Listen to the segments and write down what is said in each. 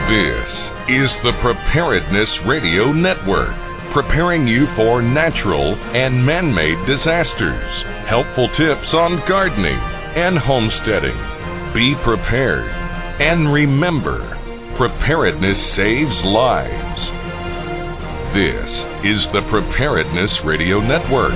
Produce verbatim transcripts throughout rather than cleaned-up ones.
This is the Preparedness Radio Network, preparing you for natural and man-made disasters. Helpful tips on gardening and homesteading. Be prepared. And remember, preparedness saves lives. This is the Preparedness Radio Network.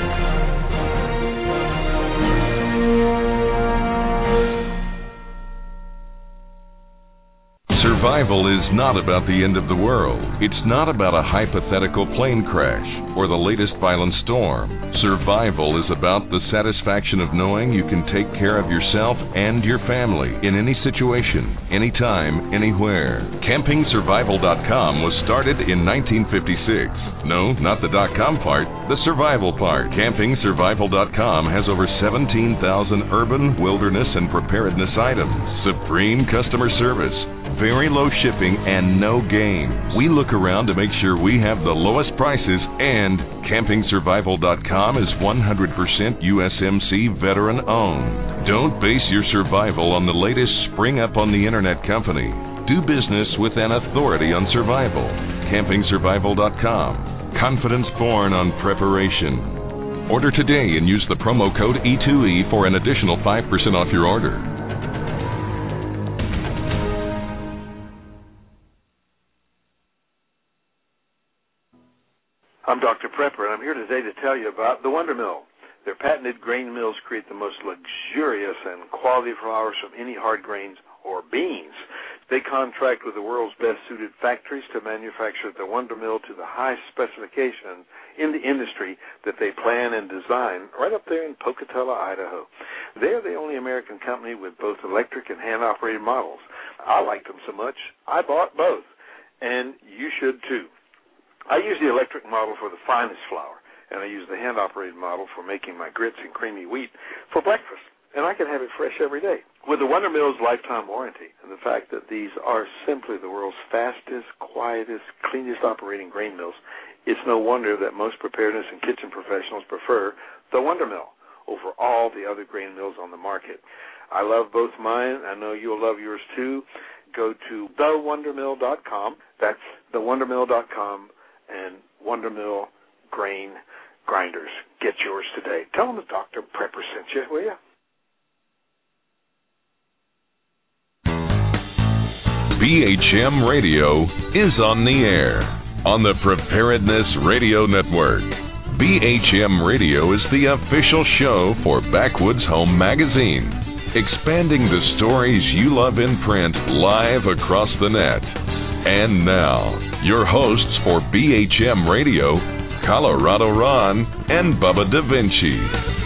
Survival is not about the end of the world. It's not about a hypothetical plane crash or the latest violent storm. Survival is about the satisfaction of knowing you can take care of yourself and your family in any situation, anytime, anywhere. Camping Survival dot com was started in nineteen fifty-six. No, not the .com part, the survival part. Camping Survival dot com has over seventeen thousand urban, wilderness, and preparedness items. Supreme customer service, very low shipping, and no games. We look around to make sure we have the lowest prices, and Camping Survival dot com is one hundred percent U S M C veteran owned. Don't base your survival on the latest spring up on the internet company. Do business with an authority on survival. Camping Survival dot com. Confidence born on preparation. Order today and use the promo code E two E for an additional five percent off your order. I'm Doctor Prepper, and I'm here today to tell you about the Wonder Mill. Their patented grain mills create the most luxurious and quality flours from any hard grains or beans. They contract with the world's best-suited factories to manufacture the Wonder Mill to the highest specifications in the industry that they plan and design right up there in Pocatello, Idaho. They're the only American company with both electric and hand-operated models. I liked them so much, I bought both, and you should too. I use the electric model for the finest flour, and I use the hand-operated model for making my grits and creamy wheat for breakfast, and I can have it fresh every day. With the Wonder Mill's lifetime warranty and the fact that these are simply the world's fastest, quietest, cleanest operating grain mills, it's no wonder that most preparedness and kitchen professionals prefer the Wonder Mill over all the other grain mills on the market. I love both mine. I know you'll love yours too. Go to the wonder mill dot com. That's the wonder mill dot com. And Wonder Mill grain grinders. Get yours today. Tell them that Doctor Prepper sent you, will you? B H M Radio is on the air on the Preparedness Radio Network. B H M Radio is the official show for Backwoods Home Magazine, expanding the stories you love in print live across the net. And now, your hosts for B H M Radio, Colorado Ron and Bubba Da Vinci.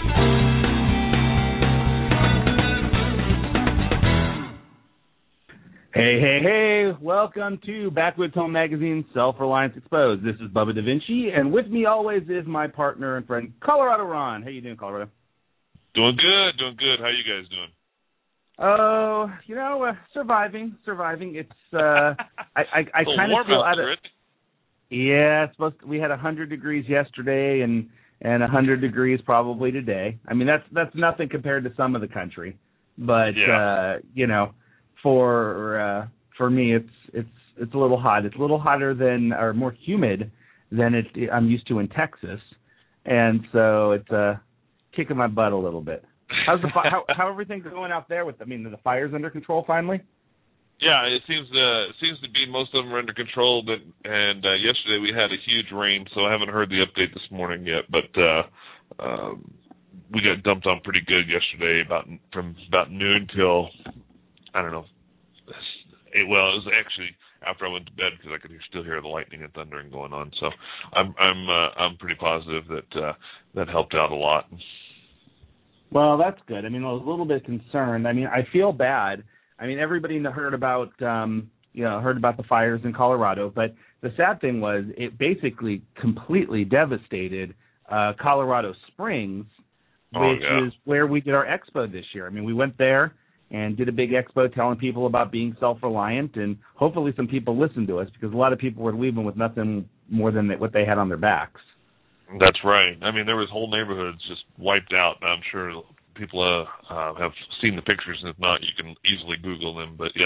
Hey, hey, hey, welcome to Backwoods Home Magazine, Self-Reliance Exposed. This is Bubba Da Vinci, and with me always is my partner and friend, Colorado Ron. How you doing, Colorado? Doing good, doing good. How you guys doing? Oh, you know, uh, surviving, surviving. It's, uh, I, I, I kind of feel out of it. Yeah, it's supposed to, we had one hundred degrees yesterday and, and one hundred degrees probably today. I mean, that's that's nothing compared to some of the country. But, yeah. uh, you know, for uh, for me, it's it's it's a little hot. It's a little hotter than, or more humid than it I'm used to in Texas. And so it's uh, kicking my butt a little bit. How's the how how everything's going out there with? I mean, are the fires under control finally? Yeah, it seems uh, it seems to be most of them are under control. But and uh, yesterday we had a huge rain, so I haven't heard the update this morning yet. But uh, um, we got dumped on pretty good yesterday, about from about noon till I don't know. It, well, it was actually after I went to bed because I could still hear the lightning and thundering going on. So I'm I'm uh, I'm pretty positive that uh, that helped out a lot. Well, that's good. I mean, I was a little bit concerned. I mean, I feel bad. I mean, everybody heard about, um, you know, heard about the fires in Colorado, but the sad thing was it basically completely devastated uh, Colorado Springs, which oh, yeah. is where we did our expo this year. I mean, we went there and did a big expo telling people about being self-reliant, and hopefully some people listened to us because a lot of people were leaving with nothing more than what they had on their backs. That's right. I mean, there was whole neighborhoods just wiped out. I'm sure people uh, uh, have seen the pictures, and if not, you can easily Google them. But, yeah,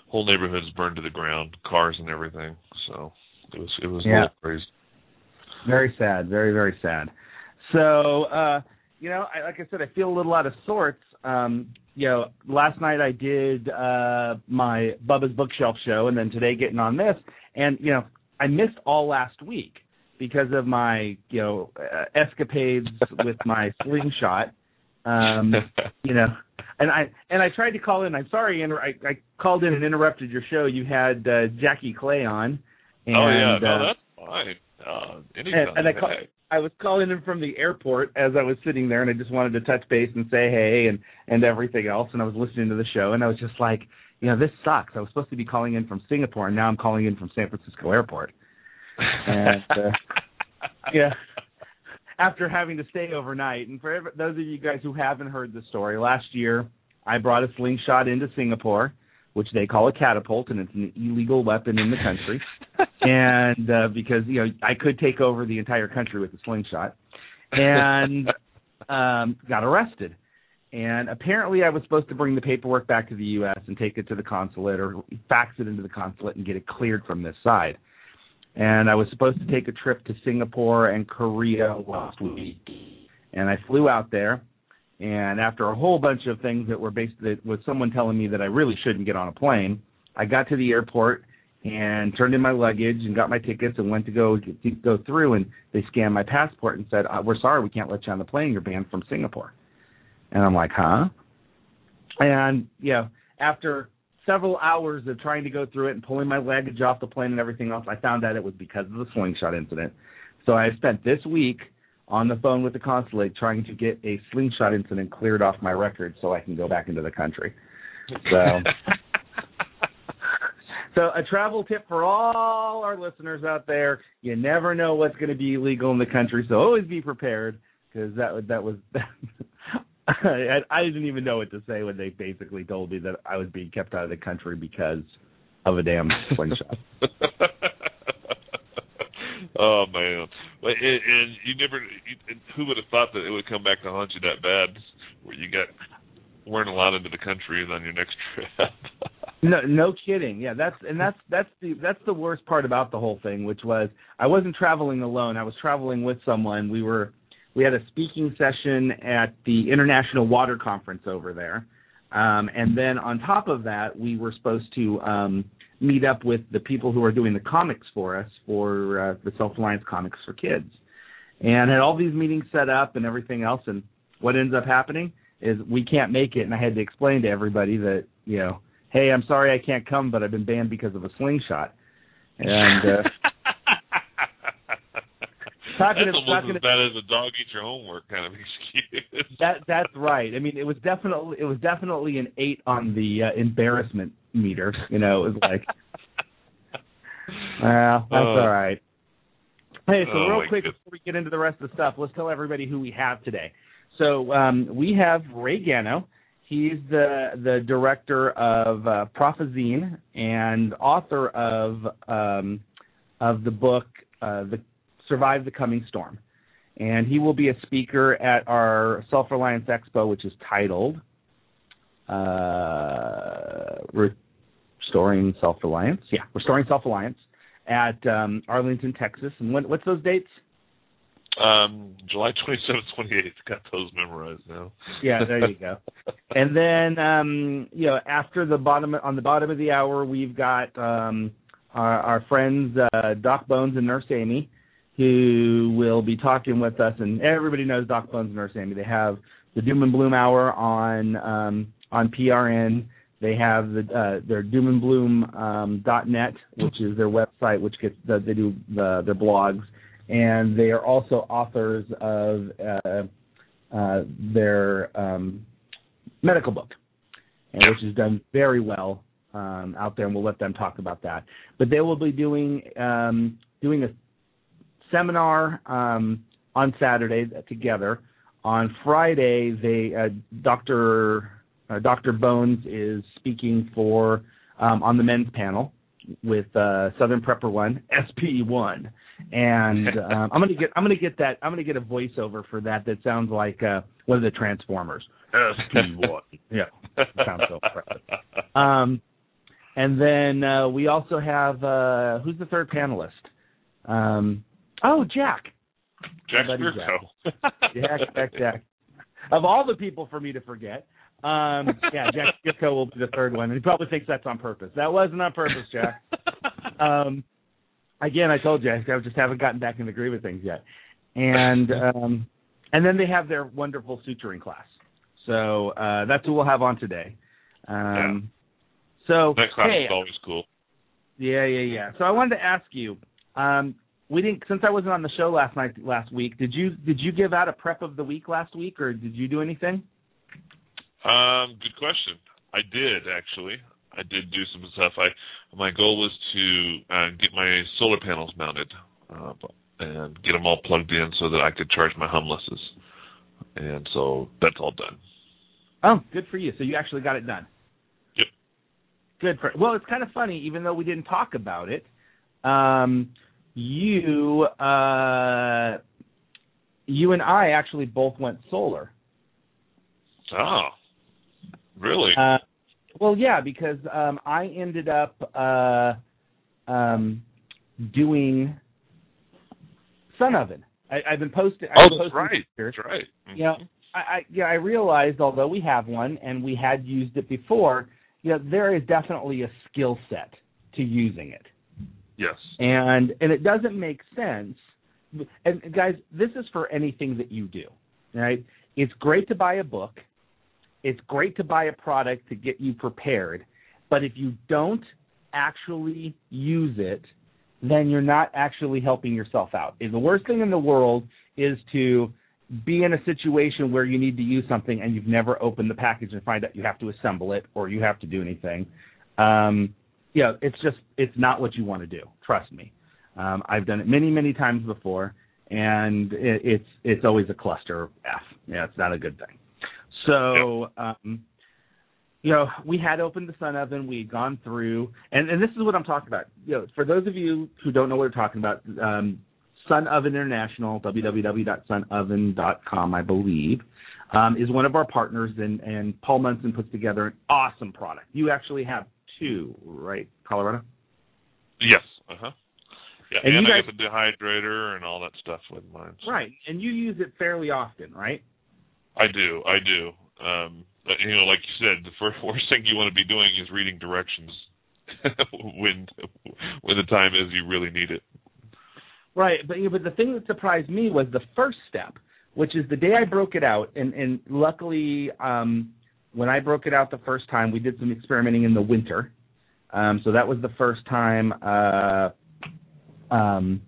whole neighborhood's burned to the ground, cars and everything. So it was it was yeah. a little crazy. Very sad, very very sad. So uh, you know, I, like I said, I feel a little out of sorts. Um, you know, last night I did uh, my Bubba's Bookshelf show, and then today getting on this, and you know, I missed all last week because of my you know uh, escapades with my slingshot. Um, you know, and I and I tried to call in. I'm sorry, inter- I, I called in and interrupted your show. You had uh, Jackie Clay on. And, oh yeah, no, uh, that's fine. Uh, anytime. And, and I, call, I was calling in from the airport as I was sitting there, and I just wanted to touch base and say hey and, and everything else. And I was listening to the show, and I was just like, you know, this sucks. I was supposed to be calling in from Singapore, and now I'm calling in from San Francisco Airport. And uh, yeah, after having to stay overnight. And for every, those of you guys who haven't heard the story, last year I brought a slingshot into Singapore, which they call a catapult, and it's an illegal weapon in the country. and uh, because, you know, I could take over the entire country with a slingshot. And um, got arrested. And apparently I was supposed to bring the paperwork back to the U S and take it to the consulate or fax it into the consulate and get it cleared from this side. And I was supposed to take a trip to Singapore and Korea last week. And I flew out there. And after a whole bunch of things that were based that with someone telling me that I really shouldn't get on a plane, I got to the airport and turned in my luggage and got my tickets and went to go to go through. And they scanned my passport and said, uh, "We're sorry, we can't let you on the plane. You're banned from Singapore." And I'm like, "Huh?" And you know, after several hours of trying to go through it and pulling my luggage off the plane and everything else, I found out it was because of the slingshot incident. So I spent this week on the phone with the consulate trying to get a slingshot incident cleared off my record so I can go back into the country. So, so a travel tip for all our listeners out there: you never know what's going to be illegal in the country, so always be prepared, because that that was I, I didn't even know what to say when they basically told me that I was being kept out of the country because of a damn slingshot. Oh man! And, and you never, who would have thought that it would come back to haunt you that bad, where you got weren't allowed into the country on your next trip? No, no kidding. Yeah, that's and that's that's the that's the worst part about the whole thing, which was I wasn't traveling alone. I was traveling with someone. We were we had a speaking session at the International Water Conference over there, um, and then on top of that, we were supposed to um, meet up with the people who are doing the comics for us for uh, the Self-Reliance Comics for Kids, and had all these meetings set up and everything else. And what ends up happening is we can't make it, and I had to explain to everybody that, you know, hey, I'm sorry I can't come, but I've been banned because of a slingshot. And uh, talking that's to, almost talking as to, bad as a dog eat your homework kind of excuse. That that's right. I mean, it was definitely it was definitely an eight on the uh, embarrassment meter. You know, it was like, well, that's uh, all right. Hey, so oh real quick goodness. before we get into the rest of the stuff, let's tell everybody who we have today. So um, we have Ray Gano. He's the the director of uh, Prophazine and author of um, of the book uh, the Survive the Coming Storm. And he will be a speaker at our Self-Reliance Expo, which is titled uh, Restoring Self-Reliance. Yeah, Restoring Self-Reliance at um, Arlington, Texas. And when, what's those dates? Um, July twenty-seventh, twenty-eighth. Got those memorized now. Yeah, there you go. And then, um, you know, after the bottom, on the bottom of the hour, we've got um, our, our friends uh, Doc Bones and Nurse Amy, who will be talking with us. And everybody knows Doc Bones and Nurse Amy. They have the Doom and Bloom Hour on um, on P R N. They have the uh, their doom and bloom um, dot net, which is their website, which gets the, they do the, their blogs. And they are also authors of uh, uh, their um, medical book, and which is done very well um, out there, and we'll let them talk about that. But they will be doing um, doing a seminar um, on Saturday together. On Friday, they uh, Doctor uh, Doctor Bones is speaking for um, on the men's panel with uh, Southern Prepper One, S P one. And um, I'm gonna get I'm gonna get that I'm gonna get a voiceover for that that sounds like uh, one of the Transformers. S P one. Yeah, sounds so impressive. Um, And then uh, we also have, uh, who's the third panelist? Um, oh, Jack. Jack Spirko. Jack, Jack, Jack. Of all the people for me to forget, um, yeah, Jack Spirko will be the third one. And he probably thinks that's on purpose. That wasn't on purpose, Jack. um, again, I told you, I just haven't gotten back in the groove of things yet. And um, and then they have their wonderful suturing class. So uh, that's who we'll have on today. Um, yeah. So that class hey, is always cool. Yeah, yeah, yeah. So I wanted to ask you, um, we didn't since I wasn't on the show last night last week. Did you did you give out a prep of the week last week, or did you do anything? Um, good question. I did actually. I did do some stuff. I my goal was to uh, get my solar panels mounted uh, and get them all plugged in so that I could charge my Humlesses. And so that's all done. Oh, good for you. So you actually got it done. Yep. Good for. Well, it's kind of funny, even though we didn't talk about it. Um, you, uh, you and I actually both went solar. Oh, really? Uh, well, yeah, because um, I ended up uh, um, doing Sun Oven. I, I've been posting. Oh, I've been that's posting right. pictures. That's right. Mm-hmm. You know, I, I, yeah, I realized although we have one and we had used it before, you know, there is definitely a skill set to using it. Yes. And and it doesn't make sense. And guys, this is for anything that you do, right? It's great to buy a book. It's great to buy a product to get you prepared. But if you don't actually use it, then you're not actually helping yourself out. And the worst thing in the world is to be in a situation where you need to use something and you've never opened the package and find out you have to assemble it or you have to do anything. Um, you know, it's just, it's not what you want to do. Trust me. Um, I've done it many, many times before, and it, it's it's always a cluster F. Yeah, it's not a good thing. So, um, you know, we had opened the Sun Oven. We had gone through, and, and this is what I'm talking about. You know, for those of you who don't know what we're talking about, um, Sun Oven International, w w w dot sun oven dot com, I believe, um, is one of our partners, and, and Paul Munson puts together an awesome product. You actually have two, right, Colorado? Yes. Uh-huh. Yeah, and, and you I guys, get the dehydrator and all that stuff with mine. So. Right, and you use it fairly often, right? I do, I do. Um, you know, like you said, the first worst thing you want to be doing is reading directions when when the time is you really need it. Right, but but the thing that surprised me was the first step, which is the day I broke it out, and, and luckily um, when I broke it out the first time, we did some experimenting in the winter. Um, so that was the first time uh, um,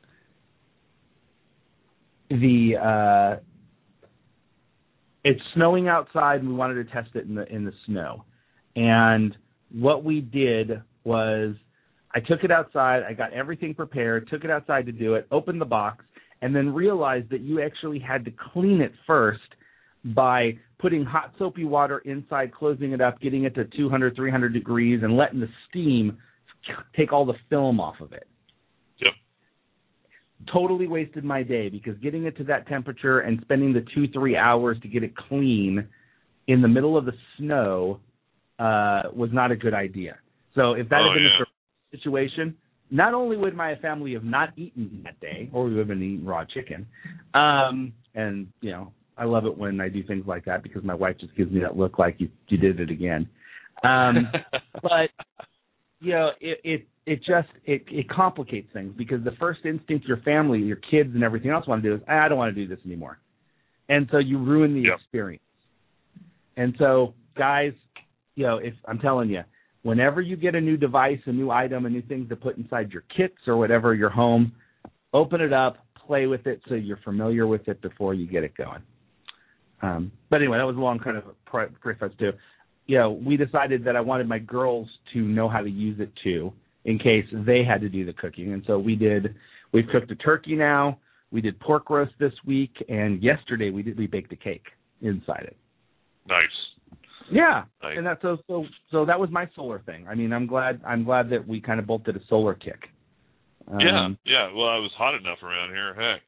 the uh, it's snowing outside, and we wanted to test it in the in the snow. And what we did was I took it outside, I got everything prepared, took it outside to do it, opened the box, and then realized that you actually had to clean it first by putting hot soapy water inside, closing it up, getting it to two hundred, three hundred degrees, and letting the steam take all the film off of it. Yep. Totally wasted my day, because getting it to that temperature and spending the two, three hours to get it clean in the middle of the snow uh, was not a good idea. So if that oh, had been yeah. a situation, not only would my family have not eaten that day, or we would have been eating raw chicken, um, and, you know, I love it when I do things like that, because my wife just gives me that look like you, you did it again. Um, but, you know, it, it, it just, it, it complicates things, because the first instinct your family, your kids and everything else want to do is, I don't want to do this anymore. And so you ruin the yep. experience. And so, guys, you know, if I'm telling you, whenever you get a new device, a new item, a new thing to put inside your kits or whatever, your home, open it up, play with it so you're familiar with it before you get it going. Um, but anyway, that was a long kind of preface too. You know, we decided that I wanted my girls to know how to use it too, in case they had to do the cooking. And so we did, we've cooked a turkey now, we did pork roast this week, and yesterday we did, we baked a cake inside it. Nice. Yeah. Nice. And that's so, so, so that was my solar thing. I mean, I'm glad, I'm glad that we kind of both did a solar kick. Um, yeah. Yeah. Well, I was hot enough around here. Heck.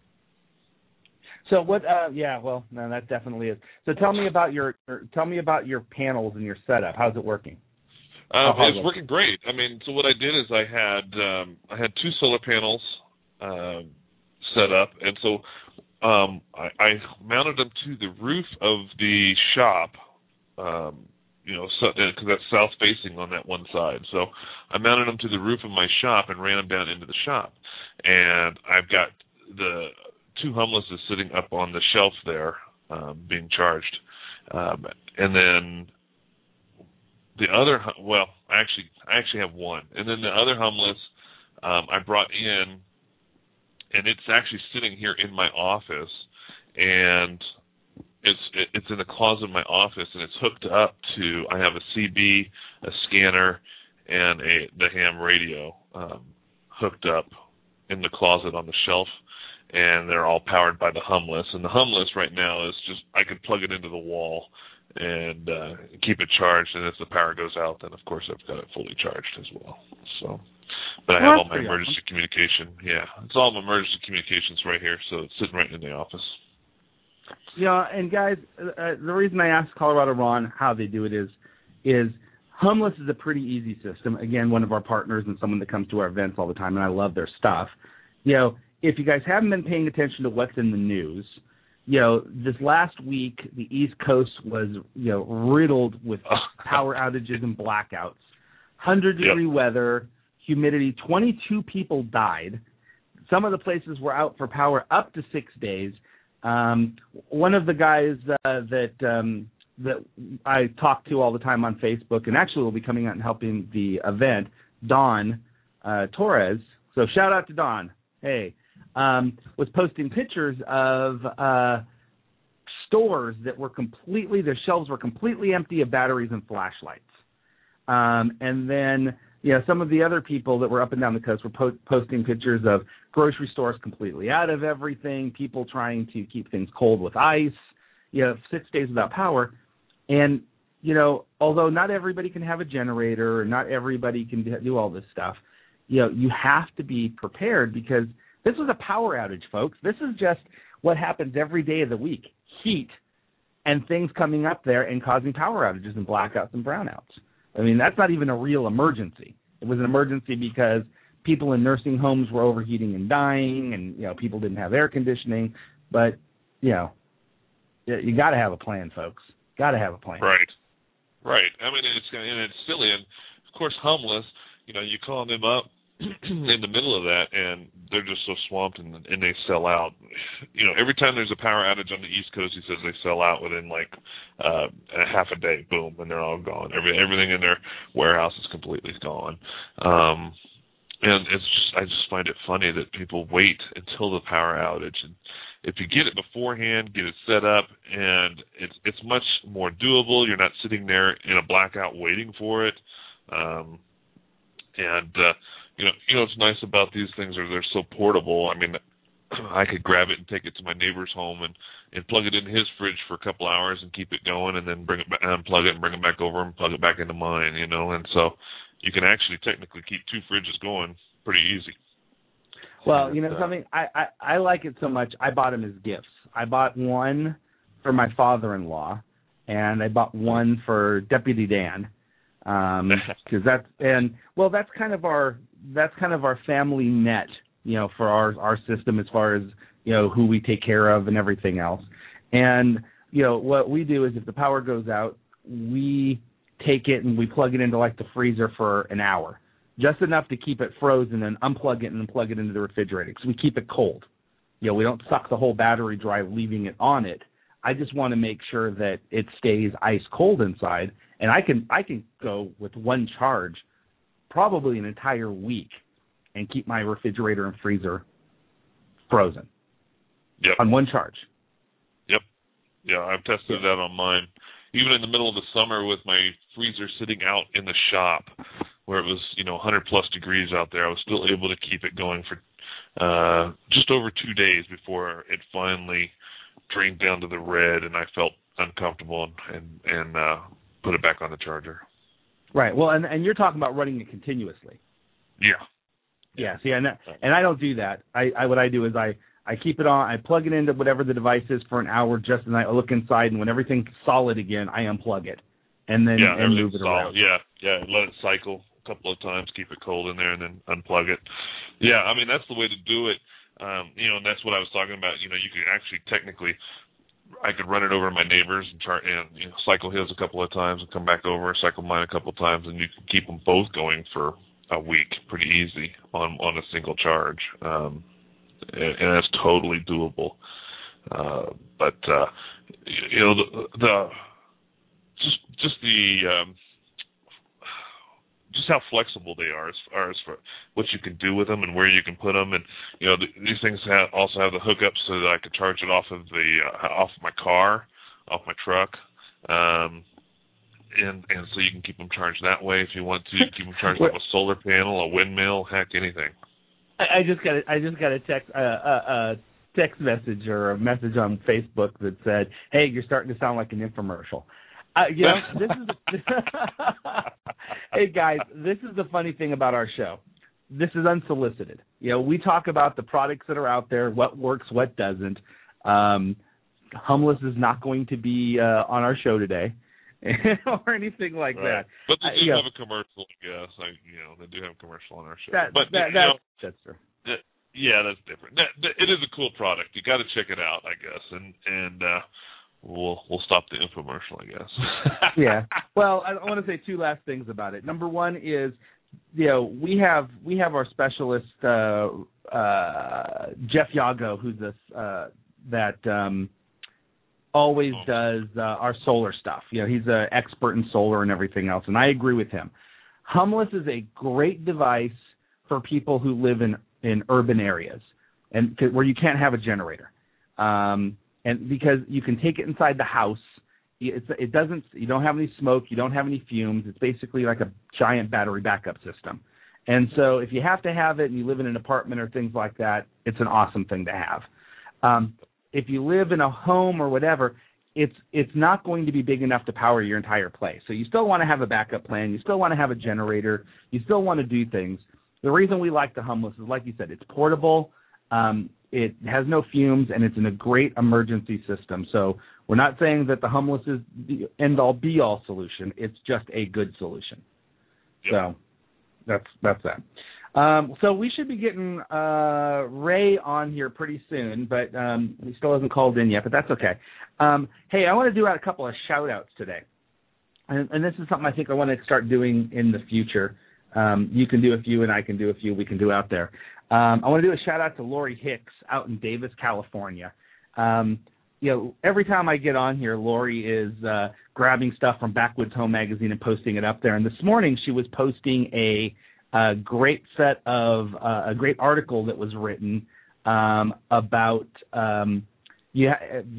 So what? Uh, yeah, well, no, that definitely is. So tell me about your, tell me about your panels and your setup. How's it working? Um, it's working great. I mean, so what I did is I had um, I had two solar panels uh, set up, and so um, I, I mounted them to the roof of the shop. Um, you know, because so, that's south facing on that one side. So I mounted them to the roof of my shop and ran them down into the shop. And I've got the two Humleses sitting up on the shelf there, um, being charged. Um, and then the other, well, I actually, I actually have one. And then the other Humless um, I brought in, and it's actually sitting here in my office, and It's it's in the closet of my office, and it's hooked up to. I have a C B, a scanner, and a the ham radio um, hooked up in the closet on the shelf, and they're all powered by the Humless. And the Humless right now is just I can plug it into the wall and uh, keep it charged, and if the power goes out, then of course I've got it fully charged as well. So, but I have all my emergency awesome. communication. Yeah, it's all my emergency communications right here, so it's sitting right in the office. Yeah, and guys, uh, the reason I asked Colorado Ron how they do it is, is Humless is a pretty easy system. Again, one of our partners and someone that comes to our events all the time, and I love their stuff. You know, if you guys haven't been paying attention to what's in the news, you know, this last week the East Coast was, you know, riddled with power outages and blackouts. one hundred degree yep. weather, humidity, twenty-two people died. Some of the places were out for power up to six days. Um, one of the guys uh, that um, that I talk to all the time on Facebook, and actually will be coming out and helping the event, Don uh, Torres. So shout out to Don. Hey, um, was posting pictures of uh, stores that were completely, their shelves were completely empty of batteries and flashlights. Um, and then, you know, some of the other people that were up and down the coast were po- posting pictures of grocery stores completely out of everything, people trying to keep things cold with ice, you know, six days without power. And, you know, although not everybody can have a generator or not everybody can do all this stuff, you know, you have to be prepared because this was a power outage, folks. This is just what happens every day of the week, heat and things coming up there and causing power outages and blackouts and brownouts. I mean, that's not even a real emergency. It was an emergency because people in nursing homes were overheating and dying, and, you know, people didn't have air conditioning. But, you know, you got to have a plan, folks. Got to have a plan. Right. Right. I mean, it's and it's silly. And, of course, Humless, you know, you call them up in the middle of that, and they're just so swamped, and, and they sell out. You know, every time there's a power outage on the East Coast, he says they sell out within like uh, a half a day. Boom, and they're all gone. Every everything in their warehouse is completely gone. Um, and it's just, I just find it funny that people wait until the power outage. And if you get it beforehand, get it set up, and it's it's much more doable. You're not sitting there in a blackout waiting for it. Um, and uh, You know, you know what's nice about these things are they're so portable. I mean, I could grab it and take it to my neighbor's home and, and plug it in his fridge for a couple hours and keep it going, and then bring it back, unplug it and bring it back over and plug it back into mine. You know, and so you can actually technically keep two fridges going pretty easy. Well, you know uh, something, I, I I like it so much. I bought them as gifts. I bought one for my father-in-law, and I bought one for Deputy Dan. Um, because that's and well, that's kind of our that's kind of our family net, you know, for our our system as far as, you know, who we take care of and everything else. And, you know, what we do is if the power goes out, we take it and we plug it into like the freezer for an hour, just enough to keep it frozen, and unplug it and then plug it into the refrigerator because we keep it cold. You know, we don't suck the whole battery dry leaving it on it. I just want to make sure that it stays ice cold inside. And I can I can go with one charge probably an entire week and keep my refrigerator and freezer frozen. Yep. On one charge. Yep. Yeah, I've tested yep. that on mine. Even in the middle of the summer with my freezer sitting out in the shop where it was, you know, one hundred plus degrees out there, I was still able to keep it going for uh, just over two days before it finally drained down to the red and I felt uncomfortable and, and, and uh, put it back on the charger. Right. Well, and and you're talking about running it continuously. Yeah. Yeah. See, and that, and I don't do that. I, I what I do is I, I keep it on. I plug it into whatever the device is for an hour, just and I look inside, and when everything's solid again, I unplug it, and then yeah, and move it solid. around. Yeah. Yeah, let it cycle a couple of times, keep it cold in there, and then unplug it. Yeah, I mean, that's the way to do it. Um, you know, and that's what I was talking about. You know, you can actually technically, I could run it over my neighbors and, char- and you know, cycle his a couple of times and come back over, cycle mine a couple of times, and you can keep them both going for a week pretty easy on, on a single charge. Um, and, and that's totally doable. Uh, but, uh, you know, the, the just just the um, just how flexible they are as far as for what you can do with them and where you can put them, and you know the, these things have, also have the hookups so that I could charge it off of the uh, off my car, off my truck, um, and and so you can keep them charged that way if you want to. You can keep them charged off a solar panel, a windmill, heck, anything. I, I just got a, I just got a text uh, uh, uh, text message or a message on Facebook that said, "Hey, you're starting to sound like an infomercial." Uh, you know, this is hey guys, this is the funny thing about our show. This is unsolicited. You know, we talk about the products that are out there, what works, what doesn't. Um, Humless is not going to be uh, on our show today, or anything like right. that. But they do uh, have know, a commercial, I guess. I, you know, they do have a commercial on our show. That, but that, you that, know, that's true. That, yeah, that's different. That, that, it is a cool product. You got to check it out, I guess, and and. Uh, We'll we'll stop the infomercial, I guess. Yeah. Well, I, I want to say two last things about it. Number one is, you know, we have we have our specialist uh, uh, Jeff Yago, who's this uh, that um, always oh. does uh, our solar stuff. You know, he's an expert in solar and everything else, and I agree with him. Humless is a great device for people who live in, in urban areas and where you can't have a generator. Um, And because you can take it inside the house, it's, it doesn't. You don't have any smoke. You don't have any fumes. It's basically like a giant battery backup system. And so, if you have to have it and you live in an apartment or things like that, it's an awesome thing to have. Um, if you live in a home or whatever, it's it's not going to be big enough to power your entire place. So you still want to have a backup plan. You still want to have a generator. You still want to do things. The reason we like the Humless is, like you said, it's portable. Um, It has no fumes, and it's in a great emergency system. So we're not saying that the Humless is the end-all, be-all solution. It's just a good solution. Yep. So that's that's that. Um, so we should be getting uh, Ray on here pretty soon, but um, he still hasn't called in yet, but that's okay. Um, hey, I want to do out a couple of shout-outs today. And, and this is something I think I want to start doing in the future. Um, you can do a few, and I can do a few. We can do out there. Um, I want to do a shout-out to Lori Hicks out in Davis, California. Um, you know, every time I get on here, Lori is uh, grabbing stuff from Backwoods Home Magazine and posting it up there. And this morning she was posting a, a great set of uh, – a great article that was written um, about um, yeah,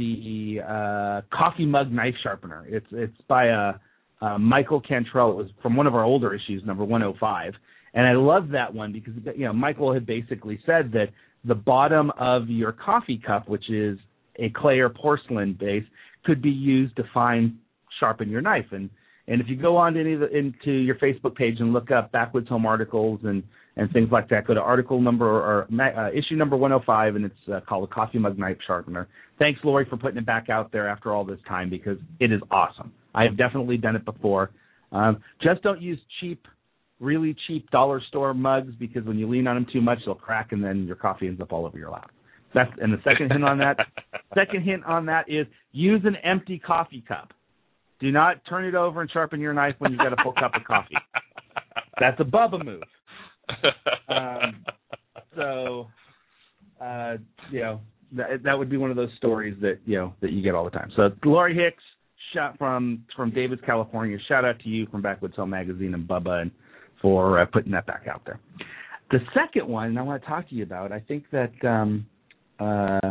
the uh, coffee mug knife sharpener. It's, it's by a – Uh, Michael Cantrell. It was from one of our older issues, number one oh five. And I love that one because, you know, Michael had basically said that the bottom of your coffee cup, which is a clay or porcelain base, could be used to fine sharpen your knife. And, and if you go on to any of the, into your Facebook page and look up Backwoods Home articles and, and things like that, go to article number or uh, issue number one oh five, and it's uh, called a Coffee Mug Knife Sharpener. Thanks, Lori, for putting it back out there after all this time because it is awesome. I have definitely done it before. Um, just don't use cheap, really cheap dollar store mugs because when you lean on them too much, they'll crack and then your coffee ends up all over your lap. That's and the second hint on that. Second hint on that is use an empty coffee cup. Do not turn it over and sharpen your knife when you've got a full cup of coffee. That's a Bubba move. Um, so, uh, you know, that, that would be one of those stories that you know that you get all the time. So, Lori Hicks. Shot from from Davis, California. Shout out to you from Backwoods Home Magazine and Bubba and for uh, putting that back out there. The second one I want to talk to you about, I think that um, uh,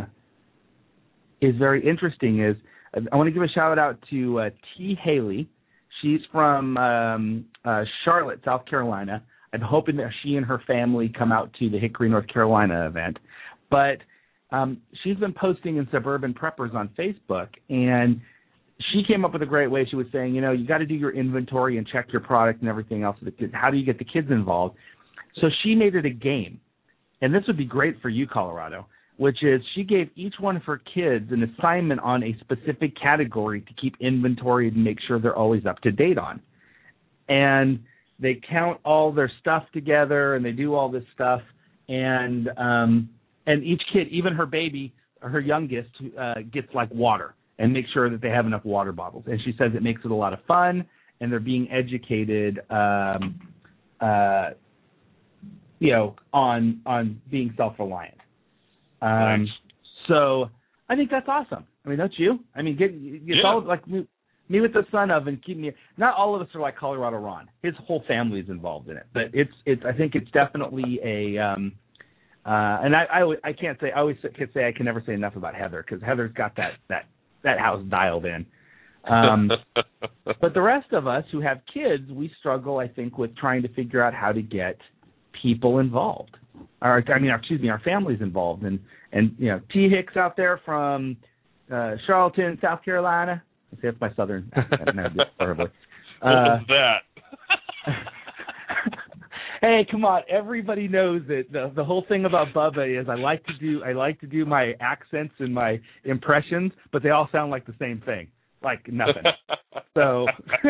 is very interesting. Is I want to give a shout out to uh, T. Haley. She's from um, uh, Charlotte, South Carolina. I'm hoping that she and her family come out to the Hickory, North Carolina event. But um, she's been posting in Suburban Preppers on Facebook, and she came up with a great way. She was saying, you know, you got to do your inventory and check your product and everything else. How do you get the kids involved? So she made it a game. And this would be great for you, Colorado, which is she gave each one of her kids an assignment on a specific category to keep inventory and make sure they're always up to date on. and they count all their stuff together, and they do all this stuff, and um, and each kid, even her baby, her youngest, uh, gets like water and make sure that they have enough water bottles. And she says it makes it a lot of fun, and they're being educated, um, uh, you know, on on being self-reliant. Um, nice. So I think that's awesome. I mean, don't you? I mean, get it's yeah. all like me, me with the son of and keep me. Not all of us are like Colorado Ron. His whole family is involved in it, but it's it's. I think it's definitely a. Um, uh, and I, I I can't say I always can say I can never say enough about Heather, because Heather's got that that that house dialed in. Um, but the rest of us who have kids, we struggle, I think, with trying to figure out how to get people involved. Or, I mean, excuse me, our families involved. And, and you know, T. Hicks out there from uh, Charlottesville, South Carolina. I say that's my southern accent. No, it's horribly. What uh, was that? Hey, come on! Everybody knows that the the whole thing about Bubba is I like to do I like to do my accents and my impressions, but they all sound like the same thing, like nothing. So,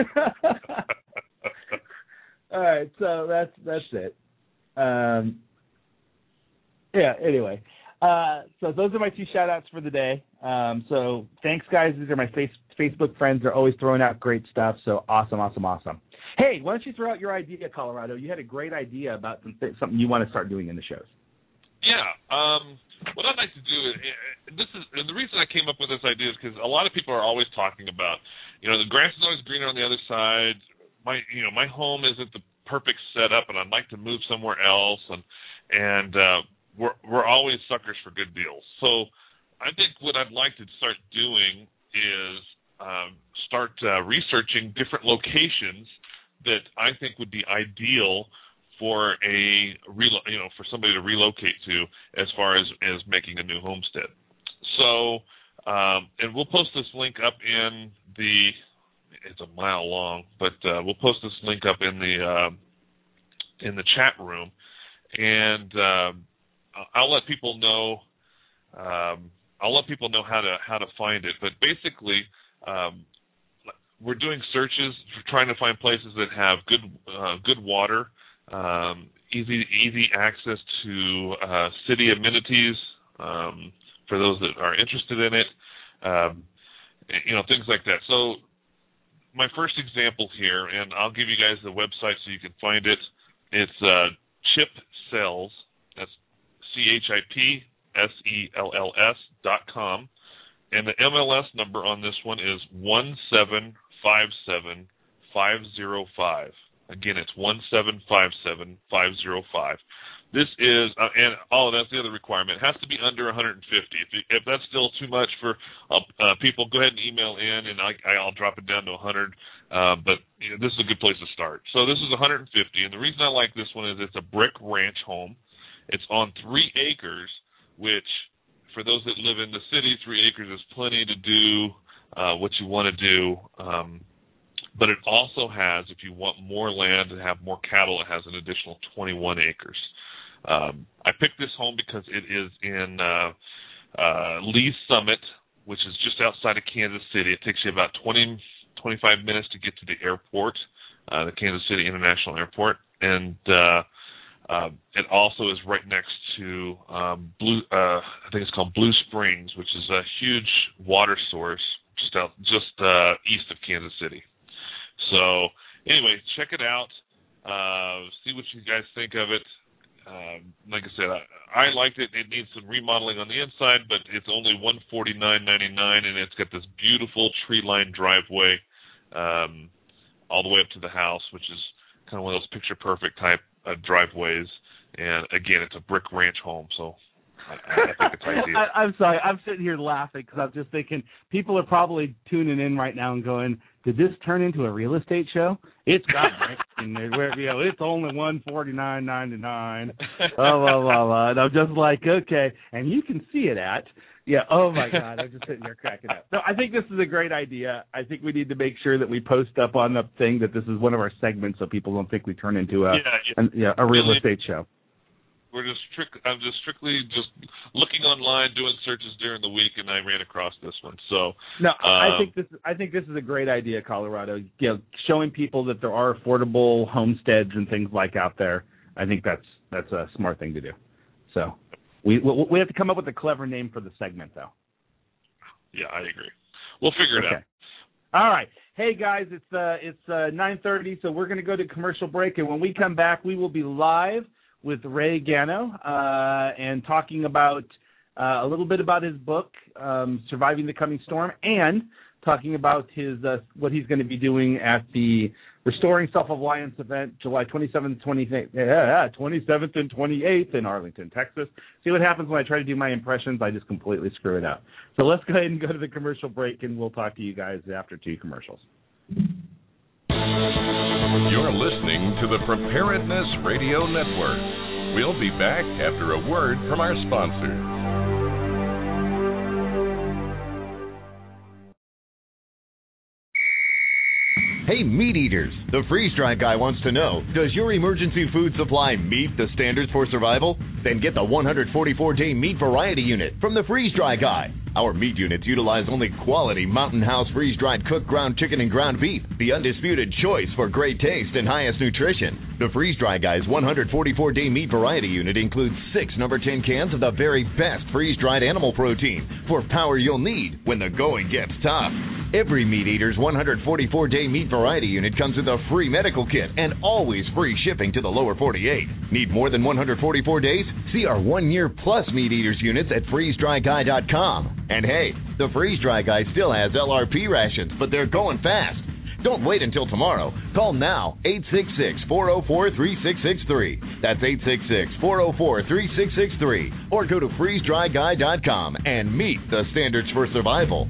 all right, so that's that's it. Um, yeah. Anyway, uh, so those are my two shout outs for the day. Um, so thanks, guys. These are my face, Facebook friends. They're always throwing out great stuff. So awesome, awesome, awesome. Hey, why don't you throw out your idea, Colorado? You had a great idea about something, something you want to start doing in the shows. Yeah. Um, what I'd like to do is, this is and the reason I came up with this idea is because a lot of people are always talking about, you know, the grass is always greener on the other side. My, you know, my home isn't the perfect setup, and I'd like to move somewhere else, and and uh, we're we're always suckers for good deals. So I think what I'd like to start doing is um, start uh, researching different locations that I think would be ideal for a relo- you know for somebody to relocate to as far as, as making a new homestead. So um, and we'll post this link up in the it's a mile long, but uh, we'll post this link up in the uh, in the chat room, and um, I'll let people know um, I'll let people know how to how to find it. But basically, um, we're doing searches for trying to find places that have good uh, good water, um, easy easy access to uh, city amenities um, for those that are interested in it, um, you know, things like that. So my first example here, and I'll give you guys the website so you can find it. It's uh, Chip Sells. That's C H I P S E L L S dot com. And the M L S number on this one is one seven five seven five zero five. Again, it's one seven five seven five zero five. This is, uh, and oh, that's the other requirement. It has to be under one hundred fifty. If, if that's still too much for uh, uh, people, go ahead and email in, and I, I'll drop it down to one hundred. Uh, but you know, this is a good place to start. So this is one hundred fifty, and the reason I like this one is it's a brick ranch home. It's on three acres, which for those that live in the city, three acres is plenty to do uh, what you want to do. Um, but it also has, if you want more land and have more cattle, it has an additional twenty-one acres. Um, I picked this home because it is in uh, uh, Lee's Summit, which is just outside of Kansas City. It takes you about twenty, twenty-five minutes to get to the airport, uh, the Kansas City International Airport. And uh, uh, it also is right next to um, Blue. Uh, I think it's called Blue Springs, which is a huge water source just out, just uh, east of Kansas City. So anyway, check it out. Uh, see what you guys think of it. Um, like I said, I, I liked it. It needs some remodeling on the inside, but it's only one forty-nine ninety-nine, and it's got this beautiful tree-lined driveway um, all the way up to the house, which is kind of one of those picture-perfect type uh, driveways. And again, it's a brick ranch home, so I, I think it's ideal. I, I'm sorry, I'm sitting here laughing because I'm just thinking people are probably tuning in right now and going, "Did this turn into a real estate show?" It's got bricks in there, where you know it's only one forty nine ninety nine. Blah blah blah blah. And I'm just like, okay, and you can see it at, yeah. Oh my God, I'm just sitting here cracking up. So I think this is a great idea. I think we need to make sure that we post up on the thing that this is one of our segments, so people don't think we turn into a yeah, yeah. An, yeah, a real estate show. We're just strict, I'm just strictly just looking online, doing searches during the week, and I ran across this one. So no, um, I think this I think this is a great idea, Colorado. You know, showing people that there are affordable homesteads and things like out there. I think that's that's a smart thing to do. So we we have to come up with a clever name for the segment, though. Yeah, I agree. We'll figure it okay. out. All right. Hey, guys, it's uh, it's uh, nine thirty, so we're going to go to commercial break. And when we come back, we will be live with Ray Gano uh, and talking about uh, a little bit about his book, um, Surviving the Coming Storm, and talking about his uh, what he's going to be doing at the Restoring Self-Reliance event, July twenty-seventh, twenty-eighth, yeah, twenty-seventh and twenty-eighth in Arlington, Texas. See what happens when I try to do my impressions. I just completely screw it up. So let's go ahead and go to the commercial break, and we'll talk to you guys after two commercials. You're listening to the Preparedness Radio Network. We'll be back after a word from our sponsors. Hey, meat eaters, the freeze-dried guy wants to know, does your emergency food supply meet the standards for survival? Then get the one hundred forty-four day meat variety unit from the Freeze-Dry Guy. Our meat units utilize only quality Mountain House freeze-dried cooked ground chicken and ground beef, the undisputed choice for great taste and highest nutrition. The Freeze-Dry Guy's one hundred forty-four day meat variety unit includes six number ten cans of the very best freeze-dried animal protein for power you'll need when the going gets tough. Every meat eater's one hundred forty-four day meat variety unit comes with a free medical kit and always free shipping to the lower forty-eight. Need more than one hundred forty-four days? See our one-year plus meat eaters units at freeze dry guy dot com. And hey, the Freeze-Dry Guy still has L R P rations, but they're going fast. Don't wait until tomorrow. Call now, eight six six, four zero four, three six six three. That's eight six six, four zero four, three six six three. Or go to freeze dry guy dot com and meet the standards for survival.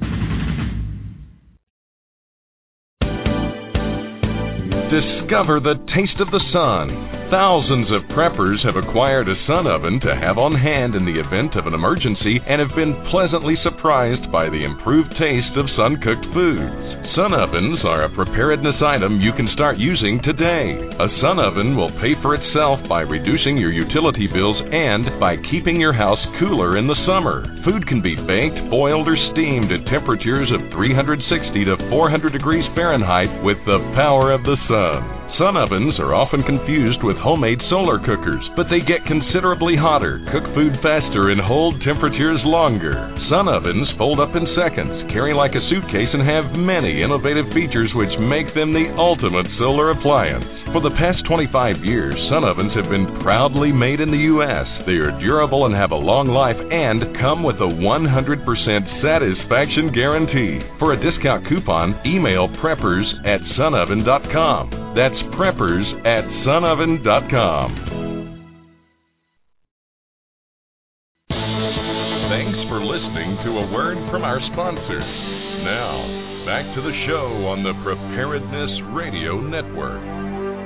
Discover the taste of the sun. Thousands of preppers have acquired a sun oven to have on hand in the event of an emergency and have been pleasantly surprised by the improved taste of sun-cooked foods. Sun ovens are a preparedness item you can start using today. A sun oven will pay for itself by reducing your utility bills and by keeping your house cooler in the summer. Food can be baked, boiled, or steamed at temperatures of three hundred sixty to four hundred degrees Fahrenheit with the power of the sun. Sun ovens are often confused with homemade solar cookers, but they get considerably hotter, cook food faster, and hold temperatures longer. Sun ovens fold up in seconds, carry like a suitcase, and have many innovative features which make them the ultimate solar appliance. For the past twenty-five years, sun ovens have been proudly made in the U S They are durable and have a long life and come with a one hundred percent satisfaction guarantee. For a discount coupon, email preppers at sun oven dot com. That's preppers at sun oven dot com. Thanks for listening to a word from our sponsors. Now, back to the show on the Preparedness Radio Network.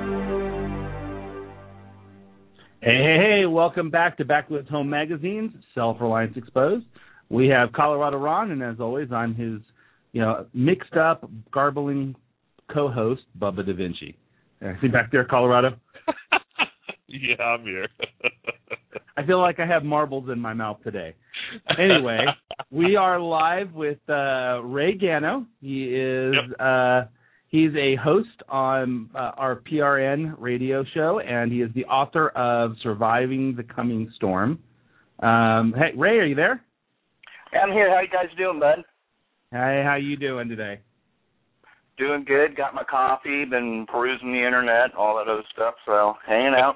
Hey, hey, hey, welcome back to Backwoods Home Magazine's Self-Reliance Exposed. We have Colorado Ron, and as always, I'm his, you know, mixed up, garbling co-host, Bubba Da Vinci. Uh, see back there, Colorado? Yeah, I'm here. I feel like I have marbles in my mouth today. Anyway, we are live with uh, Ray Gano. He is yep. uh, he's a host on uh, our P R N radio show, and he is the author of Surviving the Coming Storm. Um, hey, Ray, are you there? I'm here. How you guys doing, bud? Hey, how you doing today? Doing good. Got my coffee, been perusing the internet, all that other stuff, so hanging out.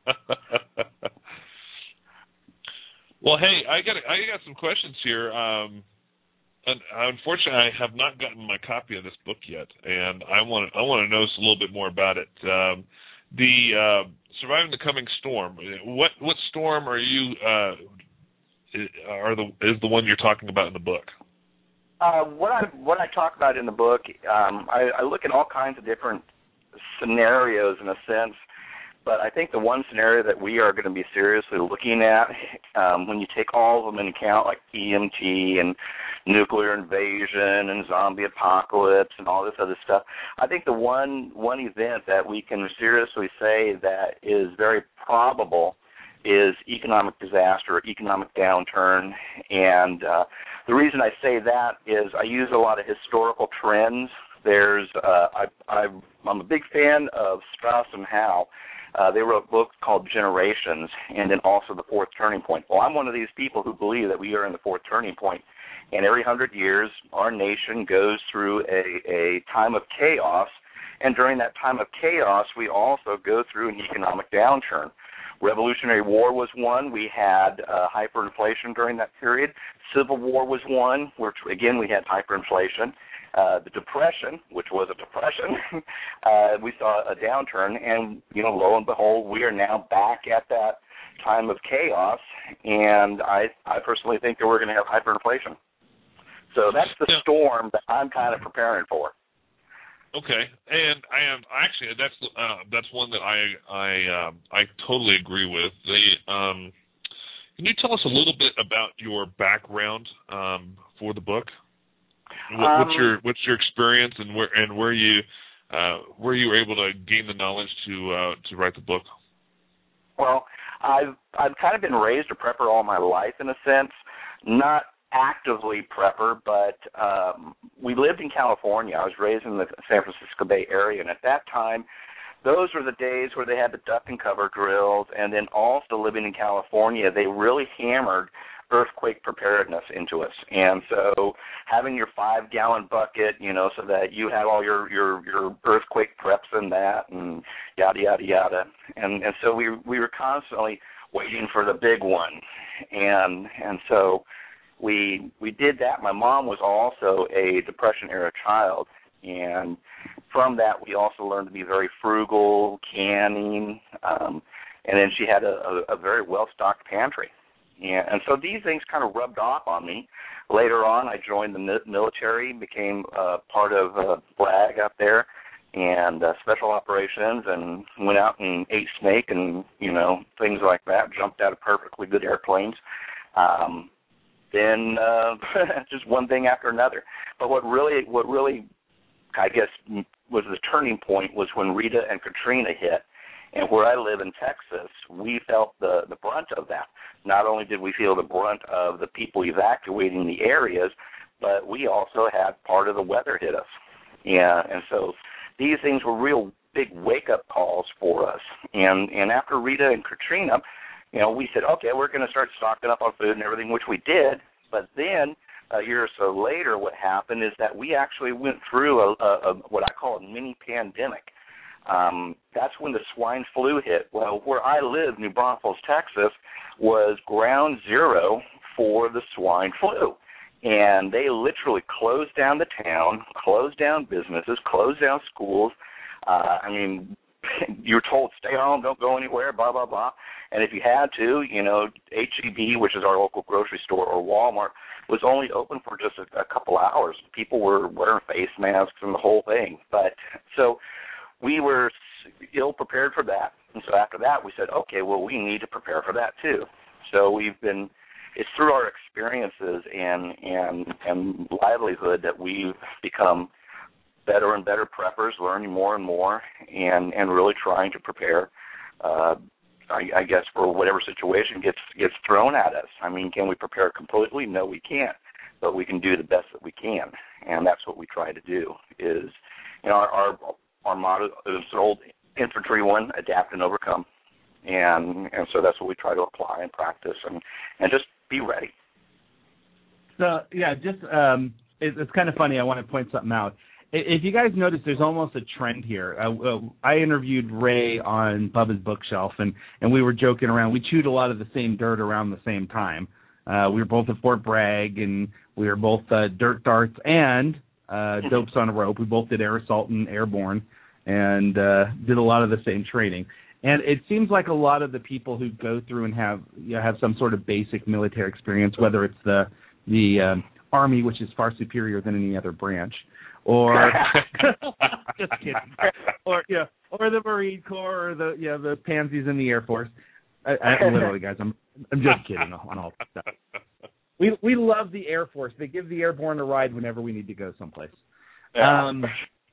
Well, hey, I got I got some questions here. Um, unfortunately, I have not gotten my copy of this book yet, and I want I want to know a little bit more about it. Um, the uh, Surviving the Coming Storm. What what storm are you uh, are the is the one you're talking about in the book? Uh, what I what I talk about in the book, um, I, I look at all kinds of different scenarios in a sense, but I think the one scenario that we are going to be seriously looking at, um, when you take all of them into account, like E M T and nuclear invasion and zombie apocalypse and all this other stuff, I think the one one event that we can seriously say that is very probable is economic disaster, economic downturn. And uh, the reason I say that is I use a lot of historical trends. There's, uh, I, I, I'm a big fan of Strauss and Howe. Uh, they wrote a book called Generations, and then also The Fourth Turning Point. Well, I'm one of these people who believe that we are in the fourth turning point. And every hundred years, our nation goes through a, a time of chaos. And during that time of chaos, we also go through an economic downturn. Revolutionary War was one. We had uh, hyperinflation during that period. Civil War was one, which, again, we had hyperinflation. Uh, the Depression, which was a depression, uh, we saw a downturn. And, you know, lo and behold, we are now back at that time of chaos. And I, I personally think that we're going to have hyperinflation. So that's the yeah. storm that I'm kind of preparing for. Okay, and I am actually that's uh, that's one that I I uh, I totally agree with. The um, can you tell us a little bit about your background um, for the book? What, um, what's your what's your experience and where and where you uh, where you were able to gain the knowledge to uh, to write the book? Well, I've I've kind of been raised a prepper all my life in a sense, not actively prepper, but um, we lived in California. I was raised in the San Francisco Bay Area, and at that time, those were the days where they had the duck and cover drills, and then also living in California, they really hammered earthquake preparedness into us. And so having your five-gallon bucket, you know, so that you had all your, your, your earthquake preps in that and yada, yada, yada. And, and so we we were constantly waiting for the big one. And and so we we did that. My mom was also a Depression-era child, and from that we also learned to be very frugal, canning, um, and then she had a, a, a very well-stocked pantry. And, and so these things kind of rubbed off on me. Later on, I joined the military, became uh, part of uh, Bragg out there, and uh, special operations, and went out and ate snake and, you know, things like that, jumped out of perfectly good airplanes. Um, then uh, just one thing after another. But what really, what really, I guess, was the turning point was when Rita and Katrina hit. And where I live in Texas, we felt the, the brunt of that. Not only did we feel the brunt of the people evacuating the areas, but we also had part of the weather hit us. Yeah, and so these things were real big wake-up calls for us. And and after Rita and Katrina, you know, we said, okay, we're going to start stocking up on food and everything, which we did. But then a year or so later, what happened is that we actually went through a, a, a what I call a mini pandemic. Um, that's when the swine flu hit. Well, where I live, New Braunfels, Texas, was ground zero for the swine flu. And they literally closed down the town, closed down businesses, closed down schools. Uh, I mean, you were told, stay home, don't go anywhere, blah, blah, blah. And if you had to, you know, H E B, which is our local grocery store, or Walmart, was only open for just a, a couple hours. People were wearing face masks and the whole thing. But so we were ill prepared for that. And so after that, we said, okay, well, we need to prepare for that too. So we've been, it's through our experiences and, and, and livelihood that we've become better and better preppers, learning more and more, and, and really trying to prepare, uh, I, I guess, for whatever situation gets gets thrown at us. I mean, can we prepare completely? No, we can't. But we can do the best that we can, and that's what we try to do. Is, you know, our our, our motto is an old infantry one: adapt and overcome, and and so that's what we try to apply and practice, and, and just be ready. So yeah, just um, it, it's kind of funny. I want to point something out. If you guys notice, there's almost a trend here. Uh, I interviewed Ray on Bubba's Bookshelf, and, and we were joking around. We chewed a lot of the same dirt around the same time. Uh, we were both at Fort Bragg, and we were both uh, dirt darts and uh, dopes on a rope. We both did air assault and airborne, and uh, did a lot of the same training. And it seems like a lot of the people who go through and have you know, have some sort of basic military experience, whether it's the the um, Army, which is far superior than any other branch, or just kidding, or yeah, or the Marine Corps, or the yeah the pansies in the Air Force. I, I, literally, guys, I'm I'm just kidding on all that stuff. We we love the Air Force. They give the airborne a ride whenever we need to go someplace. Um,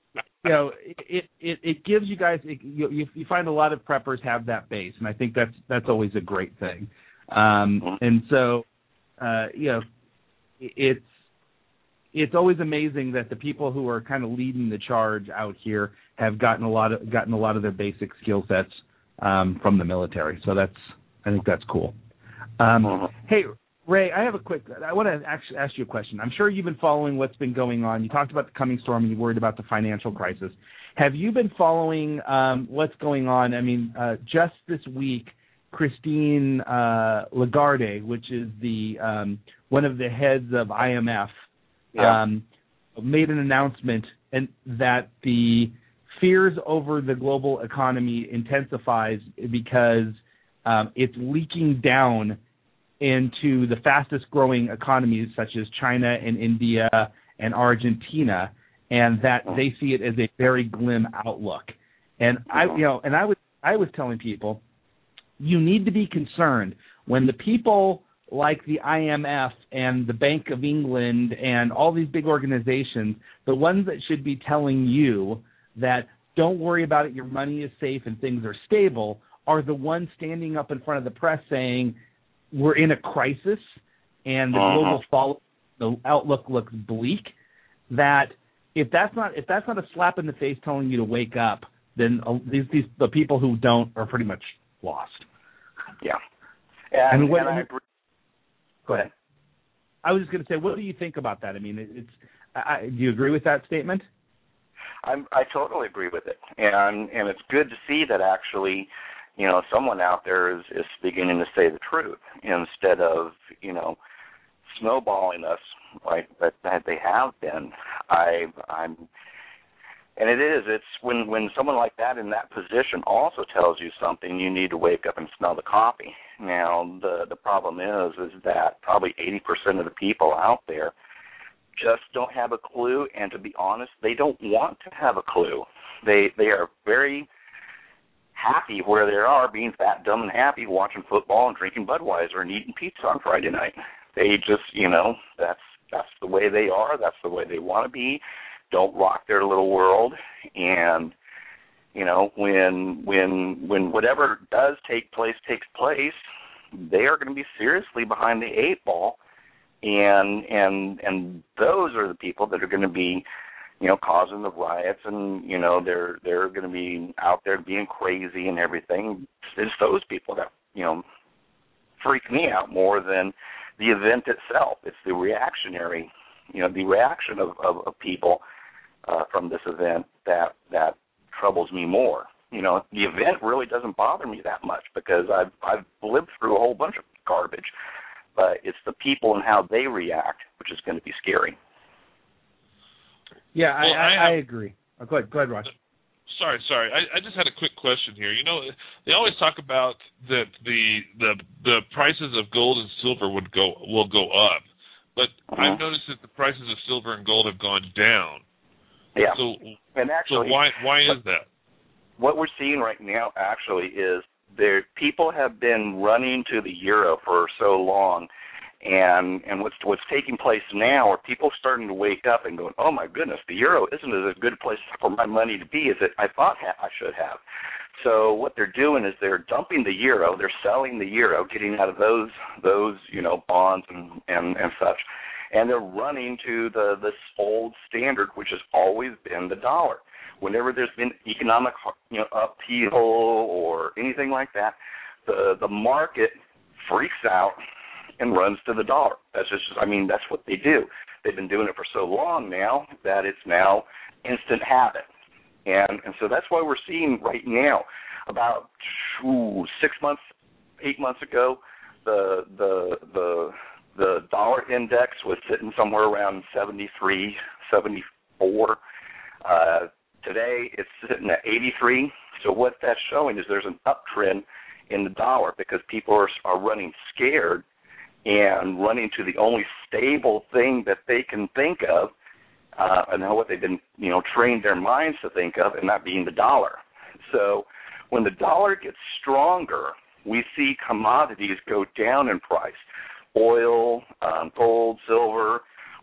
you know, it, it it gives you guys it, you you find a lot of preppers have that base, and I think that's that's always a great thing. Um, and so, uh, you know, it's it's always amazing that the people who are kind of leading the charge out here have gotten a lot of gotten a lot of their basic skill sets um, from the military. So that's I think that's cool. Um, hey, Ray, I have a quick. I want to actually ask you a question. I'm sure you've been following what's been going on. You talked about the coming storm, and you worried about the financial crisis. Have you been following um, what's going on? I mean, uh, just this week, Christine uh, Lagarde, which is the um, one of the heads of I M F, yeah. um, made an announcement and that the fears over the global economy intensifies because um, it's leaking down into the fastest growing economies such as China and India and Argentina, and that they see it as a very glim outlook. And I, you know, and I was I was telling people, you need to be concerned when the people like the I M F and the Bank of England and all these big organizations, the ones that should be telling you that don't worry about it, your money is safe and things are stable, are the ones standing up in front of the press saying, we're in a crisis and the uh-huh. global fall, the outlook looks bleak. That if that's not if that's not a slap in the face telling you to wake up, then uh, these these the people who don't are pretty much lost. Yeah, and, and, what, and I agree. Go ahead. I was just going to say, what do you think about that? I mean, it, it's I, do you agree with that statement? I'm, I totally agree with it, and and it's good to see that actually, you know, someone out there is, is beginning to say the truth instead of, you know, snowballing us like that, that they have been. I, I'm, and it is. It's when, when someone like that in that position also tells you something, you need to wake up and smell the coffee. Now, the the problem is, is that probably eighty percent of the people out there just don't have a clue, and to be honest, they don't want to have a clue. They they are very happy where they are, being fat, dumb, and happy, watching football and drinking Budweiser and eating pizza on Friday night. They just, you know, that's that's the way they are. That's the way they want to be. Don't rock their little world. And, you know, when when when whatever does take place takes place, they are going to be seriously behind the eight ball. And and and those are the people that are going to be, you know, causing the riots, and, you know, they're they're going to be out there being crazy and everything. It's those people that, you know, freak me out more than the event itself. It's the reactionary, you know, the reaction of, of, of people uh, from this event that that troubles me more. You know, the event really doesn't bother me that much because I've I've lived through a whole bunch of garbage, but it's the people and how they react which is going to be scary. Yeah, I, well, I, I, I agree. Oh, go ahead, go ahead, Raj. Sorry, sorry. I, I just had a quick question here. You know, they always talk about that the the the prices of gold and silver would go will go up, but uh-huh. I've noticed that the prices of silver and gold have gone down. Yeah. So, and actually, so why why is that? What we're seeing right now actually is there people have been running to the euro for so long. And and what's what's taking place now are people starting to wake up and going, oh my goodness, the euro isn't as good a place for my money to be as it I thought ha- I should have. So what they're doing is they're dumping the euro, they're selling the euro, getting out of those those you know bonds and, and, and such, and they're running to the this old standard, which has always been the dollar. Whenever there's been economic you know upheaval or anything like that, the the market freaks out and runs to the dollar. That's just, I mean, that's what they do. They've been doing it for so long now that it's now instant habit. And and so that's why we're seeing right now, about ooh, six months, eight months ago, the the the the dollar index was sitting somewhere around seventy-three, seventy-four. Uh, today it's sitting at eighty-three. So what that's showing is there's an uptrend in the dollar because people are are running scared and running to the only stable thing that they can think of, uh, and what they've been, you know, trained their minds to think of, and that being the dollar. So when the dollar gets stronger, we see commodities go down in price. Oil, um, gold, silver,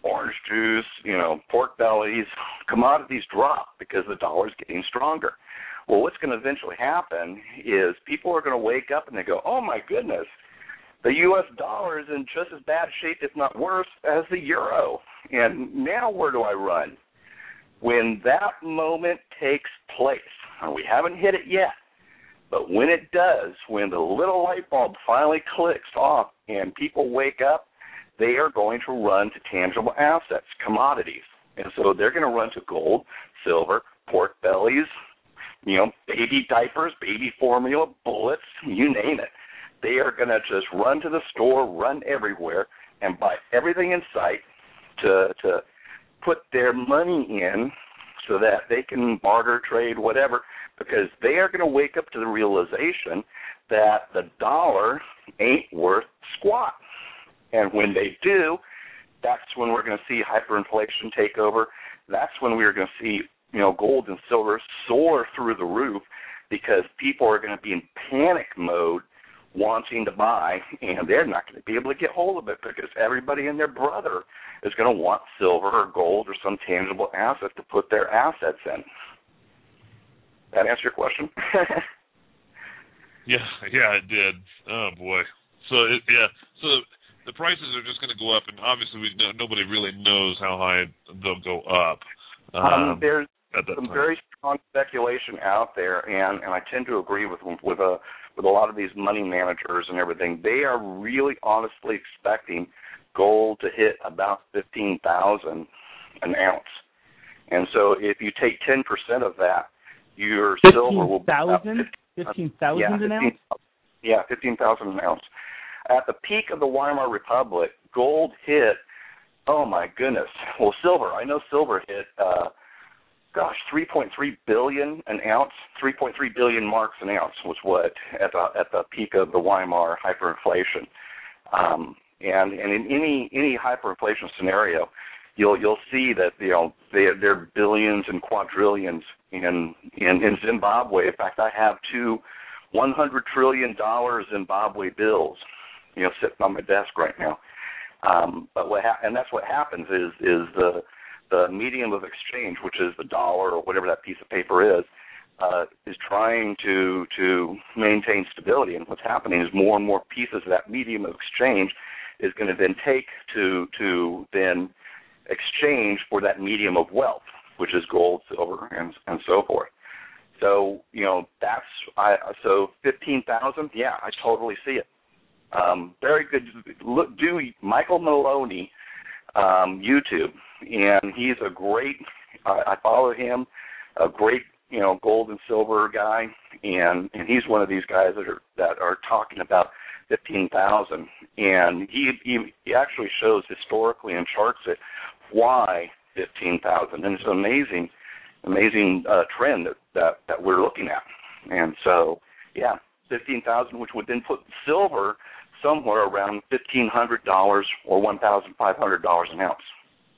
orange juice, you know, pork bellies, commodities drop because the dollar's getting stronger. Well, what's going to eventually happen is people are going to wake up and they go, oh, my goodness, the U S dollar is in just as bad shape, if not worse, as the euro. And now where do I run? When that moment takes place, and we haven't hit it yet, but when it does, when the little light bulb finally clicks off and people wake up, they are going to run to tangible assets, commodities. And so they're going to run to gold, silver, pork bellies, you know, baby diapers, baby formula, bullets, you name it. They are going to just run to the store, run everywhere, and buy everything in sight to to put their money in so that they can barter, trade, whatever, because they are going to wake up to the realization that the dollar ain't worth squat. And when they do, that's when we're going to see hyperinflation take over. That's when we're going to see, you know, gold and silver soar through the roof because people are going to be in panic mode wanting to buy, and they're not going to be able to get hold of it because everybody and their brother is going to want silver or gold or some tangible asset to put their assets in. That answer your question? yeah, yeah, it did. Oh, boy. So, it, yeah, so the prices are just going to go up, and obviously we know, nobody really knows how high they'll go up. Um, um, there's some time. very strong speculation out there, and, and I tend to agree with with a with a lot of these money managers and everything. They are really honestly expecting gold to hit about fifteen thousand an ounce, and so if you take ten percent of that, your silver will be about fifteen thousand yeah, an ounce. Yeah, fifteen thousand an ounce. At the peak of the Weimar Republic, gold hit. Oh my goodness! Well, silver. I know silver hit. Uh, Gosh, three point three billion an ounce, three point three billion marks an ounce was what at the at the peak of the Weimar hyperinflation. Um, and and in any any hyperinflation scenario, you'll you'll see that you know they they're billions and quadrillions in in, in Zimbabwe. In fact, I have two one hundred trillion dollar Zimbabwe bills, you know, sitting on my desk right now. Um, but what ha- and that's what happens is is the the medium of exchange, which is the dollar or whatever that piece of paper is, uh, is trying to to maintain stability. And what's happening is more and more pieces of that medium of exchange is going to then take to to then exchange for that medium of wealth, which is gold, silver, and and so forth. So you know that's I so fifteen thousand. Yeah, I totally see it. Um, very good. Look, do Michael Maloney um, YouTube. And he's a great, uh, I follow him, a great, you know, gold and silver guy, and, and he's one of these guys that are that are talking about fifteen thousand, and he, he he actually shows historically and charts it why fifteen thousand, and it's an amazing, amazing uh, trend that, that, that we're looking at, and so, yeah, fifteen thousand, which would then put silver somewhere around fifteen hundred dollars or one thousand five hundred dollars an ounce.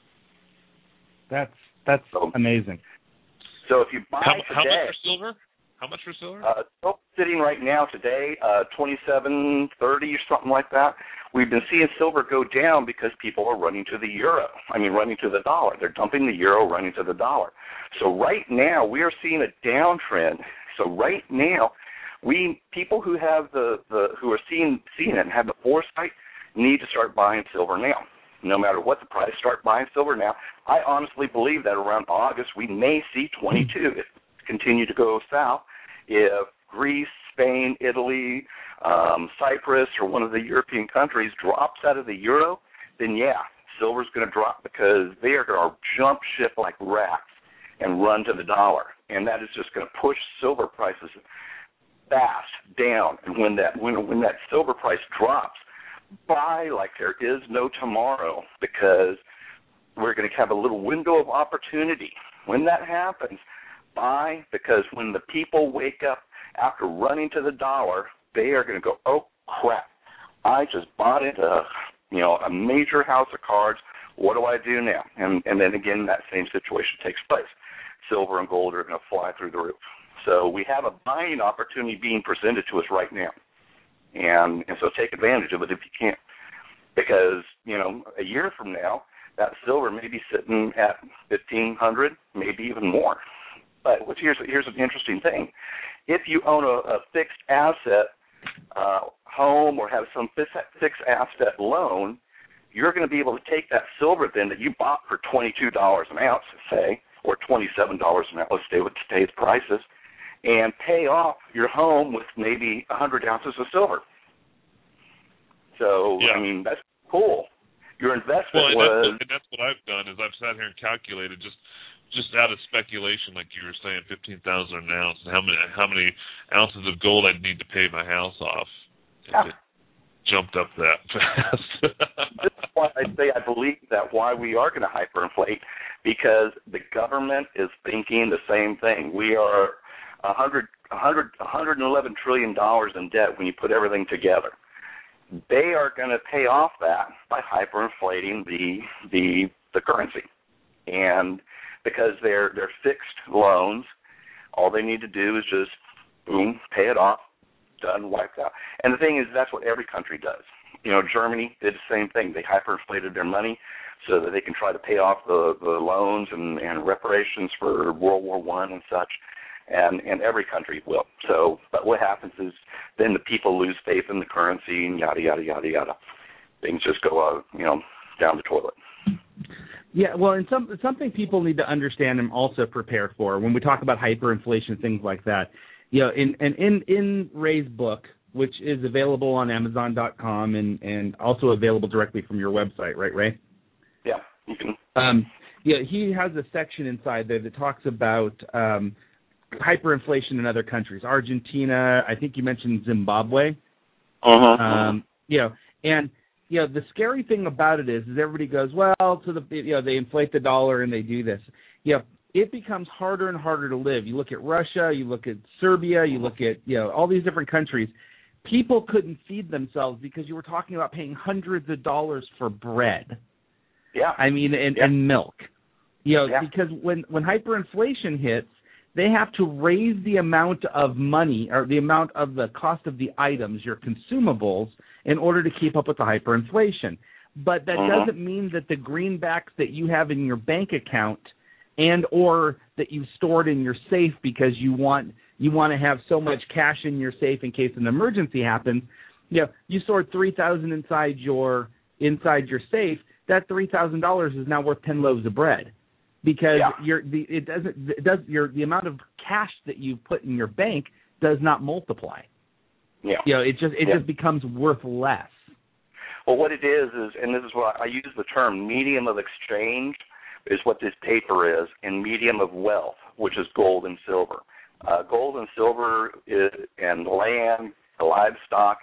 That's that's so amazing. So if you buy how, today, how much for silver? How much for silver? Uh, so sitting right now today, uh, twenty-seven thirty or something like that. We've been seeing silver go down because people are running to the euro. I mean, running to the dollar. They're dumping the euro, running to the dollar. So right now we are seeing a downtrend. So right now, we people who have the, the who are seeing seeing it and have the foresight need to start buying silver now. No matter what the price, start buying silver now. I honestly believe that around August we may see twenty-two. If it continue to go south, if Greece, Spain, Italy, um, Cyprus, or one of the European countries drops out of the euro, then yeah, silver's going to drop because they are going to jump ship like rats and run to the dollar, and that is just going to push silver prices fast down. And when that when when that silver price drops, buy like there is no tomorrow, because we're going to have a little window of opportunity. When that happens, buy, because when the people wake up after running to the dollar, they are going to go, oh, crap, I just bought into, you know, a major house of cards. What do I do now? And, and then, again, that same situation takes place. Silver and gold are going to fly through the roof. So we have a buying opportunity being presented to us right now. And and so take advantage of it if you can. Because, you know, a year from now, that silver may be sitting at fifteen hundred dollars, maybe even more. But what's, here's, here's an interesting thing. If you own a, a fixed asset uh, home or have some fixed asset loan, you're going to be able to take that silver then that you bought for twenty-two dollars an ounce, say, or twenty-seven dollars an ounce, let's stay with today's prices, and pay off your home with maybe one hundred ounces of silver. So, yeah. I mean, that's cool. Your investment well, and was... That's, and that's what I've done is I've sat here and calculated just just out of speculation, like you were saying, fifteen thousand an ounce, and how many how many ounces of gold I'd need to pay my house off. Yeah. It jumped up that fast. This is why I say I believe that why we are going to hyperinflate, because the government is thinking the same thing. We are one hundred, one hundred, one hundred eleven trillion dollars in debt when you put everything together. They are going to pay off that by hyperinflating the the the currency, and because they're they're fixed loans, all they need to do is just boom, pay it off, done, wiped out. And the thing is, that's what every country does. You know, Germany did the same thing. They hyperinflated their money so that they can try to pay off the, the loans and, and reparations for World War One and such. And, and every country will. So, but what happens is then the people lose faith in the currency and yada, yada, yada, yada. Things just go, uh, you know, down the toilet. Yeah, well, and some, something people need to understand and also prepare for when we talk about hyperinflation, things like that. You know, in and in, in Ray's book, which is available on Amazon dot com and, and also available directly from your website, right, Ray? Yeah, you can. Um, yeah, he has a section inside there that talks about um, hyperinflation in other countries. Argentina, I think you mentioned Zimbabwe. Uh-huh. Um, you know, and you know, the scary thing about it is, is everybody goes, well, to the you know, they inflate the dollar and they do this. You know, it becomes harder and harder to live. You look at Russia, you look at Serbia, you look at, you know, all these different countries. People couldn't feed themselves because you were talking about paying hundreds of dollars for bread. Yeah. I mean, and, yeah. and milk. You know, yeah. because when, when hyperinflation hits, they have to raise the amount of money or the amount of the cost of the items, your consumables, in order to keep up with the hyperinflation. But that uh-huh. doesn't mean that the greenbacks that you have in your bank account and or that you've stored in your safe because you want you want to have so much cash in your safe in case an emergency happens, you know, you stored three thousand dollars inside your inside your safe, that three thousand dollars is now worth ten loaves of bread. Because yeah. your the it doesn't it does your the amount of cash that you put in your bank does not multiply. Yeah. You know, it just it yeah. just becomes worth less. Well, what it is is, and this is what I use the term medium of exchange, is what this paper is, and medium of wealth, which is gold and silver. Uh, gold and silver is, and land, livestock,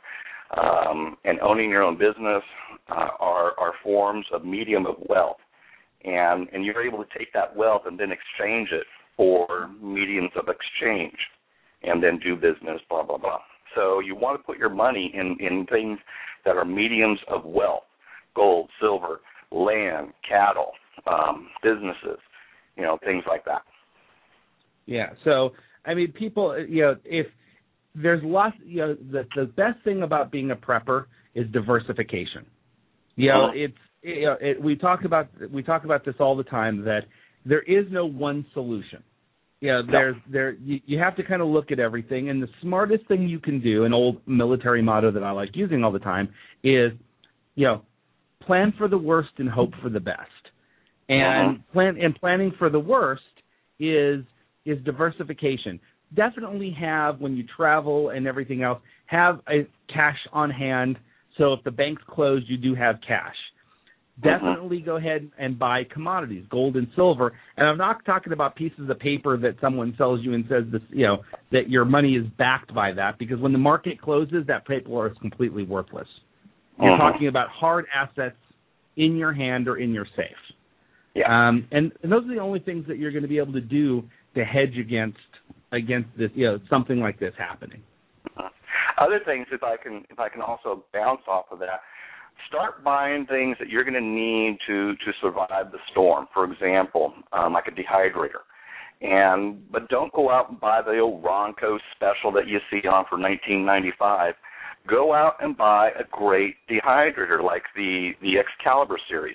um, and owning your own business uh, are are forms of medium of wealth. And, and you're able to take that wealth and then exchange it for mediums of exchange and then do business, blah, blah, blah. So you want to put your money in, in things that are mediums of wealth, gold, silver, land, cattle, um, businesses, you know, things like that. Yeah, so, I mean, people, you know, if there's lots, you know, the, the best thing about being a prepper is diversification. You know, uh-huh. it's, You know, it, we talk about we talk about this all the time, that there is no one solution. You know, there's no. there you, you have to kind of look at everything, and the smartest thing you can do, an old military motto that I like using all the time, is, you know, plan for the worst and hope for the best. And uh-huh. plan and planning for the worst is is diversification. Definitely have, when you travel and everything else, have a cash on hand. So if the bank's closed, you do have cash. Definitely go ahead and buy commodities, gold and silver. And I'm not talking about pieces of paper that someone sells you and says this, you know, that your money is backed by that, because when the market closes, that paper is completely worthless. You're uh-huh. talking about hard assets in your hand or in your safe. Yeah. Um, and, and those are the only things that you're going to be able to do to hedge against against this, you know, something like this happening. Uh-huh. Other things, if I can, if I can also bounce off of that. Start buying things that you're going to need to, to survive the storm. For example, um, like a dehydrator. And but don't go out and buy the old Ronco special that you see on for nineteen ninety-five. Go out and buy a great dehydrator like the, the Excalibur series.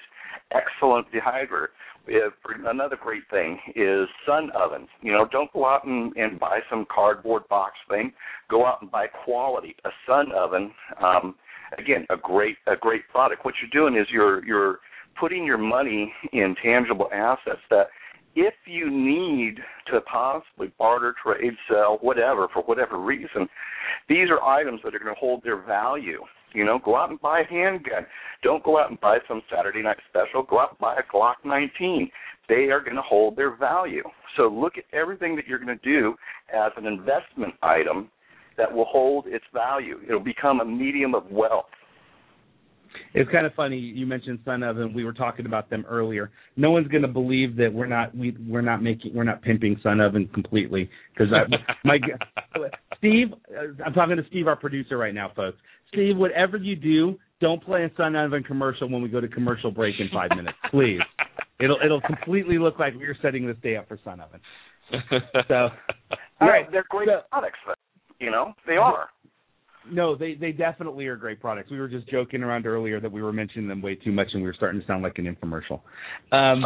excellent dehydrator. We have, another great thing is sun ovens. You know, don't go out and, and buy some cardboard box thing. Go out and buy quality. A sun oven, um, again, a great a great product. What you're doing is you're you're putting your money in tangible assets that if you need to possibly barter, trade, sell, whatever, for whatever reason, these are items that are going to hold their value. You know, go out and buy a handgun. Don't go out and buy some Saturday night special. Go out and buy a Glock nineteen. They are going to hold their value. So look at everything that you're going to do as an investment item that will hold its value. It'll become a medium of wealth. It's kind of funny you mentioned Sun Oven. We were talking about them earlier. No one's going to believe that we're not we we're not making we're not pimping Sun Oven completely because my Steve. I'm talking to Steve, our producer, right now, folks. Steve, whatever you do, don't play a Sun Oven commercial when we go to commercial break in five minutes, please. It'll it'll completely look like we're setting this day up for Sun Oven. So, all yeah, right, they're great so, products. You know, they are. No, they, they definitely are great products. We were just joking around earlier that we were mentioning them way too much, and we were starting to sound like an infomercial. Um,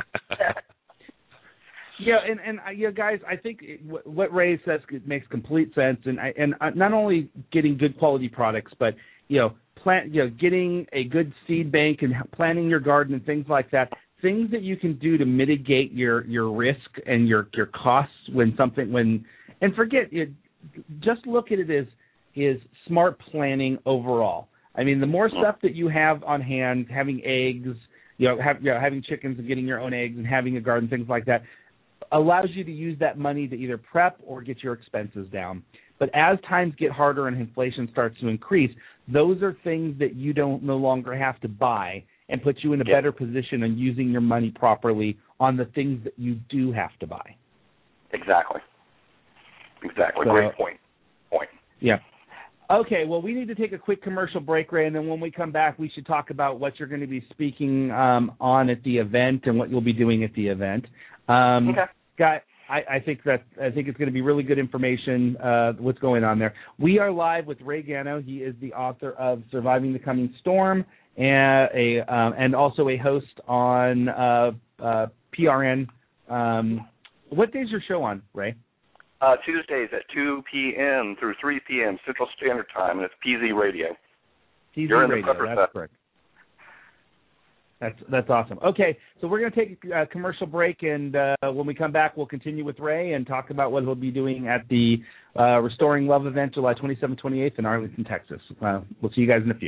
yeah, and and uh, yeah, guys, I think it, what Ray says makes complete sense, and I, and uh, not only getting good quality products, but you know, plant, you know, getting a good seed bank and planting your garden and things like that. Things that you can do to mitigate your, your risk and your your costs when something when and forget it, just look at it as is smart planning overall. I mean, the more stuff that you have on hand, having eggs, you know, have, you know, having chickens and getting your own eggs and having a garden, things like that, allows you to use that money to either prep or get your expenses down. But as times get harder and inflation starts to increase, those are things that you don't no longer have to buy and put you in a yep. better position on using your money properly on the things that you do have to buy. Exactly. Exactly. So, Great point. Point. Yeah. Okay, well, we need to take a quick commercial break, Ray, and then when we come back, we should talk about what you're going to be speaking um, on at the event and what you'll be doing at the event. Um, okay. Guy, I, I think that I think it's going to be really good information. Uh, what's going on there? We are live with Ray Gano. He is the author of Surviving the Coming Storm and a um, and also a host on uh, uh, P R N. Um, what day is your show on, Ray? Uh, Tuesdays at two p.m. through three p.m. Central Standard Time, and it's P Z Radio. P Z You're Radio, in the that's set. Correct. That's that's awesome. Okay, so we're going to take a commercial break, and uh, when we come back, we'll continue with Ray and talk about what he'll be doing at the uh, Restoring Love event, July twenty-seventh, twenty-eighth in Arlington, Texas. Uh, we'll see you guys in a few.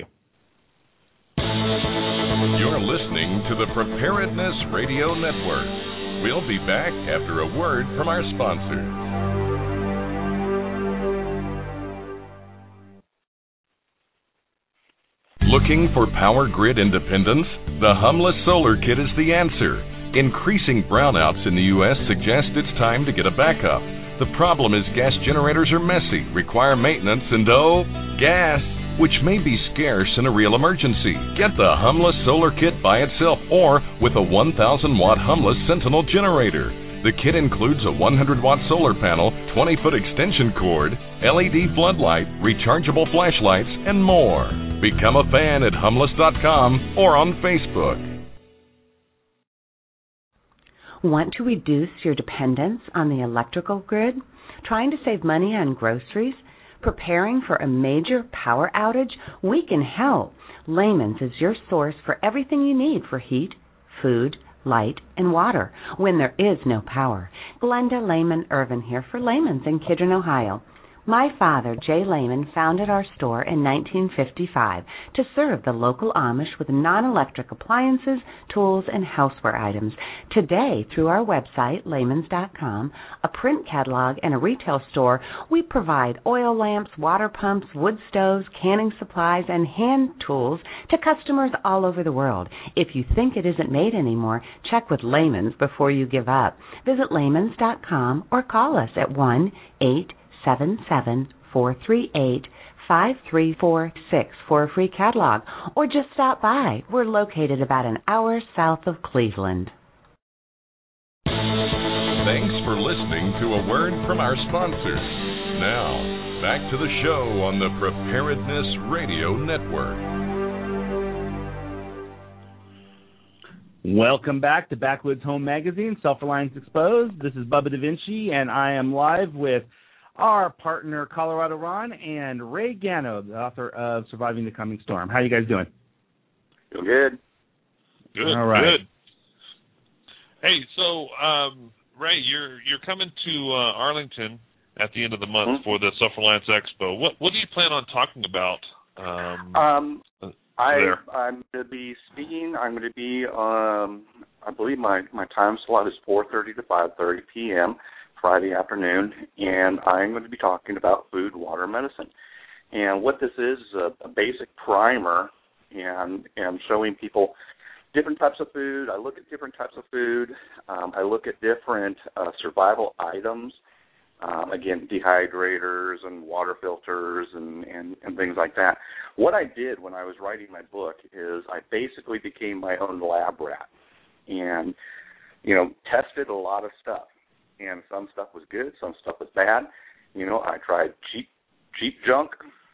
You're listening to the Preparedness Radio Network. We'll be back after a word from our sponsor. Looking for power grid independence? The Humless Solar Kit is the answer. Increasing brownouts in the U S suggest it's time to get a backup. The problem is gas generators are messy, require maintenance, and oh, gas, which may be scarce in a real emergency. Get the Humless Solar Kit by itself or with a one thousand watt Humless Sentinel generator. The kit includes a one hundred watt solar panel, twenty foot extension cord, L E D floodlight, rechargeable flashlights, and more. Become a fan at humless dot com or on Facebook. Want to reduce your dependence on the electrical grid? Trying to save money on groceries? Preparing for a major power outage? We can help. Layman's is your source for everything you need for heat, food, light, and water when there is no power. Glenda Lehman Irvin here for Layman's in Kidron, Ohio. My father, Jay Lehman, founded our store in nineteen fifty-five to serve the local Amish with non-electric appliances, tools, and houseware items. Today, through our website, laymans dot com, a print catalog, and a retail store, we provide oil lamps, water pumps, wood stoves, canning supplies, and hand tools to customers all over the world. If you think it isn't made anymore, check with Layman's before you give up. Visit laymans dot com or call us at one eight seven seven, four three eight, five three four six for a free catalog, or just stop by. We're located about an hour south of Cleveland. Thanks for listening to a word from our sponsors. Now, back to the show on the Preparedness Radio Network. Welcome back to Backwoods Home Magazine, Self-Reliance Exposed. This is Bubba Da Vinci, and I am live with our partner, Colorado Ron, and Ray Gano, the author of Surviving the Coming Storm. How are you guys doing? Doing good. Good, All right. good. Hey, so, um, Ray, you're you're coming to uh, Arlington at the end of the month mm-hmm. for the Self-Reliance Expo. What what do you plan on talking about? Um, um I, there? I'm going to be speaking. I'm going to be, um, I believe my, my time slot is four thirty to five thirty p.m. Friday afternoon, and I'm going to be talking about food, water, medicine. And what this is is a, a basic primer and, and showing people different types of food. I look at different types of food. Um, I look at different uh, survival items. Um, again, dehydrators and water filters and, and, and things like that. What I did when I was writing my book is I basically became my own lab rat and, you know, tested a lot of stuff. And some stuff was good, some stuff was bad. You know, I tried cheap cheap junk,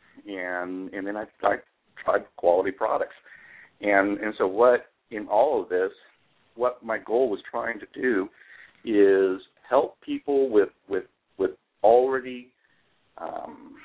and and then I, I tried quality products. And and so what, in all of this, what my goal was trying to do is help people with, with with already um,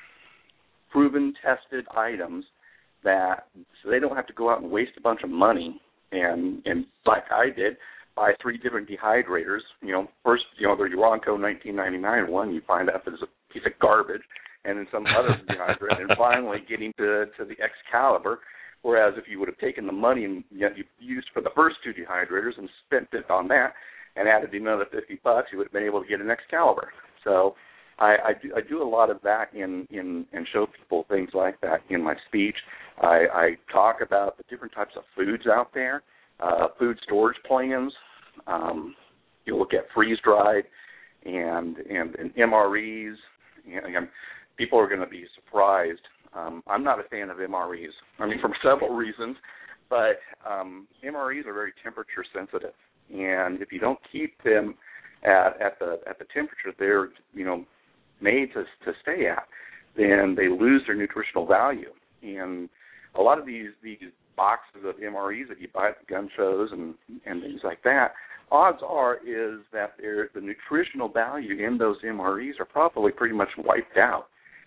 proven, tested items that so they don't have to go out and waste a bunch of money and, and like I did, buy three different dehydrators. You know, first, you know, the Uronco nineteen ninety-nine one, you find out that it's a piece of garbage, and then some other dehydrator, and finally getting to, to the Excalibur. Whereas if you would have taken the money and you, know, you used for the first two dehydrators and spent it on that and added another fifty bucks, you would have been able to get an Excalibur. So I, I, do, I do a lot of that in, in and show people things like that in my speech. I, I talk about the different types of foods out there, uh, food storage plans. Um, you look at freeze-dried and, and, and M R Es. And, and people are going to be surprised. Um, I'm not a fan of M R Es, I mean, for several reasons, but um, M R Es are very temperature sensitive. And if you don't keep them at, at the at the temperature they're you know made to to stay at, then they lose their nutritional value. And a lot of these these boxes of M R Es that you buy at gun shows and and things like that, odds are is that the nutritional value in those M R Es are probably pretty much wiped out.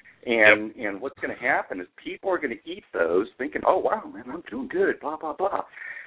And yep. and what's going to happen is people are going to eat those thinking, oh wow, man, I'm doing good, blah blah blah.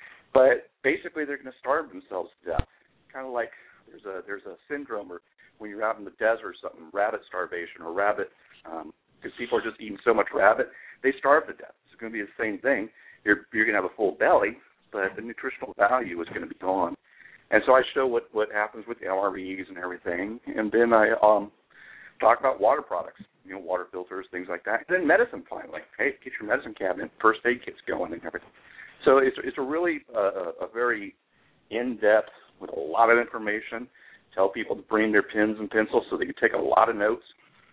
But basically, they're going to starve themselves to death. Kind of like there's a there's a syndrome, or when you're out in the desert or something, rabbit starvation or rabbit, because um, people are just eating so much rabbit, they starve to death. It's going to be the same thing. You're you're going to have a full belly, but the nutritional value is going to be gone. And so I show what, what happens with M R Es and everything, and then I um, talk about water products, you know, water filters, things like that. And then medicine finally. Hey, get your medicine cabinet, first aid kits going and everything. So it's it's a really uh, a very in-depth with a lot of information. Tell people to bring their pens and pencils so they can take a lot of notes,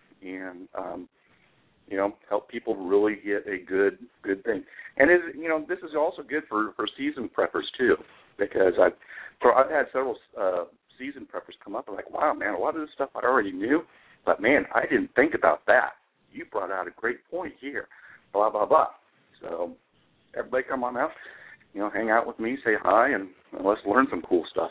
and um, you know, help people really get a good good thing. And is you know, this is also good for, for seasoned preppers too, because I've for, I've had several uh, seasoned preppers come up and like, wow, man, a lot of this stuff I already knew, but man, I didn't think about that. You brought out a great point here, blah blah blah. So everybody come on out, you know, hang out with me, say hi, and let's learn some cool stuff.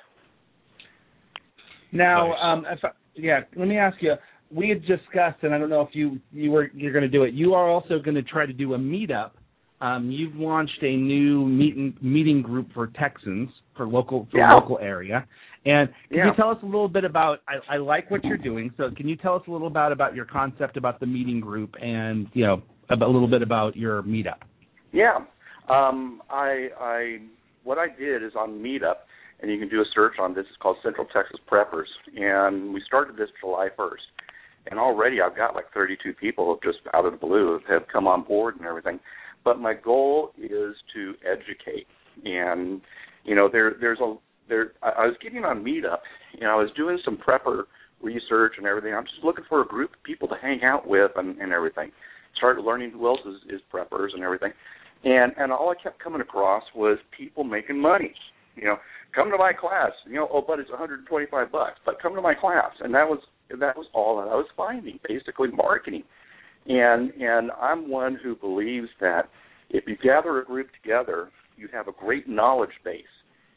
Now, nice. um, if I, yeah, let me ask you. We had discussed, and I don't know if you you were you're going to do it. You are also going to try to do a meetup. Um, you've launched a new meeting meeting group for Texans for local for yeah. local area. And can yeah. you tell us a little bit about? I, I like what you're doing. So can you tell us a little about about your concept about the meeting group, and you know about, a little bit about your meetup? Yeah. Um, I, I, what I did is on Meetup, and you can do a search on this. It's called Central Texas Preppers, and we started this July first. And already I've got like thirty-two people just out of the blue have come on board and everything. But my goal is to educate. And you know, there, there's a there. I was getting on Meetup, you know, I was doing some prepper research and everything. I'm just looking for a group of people to hang out with and, and everything. Started learning who else is, is preppers and everything. And and all I kept coming across was people making money. You know, come to my class. You know, oh, but it's one hundred twenty-five bucks. But come to my class, and that was that was all that I was finding. Basically, marketing. And and I'm one who believes that if you gather a group together, you have a great knowledge base,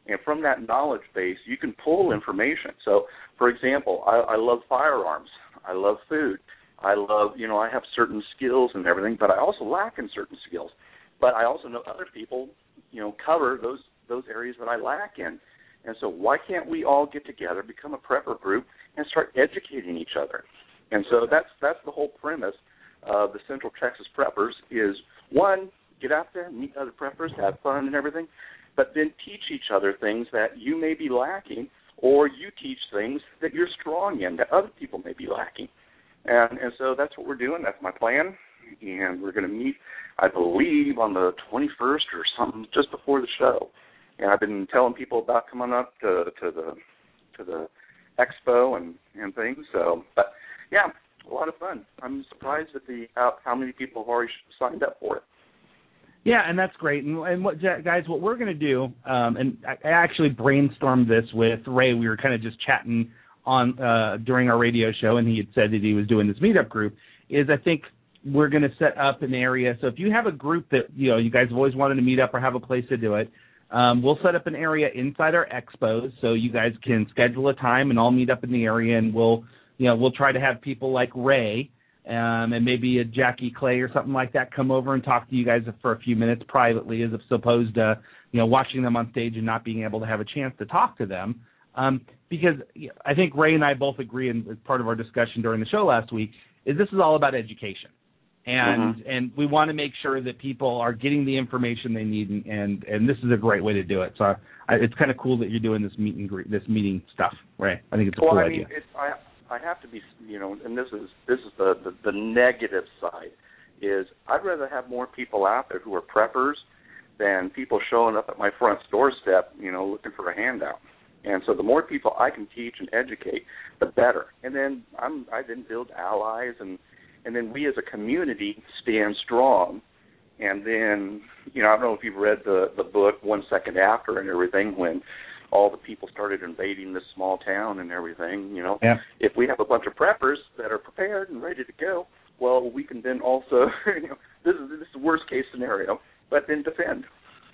And from that knowledge base, you can pull information. So, for example, I, I love firearms. I love food. I love, you know, I have certain skills and everything, but I also lack in certain skills. But I also know other people, you know, cover those those areas that I lack in. And so why can't we all get together, become a prepper group, and start educating each other? And so that's that's the whole premise of the Central Texas Preppers is, one, get out there, meet other preppers, have fun and everything, but then teach each other things that you may be lacking, or you teach things that you're strong in that other people may be lacking. And, and so that's what we're doing. That's my plan. And we're going to meet, I believe, on the twenty-first or something, just before the show. And I've been telling people about coming up to, to the to the expo and, and things. So, but yeah, a lot of fun. I'm surprised at the how, how many people have already signed up for it. Yeah, and that's great. And, and what, guys, what we're going to do, um, and I actually brainstormed this with Ray. We were kind of just chatting on uh, during our radio show, and he had said that he was doing this meetup group. Is I think we're going to set up an area. So if you have a group that you know you guys have always wanted to meet up or have a place to do it, um, we'll set up an area inside our expos so you guys can schedule a time and all meet up in the area, and we'll you know we'll try to have people like Ray. Um, and maybe a Jackie Clay or something like that come over and talk to you guys for a few minutes privately, as opposed to you know watching them on stage and not being able to have a chance to talk to them. Um, because I think Ray and I both agree, and as part of our discussion during the show last week, is this is all about education, and mm-hmm. and we want to make sure that people are getting the information they need, and and, and this is a great way to do it. So I, it's kind of cool that you're doing this meet and greet, this meeting stuff, Ray. I think it's a well, cool I mean, idea. It's, I, I have to be, you know, and this is this is the, the, the negative side, is I'd rather have more people out there who are preppers than people showing up at my front doorstep, you know, looking for a handout. And so the more people I can teach and educate, the better. And then I'm, I then build allies, and, and then we as a community stand strong. And then, you know, I don't know if you've read the, the book One Second After and everything, when all the people started invading this small town and everything, you know. Yeah. If we have a bunch of preppers that are prepared and ready to go, well, we can then also, you know, this is, this is the worst case scenario, but then defend.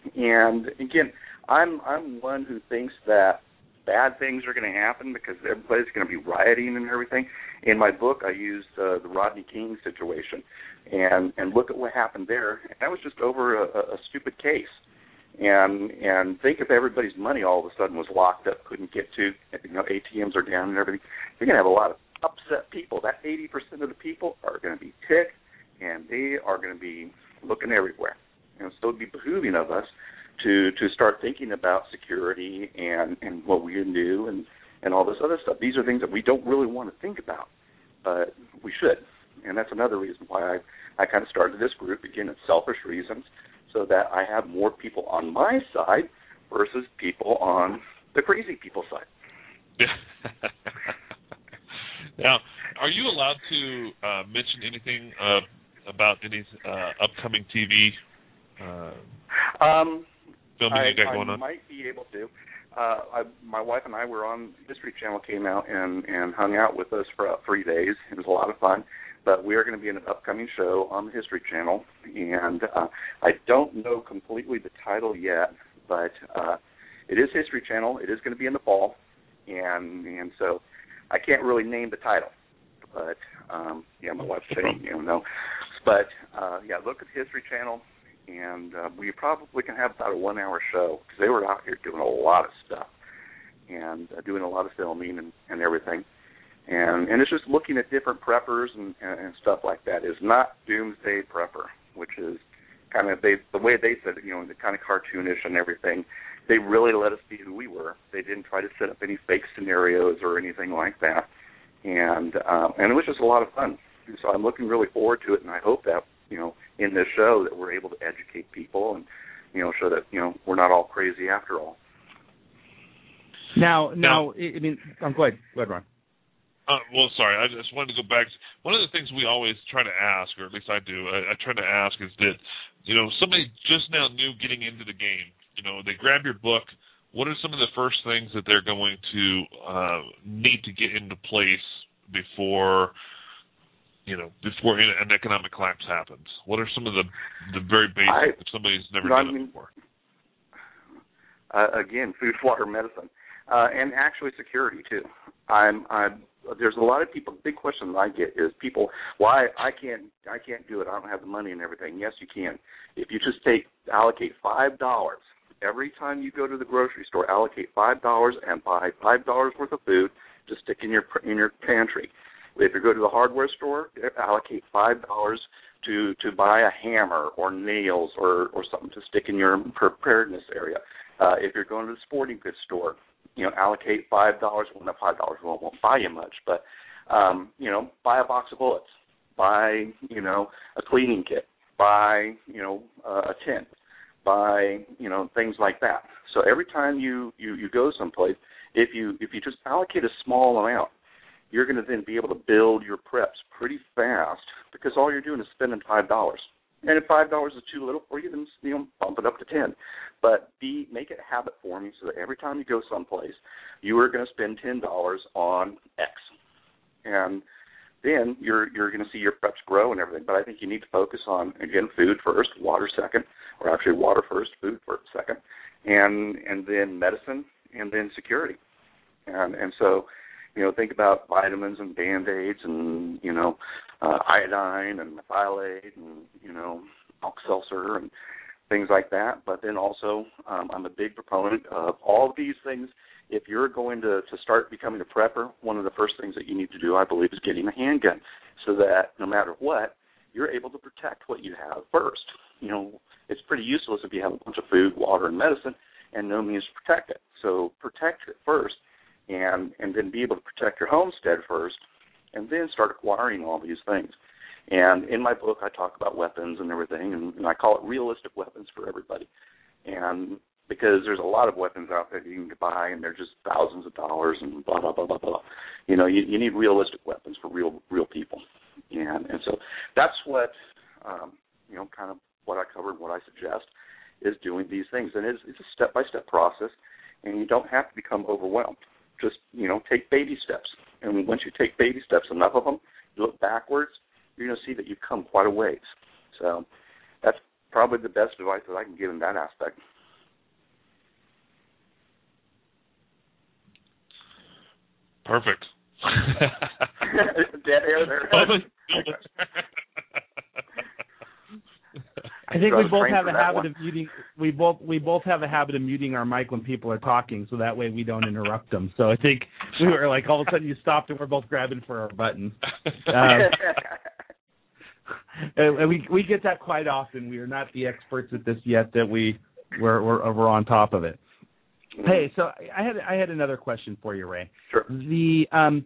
And again, I'm I'm one who thinks that bad things are going to happen because everybody's going to be rioting and everything. In my book, I used uh, the Rodney King situation, and and look at what happened there. That was just over a, a stupid case. And and think if everybody's money all of a sudden was locked up, couldn't get to, you know, A T Ms are down and everything, you're going to have a lot of upset people. That eighty percent of the people are going to be ticked, and they are going to be looking everywhere. And so it would be behooving of us to, to start thinking about security and, and what we can do and, and all this other stuff. These are things that we don't really want to think about, but we should. And that's another reason why I, I kind of started this group. Again, it's selfish reasons, so that I have more people on my side versus people on the crazy people side. Now, are you allowed to uh, mention anything uh, about any uh, upcoming T V uh, um, filming I, you got going I on? I might be able to. Uh, I, my wife and I were on History Channel, came out and, and hung out with us for about three days. It was a lot of fun. But we are going to be in an upcoming show on the History Channel, and uh, I don't know completely the title yet, but uh, it is History Channel. It is going to be in the fall, and and so I can't really name the title. But um, yeah, my wife's saying, you know, but uh, yeah, look at the History Channel, and uh, we probably can have about a one-hour show because they were out here doing a lot of stuff and uh, doing a lot of filming and, and everything. And and it's just looking at different preppers and, and stuff like that. It's not Doomsday Prepper, which is kind of, they, the way they said it, you know, the kind of cartoonish and everything. They really let us be who we were. They didn't try to set up any fake scenarios or anything like that. And um, and it was just a lot of fun. And so I'm looking really forward to it, and I hope that, you know, in this show that we're able to educate people and, you know, show that, you know, we're not all crazy after all. Now, now, I mean, um, go ahead, go ahead, Ron. Uh, well, sorry, I just wanted to go back. One of the things we always try to ask, or at least I do, I, I try to ask is that, you know, somebody just now new getting into the game, you know, they grab your book, what are some of the first things that they're going to uh, need to get into place before, you know, before an economic collapse happens? What are some of the, the very basic, I, if somebody's never done I mean, it before? Uh, again, food, water, medicine, uh, and actually security too. I'm, I'm, there's a lot of people. Big question that I get is people, why I can't, I can't do it. I don't have the money and everything. Yes, you can. If you just take allocate five dollars every time you go to the grocery store, allocate five dollars and buy five dollars worth of food to stick in your in your pantry. If you go to the hardware store, allocate five dollars to to buy a hammer or nails or, or something to stick in your preparedness area. Uh, if you're going to the sporting goods store, you know, allocate five dollars. Well, not five dollars won't, won't buy you much, but um, you know, buy a box of bullets, buy you know a cleaning kit, buy you know uh, a tent, buy you know things like that. So every time you, you, you go someplace, if you if you just allocate a small amount, you're going to then be able to build your preps pretty fast because all you're doing is spending five dollars. And if five dollars is too little for you, then you know, bump it up to ten. But be make it a habit forming so that every time you go someplace, you are going to spend ten dollars on X. And then you're you're going to see your preps grow and everything. But I think you need to focus on, again, food first, water second, or actually water first, food first, second, and and then medicine, and then security. And and so, you know, think about vitamins and Band-Aids and, you know, uh, iodine and methylate and, you know, Alka-Seltzer and things like that. But then also um, I'm a big proponent of all of these things. If you're going to, to start becoming a prepper, one of the first things that you need to do, I believe, is getting a handgun so that no matter what, you're able to protect what you have first. You know, it's pretty useless if you have a bunch of food, water, and medicine and no means to protect it. So protect it first. And, and then be able to protect your homestead first, and then start acquiring all these things. And in my book, I talk about weapons and everything, and, and I call it realistic weapons for everybody. And because there's a lot of weapons out there that you can buy, and they're just thousands of dollars and blah, blah, blah, blah, blah. You know, you, you need realistic weapons for real real people. And, and so that's what, um, you know, kind of what I covered, what I suggest, is doing these things. And it's, it's a step-by-step process, and you don't have to become overwhelmed. Just, you know, take baby steps. And once you take baby steps, enough of them, you look backwards, you're going to see that you've come quite a ways. So that's probably the best advice that I can give in that aspect. Perfect. Dead air there. I think we both have a habit one. of muting. We both we both have a habit of muting our mic when people are talking, so that way we don't interrupt them. So I think we were like, all of a sudden you stopped and we're both grabbing for our buttons. Um, and we we get that quite often. We are not the experts at this yet. That we we're we're, we're on top of it. Hey, so I had I had another question for you, Ray. Sure. The um.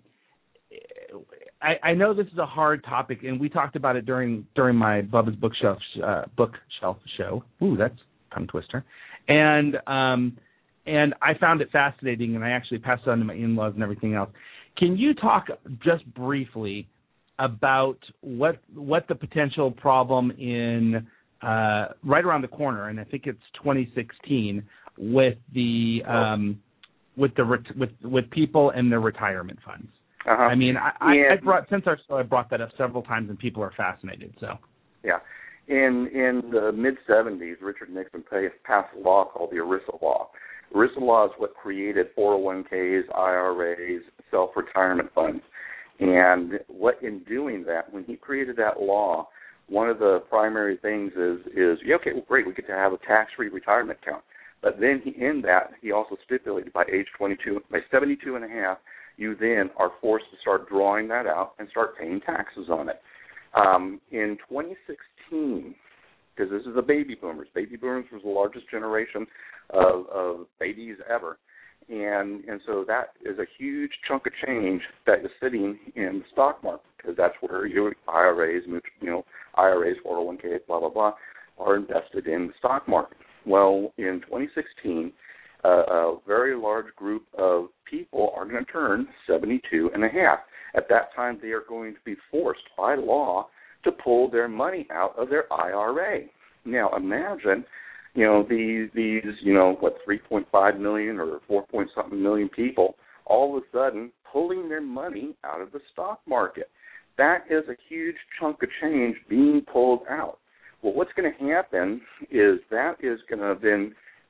I, I know this is a hard topic, and we talked about it during during my Bubba's Bookshelf uh, bookshelf show. Ooh, that's a tongue twister. And um, and I found it fascinating, and I actually passed it on to my in-laws and everything else. Can you talk just briefly about what what the potential problem in uh, right around the corner, and I think it's twenty sixteen, with the um, with the with with people and their retirement funds? Uh-huh. I mean, I, yeah. I, I brought since our show, I brought that up several times, and people are fascinated. So, yeah, in in the mid seventies, Richard Nixon passed a law called the ERISA law. ERISA law is what created four oh one k's, I R As, self-retirement funds, and what in doing that, when he created that law, one of the primary things is is yeah, okay, well, great, we get to have a tax-free retirement account, but then he, in that he also stipulated by age twenty-two, by seventy-two and a half. You then are forced to start drawing that out and start paying taxes on it. Um, in twenty sixteen, because this is the baby boomers, baby boomers was the largest generation of, of babies ever, and and so that is a huge chunk of change that is sitting in the stock market, because that's where your I R As, you know, I R As, four oh one k's, blah blah blah, are invested in the stock market. Well, in twenty sixteen. Uh, a very large group of people are going to turn seventy-two and a half. At that time, they are going to be forced by law to pull their money out of their I R A. Now, imagine, you know, these, these you know, what, three point five million or four point something million people all of a sudden pulling their money out of the stock market. That is a huge chunk of change being pulled out. Well, what's going to happen is that is going to then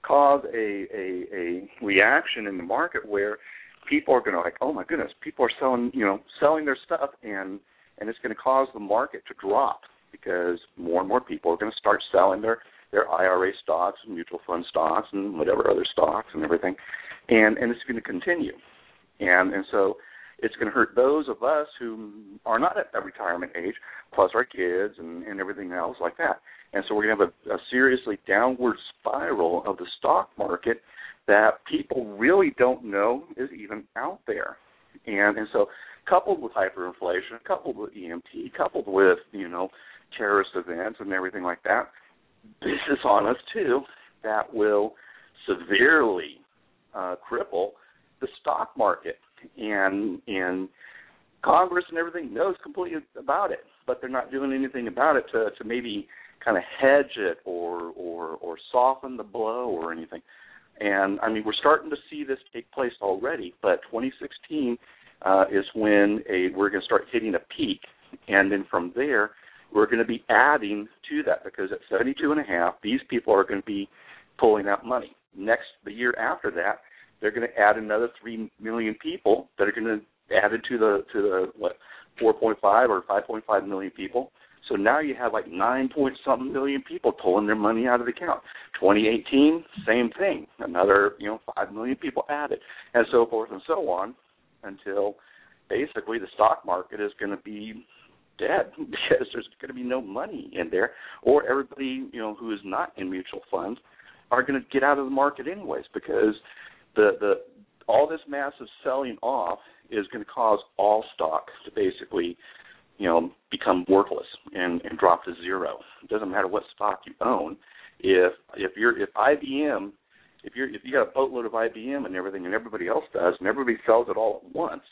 cause a, a, a reaction in the market where people are going to like, oh my goodness, people are selling, you know, selling their stuff, and, and it's going to cause the market to drop because more and more people are going to start selling their, their I R A stocks and mutual fund stocks and whatever other stocks and everything, and, and it's going to continue. And, and so it's going to hurt those of us who are not at that retirement age, plus our kids and, and everything else like that. And so we're going to have a, a seriously downward spiral of the stock market that people really don't know is even out there. And, and so coupled with hyperinflation, coupled with E M T, coupled with, you know, terrorist events and everything like that, this is on us too that will severely uh, cripple the stock market. And, and Congress and everything knows completely about it, but they're not doing anything about it to, to maybe kind of hedge it or, or or soften the blow or anything. And, I mean, we're starting to see this take place already, but twenty sixteen uh, is when a we're going to start hitting a peak, and then from there we're going to be adding to that because at seventy-two and a half, these people are going to be pulling out money. Next, the year after that, they're going to add another three million people that are going to add it to the to the what four point five or five point five million people. So now you have like nine point something million people pulling their money out of the account. twenty eighteen, same thing, another you know five million people added, and so forth and so on, until basically the stock market is going to be dead because there's going to be no money in there, or everybody you know who is not in mutual funds are going to get out of the market anyways because The, the all this massive selling off is going to cause all stocks to basically, you know, become worthless and, and drop to zero. It doesn't matter what stock you own. If if you're if I B M, if you're if you got a boatload of I B M and everything, and everybody else does, and everybody sells it all at once,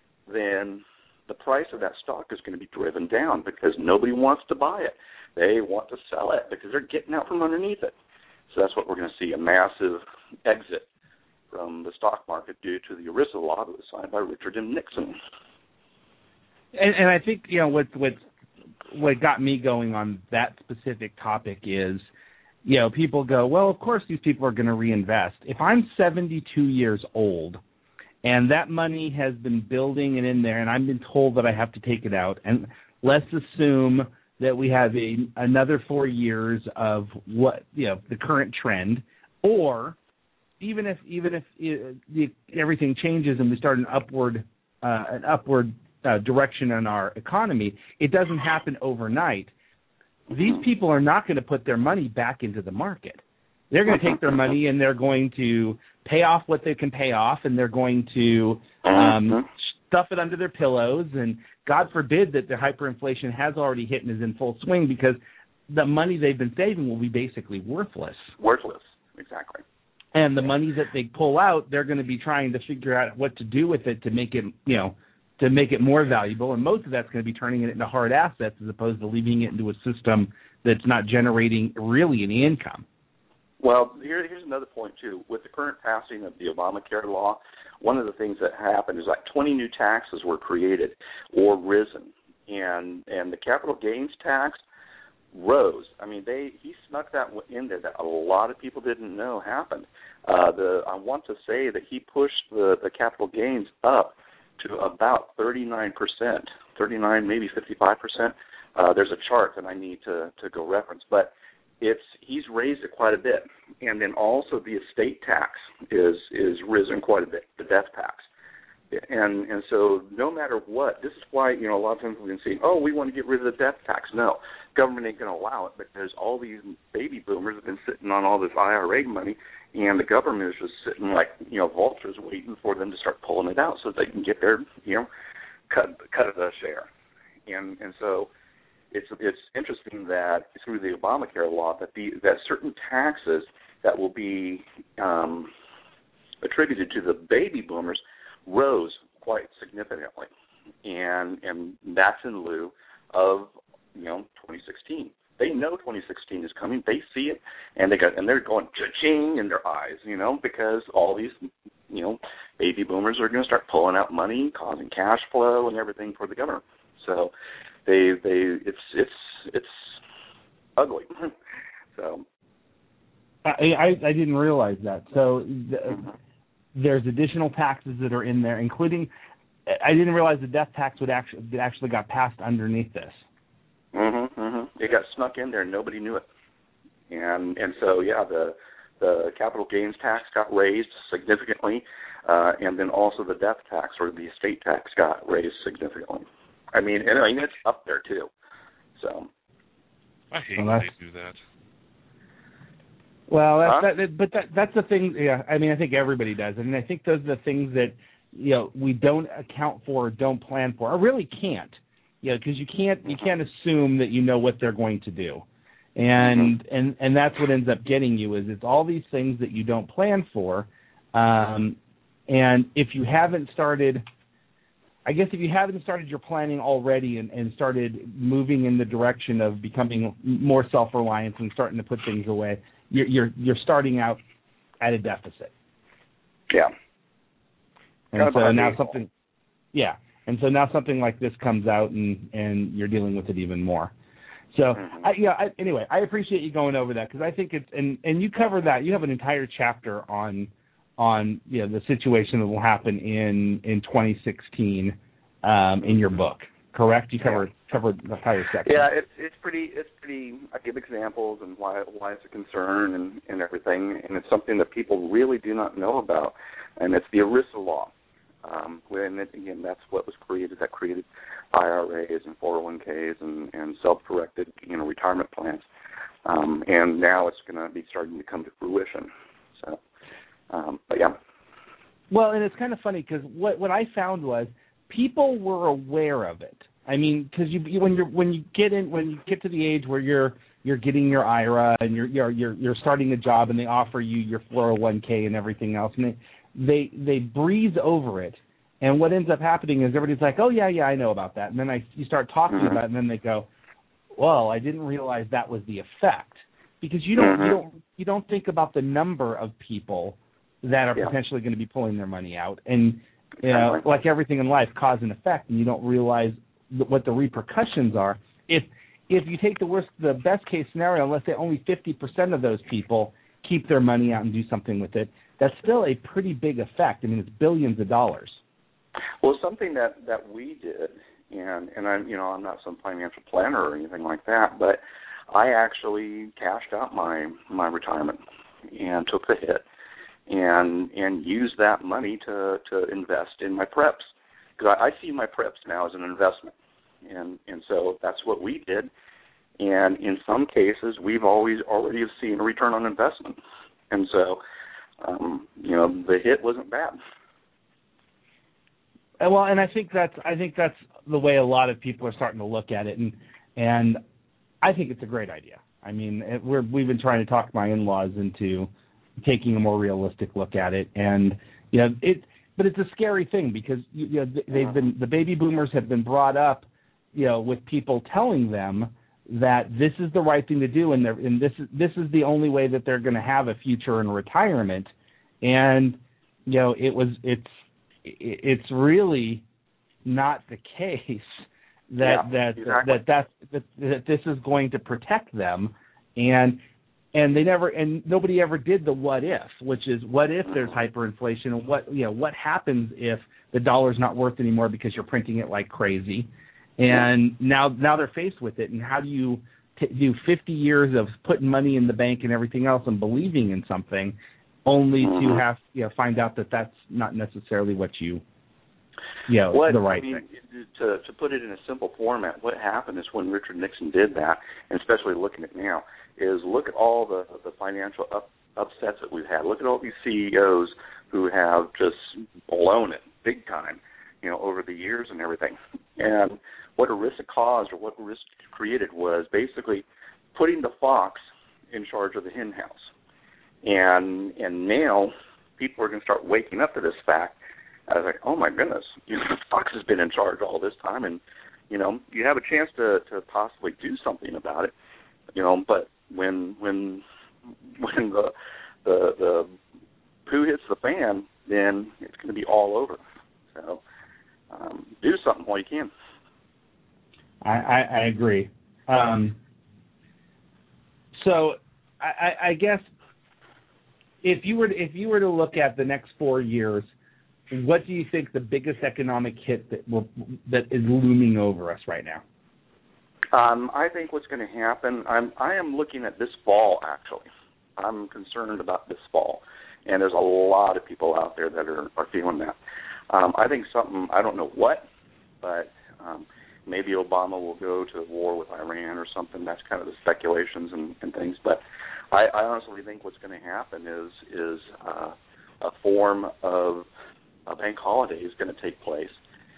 then the price of that stock is going to be driven down because nobody wants to buy it. They want to sell it because they're getting out from underneath it. So that's what we're going to see, a massive exit from the stock market due to the ERISA law that was signed by Richard M. Nixon. And, and I think, you know, what, what, what got me going on that specific topic is, you know, people go, well, of course these people are going to reinvest. If I'm seventy-two years old and that money has been building and in there and I've been told that I have to take it out, and let's assume that we have a, another four years of what, you know, the current trend, or even if even if it, the, everything changes and we start an upward uh, an upward uh, direction in our economy, it doesn't happen overnight. These people are not going to put their money back into the market. They're going to take their money and they're going to pay off what they can pay off, and they're going to um, stuff it under their pillows. And God forbid that the hyperinflation has already hit and is in full swing, because the money they've been saving will be basically worthless. Worthless, exactly. And the money that they pull out, they're going to be trying to figure out what to do with it to make it, you know, to make it more valuable. And most of that's going to be turning it into hard assets as opposed to leaving it into a system that's not generating really any income. Well, here, here's another point, too. With the current passing of the Obamacare law, one of the things that happened is like twenty new taxes were created or risen. And and the capital gains tax rose. I mean, they he snuck that in there that a lot of people didn't know happened. Uh, the I want to say that he pushed the, the capital gains up to about thirty-nine percent, thirty-nine, maybe fifty-five percent. Uh, there's a chart that I need to, to go reference, but it's he's raised it quite a bit. And then also the estate tax is is risen quite a bit, the death tax. And and so no matter what, this is why, you know, a lot of times we can say, oh, we want to get rid of the death tax. No, government ain't going to allow it because all these baby boomers have been sitting on all this I R A money, and the government is just sitting like, you know, vultures waiting for them to start pulling it out so they can get their, you know, cut cut of the share. And and so it's it's interesting that through the Obamacare law that the that certain taxes that will be um, attributed to the baby boomers rose quite significantly, and and that's in lieu of, you know, twenty sixteen. They know twenty sixteen is coming. They see it, and they got and they're going cha-ching in their eyes, you know, because all these, you know, baby boomers are going to start pulling out money, causing cash flow and everything for the government. So they they it's it's it's ugly. So I, I, I didn't realize that. So the, mm-hmm. there's additional taxes that are in there, including. I didn't realize the death tax would actually that actually got passed underneath this. Mm-hmm, mm-hmm. It got snuck in there, and nobody knew it. And and so yeah, the the capital gains tax got raised significantly, uh, and then also the death tax or the estate tax got raised significantly. I mean, and I mean it's up there too. So I hate well, when they do that. Well, that's, huh? that, but that, that's the thing. Yeah, I mean, I think everybody does, and I think those are the things that you know we don't account for, or don't plan for, or really can't. You know, because you can't you can't assume that you know what they're going to do, and mm-hmm. and and that's what ends up getting you is it's all these things that you don't plan for, um, and if you haven't started. I guess if you haven't started your planning already and, and started moving in the direction of becoming more self-reliant and starting to put things away, you're you're, you're starting out at a deficit. Yeah. And kind so now something, yeah, and so now something like this comes out and, and you're dealing with it even more. So mm-hmm. I, yeah. I, anyway, I appreciate you going over that because I think it's and, and you cover that. You have an entire chapter on. on you know, the situation that will happen in, in twenty sixteen um, in your book, correct? You covered yeah. covered the entire section. Yeah, it's it's pretty it's pretty. I give examples and why why it's a concern and, and everything, and it's something that people really do not know about, and it's the ERISA law. Um, when it, again, that's what was created. That created I R As and four oh one Ks and, and self-directed you know retirement plans, um, and now it's going to be starting to come to fruition. So. Um, but yeah. Well, and it's kind of funny because what what I found was people were aware of it. I mean, because you, you when you when you get in when you get to the age where you're you're getting your I R A and you're you're you're, you're starting a job and they offer you your four oh one K and everything else, and they they they breeze over it. And what ends up happening is everybody's like, oh yeah yeah I know about that, and then I you start talking mm-hmm. about it, and then they go, well, I didn't realize that was the effect because you don't mm-hmm. you don't you don't think about the number of people that are yeah. potentially going to be pulling their money out. And, you know, like everything in life, cause and effect, and you don't realize th- what the repercussions are. If if you take the worst, the best case scenario, and let's say only fifty percent of those people keep their money out and do something with it, that's still a pretty big effect. I mean, it's billions of dollars. Well, something that, that we did, and, and I'm, you know, I'm not some financial planner or anything like that, but I actually cashed out my, my retirement and took the hit. And and use that money to, to invest in my preps because I, I see my preps now as an investment, and and so that's what we did. And in some cases, we've always already seen a return on investment, and so um, you know the hit wasn't bad. And well, and I think that's I think that's the way a lot of people are starting to look at it, and and I think it's a great idea. I mean, it, we're we've been trying to talk my in-laws into taking a more realistic look at it, and you know it. But it's a scary thing because you, you know they've been the baby boomers have been brought up, you know, with people telling them that this is the right thing to do, and they're and this is this is the only way that they're going to have a future in retirement, and you know it was it's it's really not the case that yeah, that, exactly. that that that that this is going to protect them, and. And they never, and nobody ever did the what if, which is what if there's hyperinflation, and what you know what happens if the dollar's not worth anymore because you're printing it like crazy, and now now they're faced with it, and how do you t- do fifty years of putting money in the bank and everything else and believing in something, only to have you know find out that that's not necessarily what you you know what, the right I mean, thing. To to put it in a simple format, what happened is when Richard Nixon did that, and especially looking at now. Is look at all the, the financial up, upsets that we've had. Look at all these C E Os who have just blown it big time, you know, over the years and everything. And what ERISA caused or what ERISA created was basically putting the fox in charge of the hen house. And and now people are going to start waking up to this fact. I was like, oh, my goodness, you know, the fox has been in charge all this time. And, you know, you have a chance to, to possibly do something about it, you know, but when when when the the the poo hits the fan, then it's going to be all over. So um, do something while you can. I, I, I agree. Um, so I, I guess if you were to, if you were to look at the next four years, what do you think the biggest economic hit that will that is looming over us right now? Um, I think what's going to happen. I'm I am looking at this fall. Actually, I'm concerned about this fall, and there's a lot of people out there that are, are feeling that. Um, I think something. I don't know what, but um, maybe Obama will go to war with Iran or something. That's kind of the speculations and, and things. But I, I honestly think what's going to happen is is uh, a form of a bank holiday is going to take place,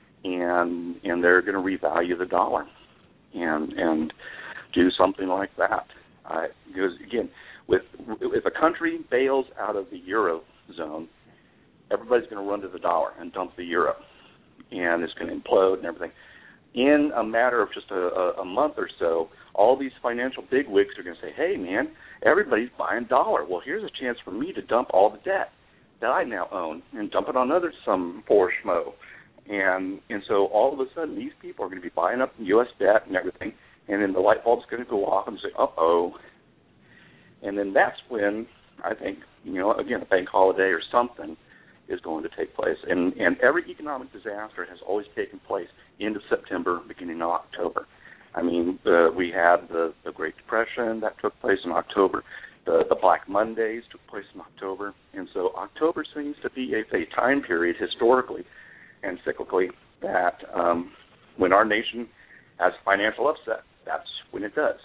and and they're going to revalue the dollar, and and do something like that. Uh, because again, with if a country bails out of the eurozone, everybody's going to run to the dollar and dump the euro, and it's going to implode and everything. In a matter of just a, a, a month or so, all these financial bigwigs are going to say, "Hey, man, everybody's buying dollar. Well, here's a chance for me to dump all the debt that I now own and dump it on other some poor schmo." And and so all of a sudden, these people are going to be buying up U S debt and everything, and then the light bulb's going to go off and say, "Uh-oh." And then that's when I think, you know, again, a bank holiday or something is going to take place. And, and every economic disaster has always taken place end of September, beginning of October. I mean, uh, we had the, the Great Depression that took place in October. The, the Black Mondays took place in October. And so October seems to be a, a time period historically and cyclically that um, when our nation has financial upset, that's when it does.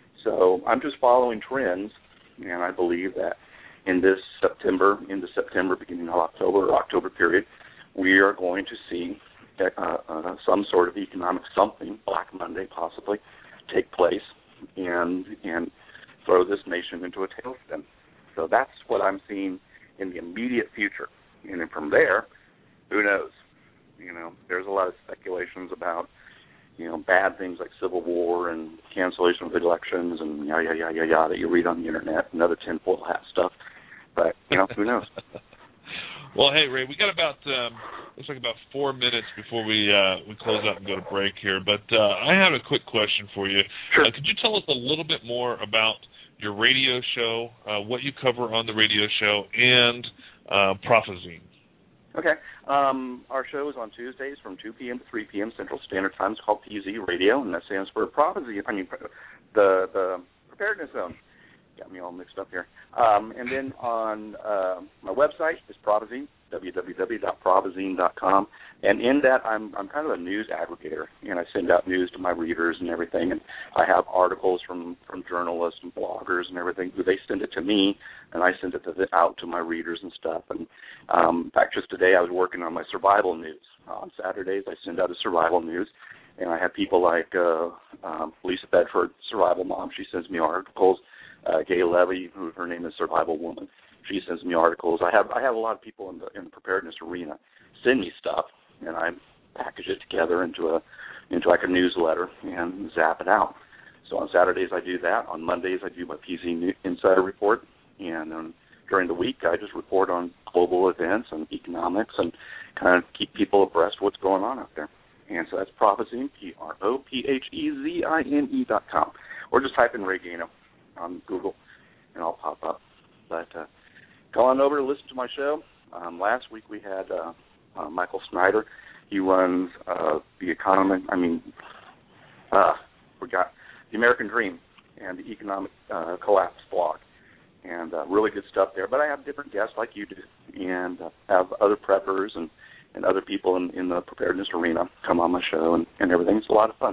So I'm just following trends, and I believe that in this September, into September, beginning of October, or October period, we are going to see uh, uh, some sort of economic something, Black Monday possibly, take place and and throw this nation into a tailspin. So that's what I'm seeing in the immediate future. And then from there, who knows? You know, there's a lot of speculations about, you know, bad things like civil war and cancellation of elections and yada, yada, yada, yada that you read on the internet and other tinfoil hat stuff. But, you know, who knows? Well, hey, Ray, we got about, um, looks like about four minutes before we uh, we close out and go to break here. But uh, I have a quick question for you. Sure. Uh, could you tell us a little bit more about your radio show, uh, what you cover on the radio show, and uh, Prophazine? Okay. Um, our show is on Tuesdays from two p.m. to three p.m. Central Standard Time. It's called P Z Radio, and that stands for Prophazine. I mean, the the Preparedness Zone. Got me all mixed up here. Um, and then on uh, my website is Prophazine, w w w dot prophazine dot com. And in that, I'm I'm kind of a news aggregator, and I send out news to my readers and everything. And I have articles from, from journalists and bloggers and everything. They send it to me, and I send it to the, out to my readers and stuff. And um, in fact, just today I was working on my survival news. On Saturdays, I send out a survival news. And I have people like uh, um, Lisa Bedford, Survival Mom. She sends me articles. Uh, Gay Levy, who her name is Survival Woman. She sends me articles. I have I have a lot of people in the in the preparedness arena send me stuff, and I package it together into a into like a newsletter and zap it out. So on Saturdays I do that. On Mondays I do my P Z Insider Report, and um, during the week I just report on global events and economics and kind of keep people abreast of what's going on out there. And so that's Prophazine, P R O P H E Z I N E dot com, or just type in Ray Gaino on Google, and I'll pop up. But uh, go on over to listen to my show. Um, last week we had uh, uh, Michael Snyder. He runs uh, the economy. I mean, uh, forgot the American Dream and the Economic uh, Collapse blog, and uh, really good stuff there. But I have different guests like you do, and uh, have other preppers and, and other people in, in the preparedness arena come on my show, and, and everything. It's a lot of fun.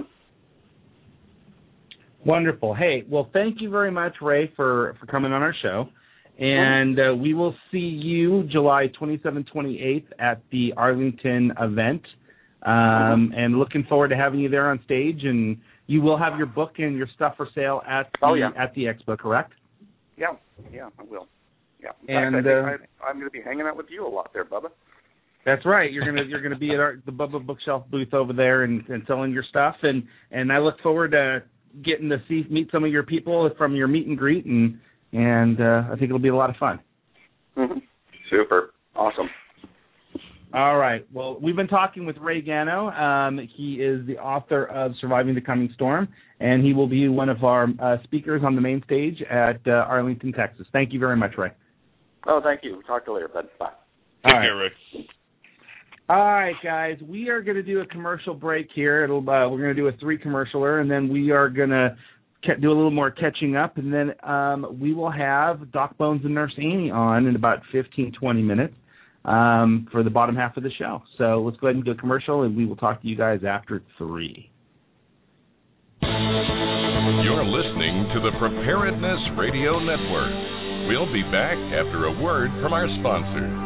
Wonderful. Hey, well, thank you very much, Ray, for, for coming on our show. And uh, we will see you July twenty-seventh, twenty-eighth at the Arlington event. Um, and looking forward to having you there on stage. And you will have your book and your stuff for sale at the, oh, yeah. at the expo, correct? Yeah, yeah, I will. Yeah. In and fact, I uh, think I, I'm going to be hanging out with you a lot there, Bubba. That's right. You're gonna you're gonna be at our, the Bubba Bookshelf booth over there and, and selling your stuff. And, and I look forward to getting to see meet some of your people from your meet and greet, and and uh, I think it'll be a lot of fun. Mm-hmm. Super. Awesome. All right. Well, we've been talking with Ray Gaino. Um, he is the author of Surviving the Coming Storm, and he will be one of our uh, speakers on the main stage at uh, Arlington, Texas. Thank you very much, Ray. Oh, thank you. Talk to you later, bud. Bye. Take All care, right. Rick. All right, guys. We are going to do a commercial break here. It'll uh, we're going to do a three commercialer, and then we are going to do a little more catching up, and then um, we will have Doc Bones and Nurse Amy on in about fifteen, twenty minutes um, for the bottom half of the show. So let's go ahead and do a commercial, and we will talk to you guys after three. You're listening to the Preparedness Radio Network. We'll be back after a word from our sponsor.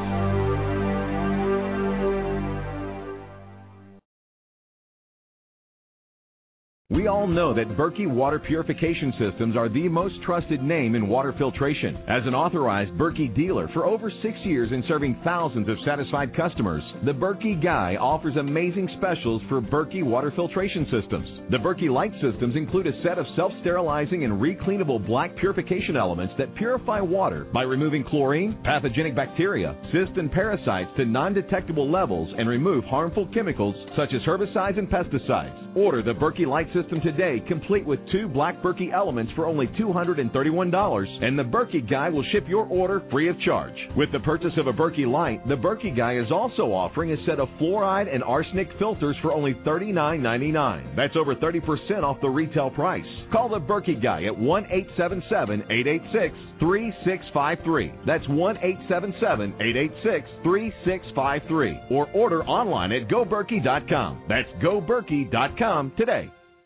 We all know that Berkey Water Purification Systems are the most trusted name in water filtration. As an authorized Berkey dealer for over six years and serving thousands of satisfied customers, the Berkey Guy offers amazing specials for Berkey water filtration systems. The Berkey Light systems include a set of self-sterilizing and recleanable black purification elements that purify water by removing chlorine, pathogenic bacteria, cysts, and parasites to non-detectable levels and remove harmful chemicals such as herbicides and pesticides. Order the Berkey Light system today, complete with two black Berkey elements for only two hundred thirty-one dollars, and the Berkey Guy will ship your order free of charge. With the purchase of a Berkey Light, the Berkey Guy is also offering a set of fluoride and arsenic filters for only thirty-nine ninety-nine. That's over thirty percent off the retail price. Call the Berkey Guy at one eight seven seven, eight eight six, three six five three. That's one eight seven seven, eight eight six, three six five three. Or order online at go berkey dot com. That's go berkey dot com today.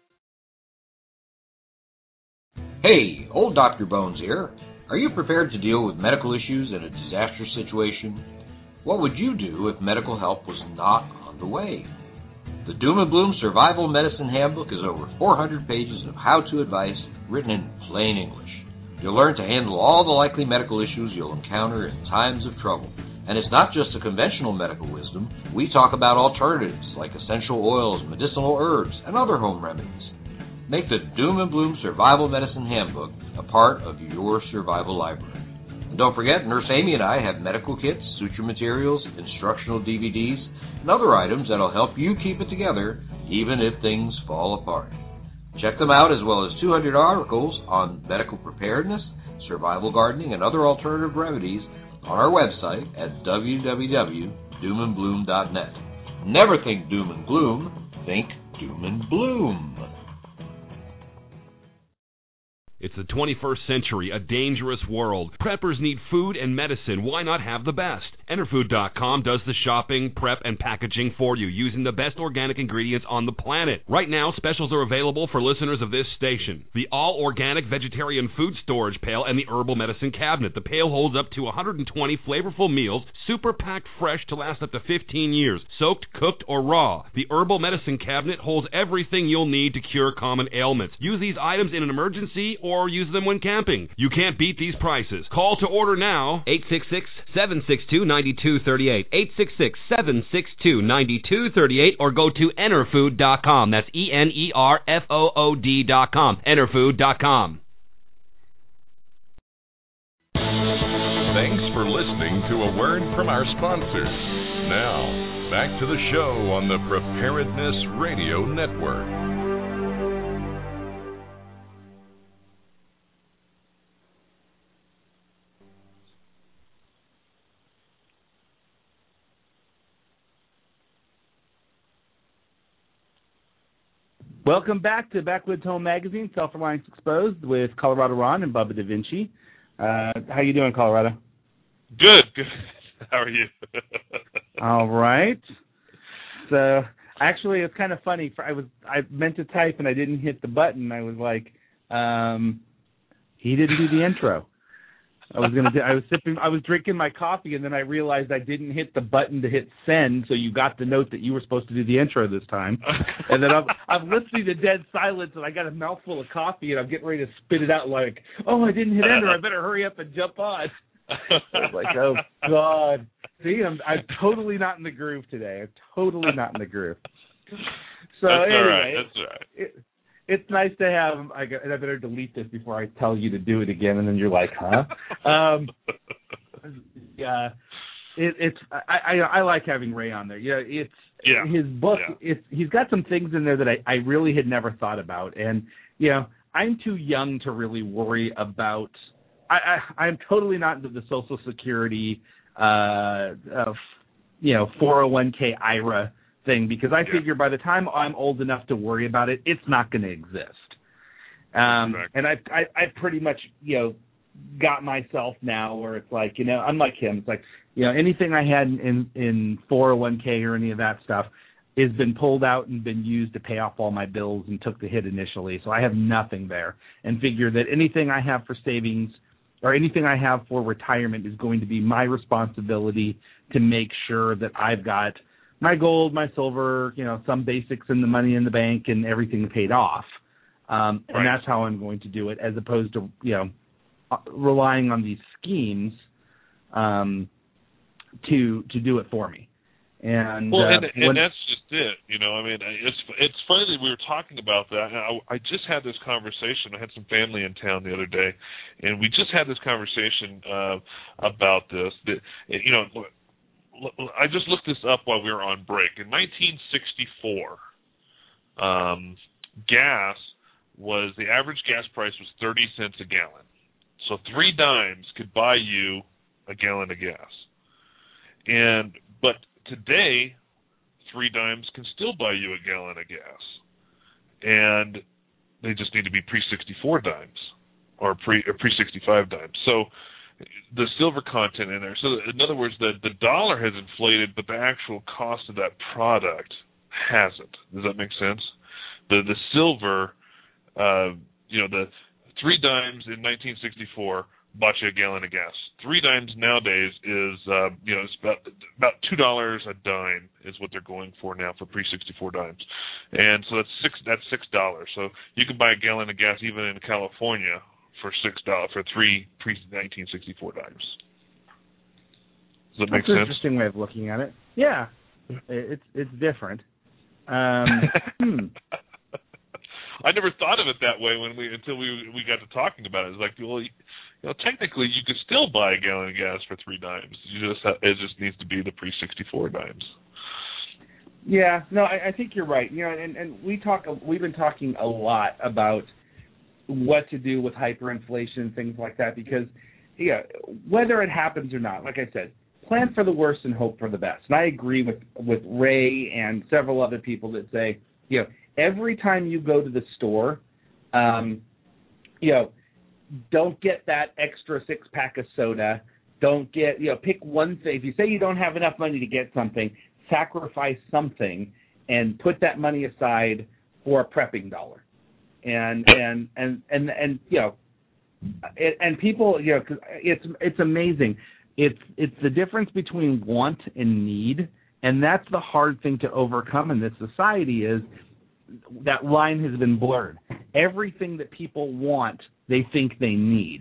Hey, old Doctor Bones here. Are you prepared to deal with medical issues in a disastrous situation? What would you do if medical help was not on the way? The Doom and Bloom Survival Medicine Handbook is over four hundred pages of how-to advice written in plain English. You'll learn to handle all the likely medical issues you'll encounter in times of trouble. And it's not just a conventional medical wisdom. We talk about alternatives like essential oils, medicinal herbs, and other home remedies. Make the Doom and Bloom Survival Medicine Handbook a part of your survival library. And don't forget, Nurse Amy and I have medical kits, suture materials, instructional D V Ds, and other items that'll help you keep it together even if things fall apart. Check them out, as well as two hundred articles on medical preparedness, survival gardening, and other alternative remedies on our website at w w w dot doom and bloom dot net. Never think doom and gloom, think doom and bloom. It's the twenty-first century, a dangerous world. Preppers need food and medicine. Why not have the best? Enterfood dot com does the shopping, prep, and packaging for you using the best organic ingredients on the planet. Right now, specials are available for listeners of this station. The all-organic vegetarian food storage pail and the herbal medicine cabinet. The pail holds up to one hundred twenty flavorful meals, super packed fresh to last up to fifteen years, soaked, cooked, or raw. The herbal medicine cabinet holds everything you'll need to cure common ailments. Use these items in an emergency or use them when camping. You can't beat these prices. Call to order now. eight six six, seven six two, nine two three eight. eight six six, seven six two, nine two three eight or go to enterfood dot com. That's E N E R F O O D dot com. enterfood dot com. Thanks for listening to a word from our sponsors. Now, back to the show on the Preparedness Radio Network. Welcome back to Backwoods Home Magazine, Self-Reliance Exposed with Colorado Ron and Bubba Da Vinci. Uh, how you doing, Colorado? Good, good. How are you? All right. So, actually, it's kind of funny. I was I meant to type and I didn't hit the button. I was like, um, he didn't do the intro. I was gonna. I was sipping. I was drinking my coffee, and then I realized I didn't hit the button to hit send. So you got the note that you were supposed to do the intro this time. And then I'm, I'm listening to dead silence, and I got a mouthful of coffee, and I'm getting ready to spit it out. Like, oh, I didn't hit enter. I better hurry up and jump on. I was like, oh God. See, I'm I'm totally not in the groove today. I'm totally not in the groove. So That's anyway, all right. That's all right. It, It's nice to have. I, got, I better delete this before I tell you to do it again, and then you're like, "Huh?" um, yeah, it, it's. I, I I like having Ray on there. Yeah, it's yeah. his book. Yeah. It's he's got some things in there that I, I really had never thought about, and you know, I'm too young to really worry about I, I I'm totally not into the Social Security, uh, of, you know, four oh one k I R A thing, because I yeah. figure by the time I'm old enough to worry about it, it's not going to exist. Um, exactly. And I, I I pretty much, you know, got myself now where it's like, you know, I'm like him. It's like, you know, anything I had in in four oh one k or any of that stuff has been pulled out and been used to pay off all my bills and took the hit initially. So I have nothing there, and figure that anything I have for savings or anything I have for retirement is going to be my responsibility to make sure that I've got my gold, my silver, you know, some basics in the money in the bank and everything paid off. Um, and right. that's how I'm going to do it, as opposed to, you know, relying on these schemes um, to to do it for me. And well, uh, and, and when, that's just it. You know, I mean, it's it's funny that we were talking about that. I, I just had this conversation. I had some family in town the other day, and we just had this conversation uh, about this. That, you know, I just looked this up while we were on break. In nineteen sixty-four, um, gas was the average gas price was thirty cents a gallon. So three dimes could buy you a gallon of gas. And but today, three dimes can still buy you a gallon of gas. And they just need to be pre sixty-four dimes or pre or pre sixty-five dimes. So the silver content in there. So in other words, the the dollar has inflated, but the actual cost of that product hasn't. Does that make sense? The the silver, uh, you know, the three dimes in nineteen sixty-four bought you a gallon of gas. Three dimes nowadays is, uh, you know, it's about about two dollars a dime is what they're going for now for pre sixty-four dimes, and so that's six that's six dollars. So you can buy a gallon of gas even in California for six dollars for three pre nineteen sixty-four dimes. Does that make that's sense? An interesting way of looking at it. Yeah, it's it's different. Um, hmm. I never thought of it that way when we until we we got to talking about it. It's like, well, you know, technically you could still buy a gallon of gas for three dimes. You just have, it just needs to be the pre sixty-four dimes. Yeah, no, I, I think you're right. You know, and, and we talk we've been talking a lot about what to do with hyperinflation and things like that, because yeah, whether it happens or not, like I said, plan for the worst and hope for the best. And I agree with with Ray and several other people that say, you know, every time you go to the store, um, you know, don't get that extra six pack of soda. Don't get, you know, pick one thing. If you say you don't have enough money to get something, sacrifice something and put that money aside for a prepping dollar. And and and and, and you know, it, and people, you know, cause it's it's amazing. It's it's the difference between want and need, and that's the hard thing to overcome in this society. Is that line has been blurred. Everything that people want, they think they need,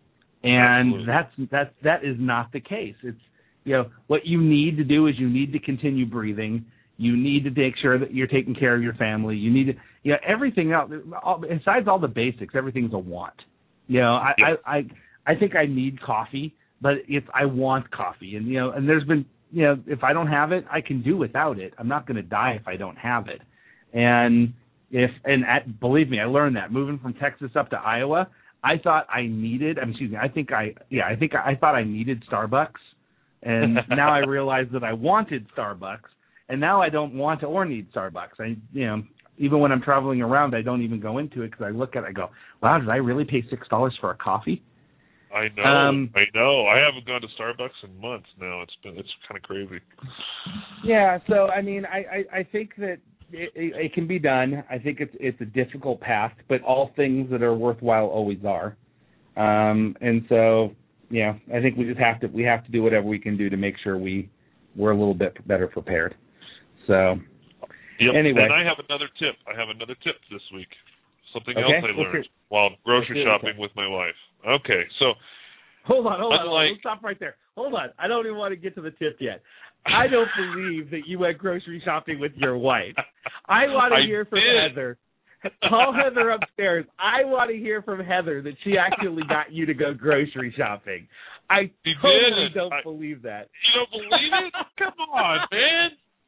and Absolutely. that's that's that is not the case. It's, you know, what you need to do is you need to continue breathing. You need to make sure that you're taking care of your family. You need to, you know, everything else. All, besides all the basics, everything's a want. You know, I, yeah. I I I think I need coffee, but it's I want coffee, and you know, and there's been, you know, if I don't have it, I can do without it. I'm not going to die if I don't have it. And if and at, believe me, I learned that moving from Texas up to Iowa. I thought I needed. I mean, excuse me. I think I yeah. I think I, I thought I needed Starbucks, and now I realize that I wanted Starbucks, and now I don't want or need Starbucks. I you know even when I'm traveling around, I don't even go into it because I look at it, I go, wow, did I really pay six dollars for a coffee? I know, um, I know. I haven't gone to Starbucks in months now. It's been it's kind of crazy. Yeah. So I mean, I I, I think that. It, it, it can be done. I think it's it's a difficult path, but all things that are worthwhile always are. Um, and so, yeah, I think we just have to we have to do whatever we can do to make sure we we're a little bit better prepared. So, yep. Anyway, and I have another tip. I have another tip this week. Something okay. else I learned Let's while grocery Let's shopping with my wife. Okay, so hold on, hold on, unlike, hold on. Let's stop right there. Hold on. I don't even want to get to the tip yet. I don't believe that you went grocery shopping with your wife. I want to I hear from did. Heather. Call Heather upstairs. I want to hear from Heather that she actually got you to go grocery shopping. I she totally did. don't I, believe that. You don't believe it? Come on, man.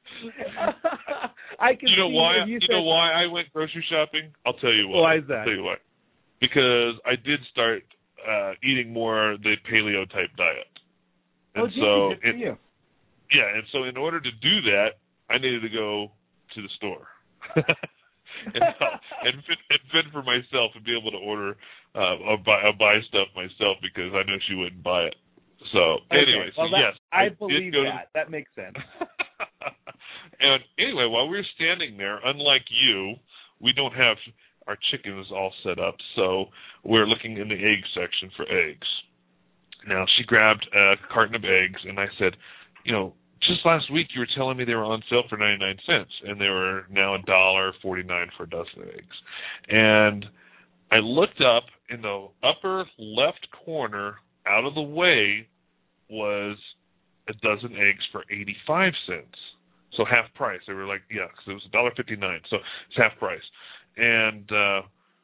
I can you know see why? you, you said, know why I went grocery shopping? I'll tell you why. Why is that? I'll tell you why. Because I did start uh, eating more the paleo type diet. And oh, geez, so good for it, you. Yeah, and so in order to do that, I needed to go to the store and, and, fit, and fit for myself and be able to order uh, or, buy, or buy stuff myself because I know she wouldn't buy it. So okay. anyway, so well, that, yes, I, I did believe go that. To, that makes sense. And anyway, while we were standing there, unlike you, we don't have our chickens all set up, so we're looking in the egg section for eggs. Now, she grabbed a carton of eggs, and I said, you know, just last week you were telling me they were on sale for ninety-nine cents, and they were now one dollar forty-nine for a dozen of eggs. And I looked up in the upper left corner, out of the way, was a dozen eggs for eighty-five cents. So half price. They were like, yeah, because it was one dollar fifty-nine, so it's half price. And uh,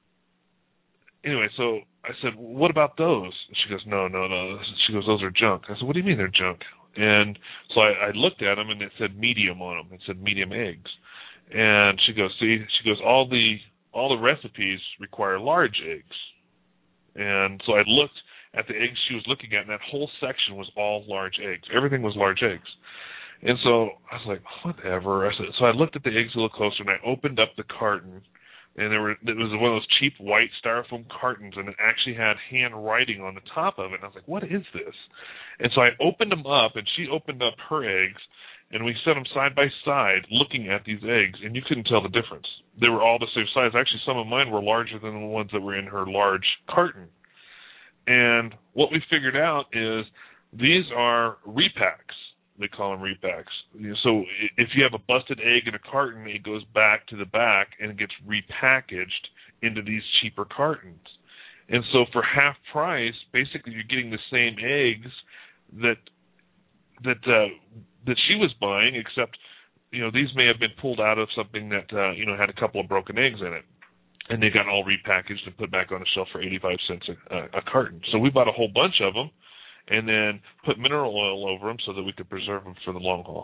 anyway, so I said, what about those? And she goes, no, no, no. She goes, those are junk. I said, what do you mean they're junk? And so I, I looked at them, and it said medium on them. It said medium eggs. And she goes, see, she goes, all the all the recipes require large eggs. And so I looked at the eggs she was looking at, and that whole section was all large eggs. Everything was large eggs. And so I was like, whatever. I said, so I looked at the eggs a little closer, and I opened up the carton, and there were it was one of those cheap white styrofoam cartons, and it actually had handwriting on the top of it. And I was like, what is this? And so I opened them up, and she opened up her eggs, and we set them side by side looking at these eggs, and you couldn't tell the difference. They were all the same size. Actually, some of mine were larger than the ones that were in her large carton. And what we figured out is these are repacks. They call them repacks. So if you have a busted egg in a carton, it goes back to the back and it gets repackaged into these cheaper cartons. And so for half price, basically you're getting the same eggs that that uh, that she was buying, except you know these may have been pulled out of something that uh, you know had a couple of broken eggs in it, and they got all repackaged and put back on the shelf for eighty-five cents a, a carton. So we bought a whole bunch of them, and then put mineral oil over them so that we could preserve them for the long haul.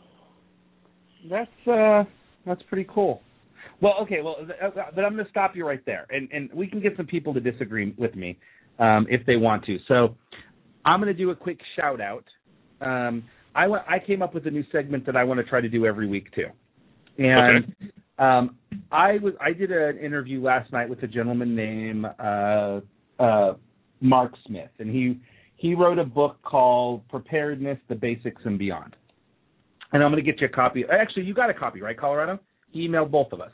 That's uh, that's pretty cool. Well, okay, well, but I'm going to stop you right there, and and we can get some people to disagree with me um, if they want to. So I'm going to do a quick shout out. Um, I w- I came up with a new segment that I want to try to do every week too, and okay. um, I was I did an interview last night with a gentleman named uh, uh, Mark Smith, and he he wrote a book called Preparedness: The Basics and Beyond. And I'm going to get you a copy. Actually, you got a copy, right, Colorado? He emailed both of us.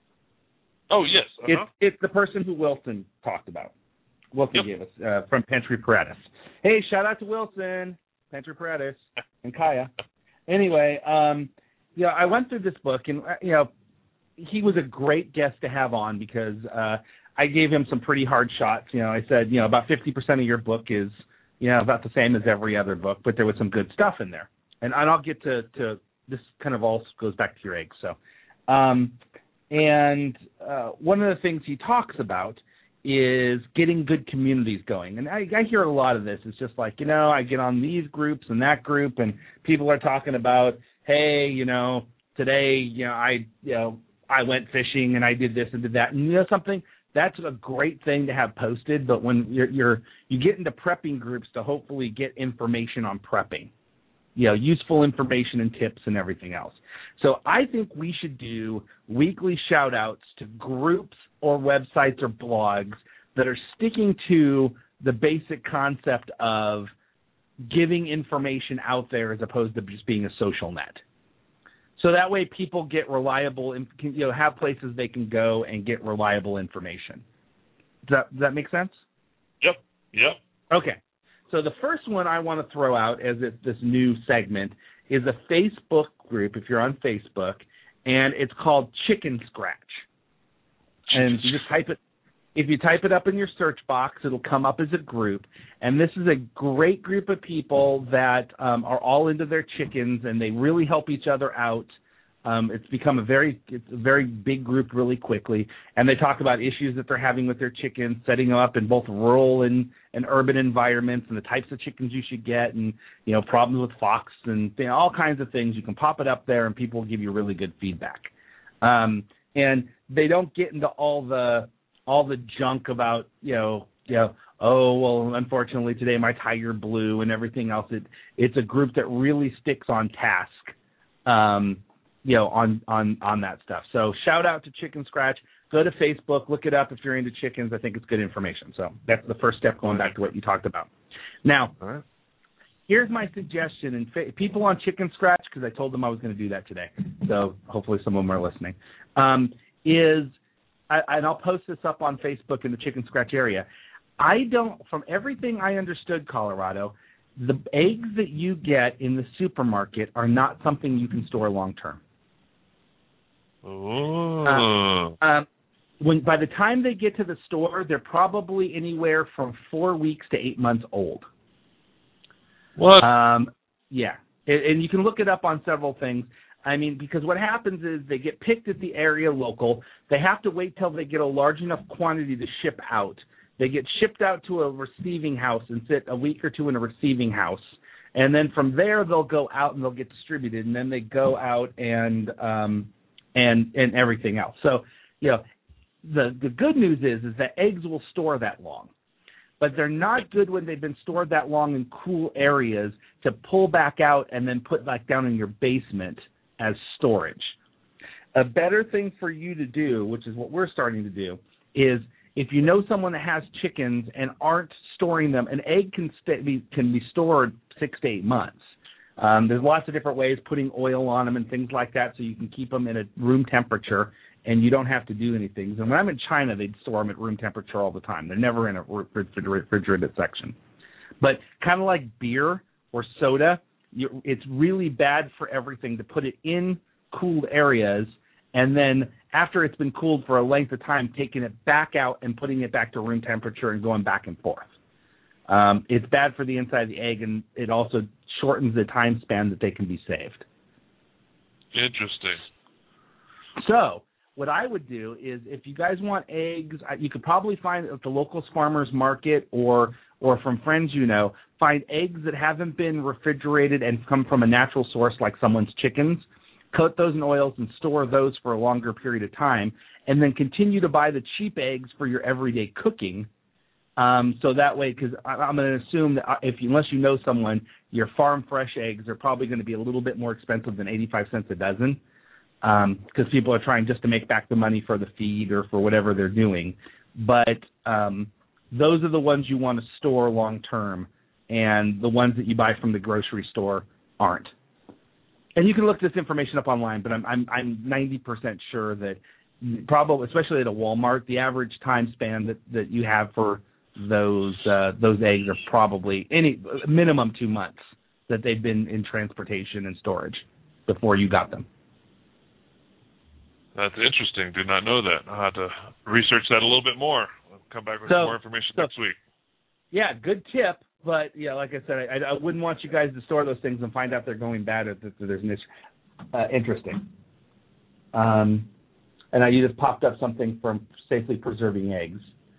Oh, yes. Uh-huh. It's, it's the person who Wilson talked about. Wilson yep. gave us uh, from Pentry Paradis. Hey, shout out to Wilson, Pentry Paradis, and Kaya. Anyway, um, yeah, I went through this book, and uh, you know, he was a great guest to have on because uh, I gave him some pretty hard shots. You know, I said, you know, about fifty percent of your book is, you know, about the same as every other book, but there was some good stuff in there. And, and I'll get to, to this kind of all goes back to your eggs. So, um, and uh, one of the things he talks about is getting good communities going. And I, I hear a lot of this. It's just like, you know, I get on these groups and that group, and people are talking about, hey, you know, today, you know, I, you know, I went fishing and I did this and did that. And you know something? That's a great thing to have posted. But when you're, you're you get into prepping groups to hopefully get information on prepping, you know, useful information and tips and everything else. So I think we should do weekly shout-outs to groups or websites or blogs that are sticking to the basic concept of giving information out there as opposed to just being a social net. So that way people get reliable, you know, have places they can go and get reliable information. Does that, does that make sense? Yep, yep. Okay. So the first one I want to throw out as it, this new segment is a Facebook group, if you're on Facebook, and it's called Chicken Scratch. And you just type it. If you type it up in your search box, it'll come up as a group. And this is a great group of people that um, are all into their chickens, and they really help each other out. Um, it's become a very it's a very big group really quickly, and they talk about issues that they're having with their chickens, setting them up in both rural and, and urban environments, and the types of chickens you should get, and you know problems with fox and you know, all kinds of things. You can pop it up there, and people will give you really good feedback. Um, and they don't get into all the all the junk about you know you know oh, well, unfortunately today my tiger blew and everything else. It it's a group that really sticks on task, um, you know, on, on, on that stuff. So shout out to Chicken Scratch. Go to Facebook, look it up if you're into chickens. I think it's good information. So that's the first step, going back to what you talked about. Now, right. Here's my suggestion, and fa- people on Chicken Scratch, because I told them I was going to do that today, so hopefully some of them are listening, um, is, I, and I'll post this up on Facebook in the Chicken Scratch area, I don't, from everything I understood, Colorado, the eggs that you get in the supermarket are not something you can store long term. Oh. Uh, um, when by the time they get to the store, they're probably anywhere from four weeks to eight months old. What? Um, yeah, and, and you can look it up on several things. I mean, because what happens is they get picked at the area local. They have to wait till they get a large enough quantity to ship out. They get shipped out to a receiving house and sit a week or two in a receiving house. And then from there, they'll go out and they'll get distributed. And then they go out and um, and and everything else. So, you know, the, the good news is is that eggs will store that long. But they're not good when they've been stored that long in cool areas to pull back out and then put back down in your basement as storage. A better thing for you to do, which is what we're starting to do, is if you know someone that has chickens and aren't storing them, an egg can, st- be, can be stored six to eight months. Um, there's lots of different ways, putting oil on them and things like that, so you can keep them in a room temperature and you don't have to do anything. And when I'm in China, they'd store them at room temperature all the time. They're never in a refrigerated section. But kind of like beer or soda, you, it's really bad for everything to put it in cooled areas and then after it's been cooled for a length of time, taking it back out and putting it back to room temperature and going back and forth. Um, it's bad for the inside of the egg, and it also shortens the time span that they can be saved. Interesting. So what I would do is if you guys want eggs, you could probably find at the local farmer's market or or from friends you know, find eggs that haven't been refrigerated and come from a natural source like someone's chickens. Coat those in oils and store those for a longer period of time, and then continue to buy the cheap eggs for your everyday cooking. Um, so that way, because I'm going to assume that if unless you know someone, your farm fresh eggs are probably going to be a little bit more expensive than eighty-five cents a dozen, because um, people are trying just to make back the money for the feed or for whatever they're doing. But um, those are the ones you want to store long term, and the ones that you buy from the grocery store aren't. And you can look this information up online, but I'm I'm I'm ninety percent sure that probably, especially at a Walmart, the average time span that, that you have for those uh, those eggs are probably any minimum two months that they've been in transportation and storage before you got them. That's interesting. Did not know that. I'll have to research that a little bit more. I'll come back with so, some more information so, next week. Yeah, good tip. But, yeah, like I said, I, I wouldn't want you guys to store those things and find out they're going bad or that there's an issue. Uh, interesting. Um, and I you just popped up something from safely preserving eggs.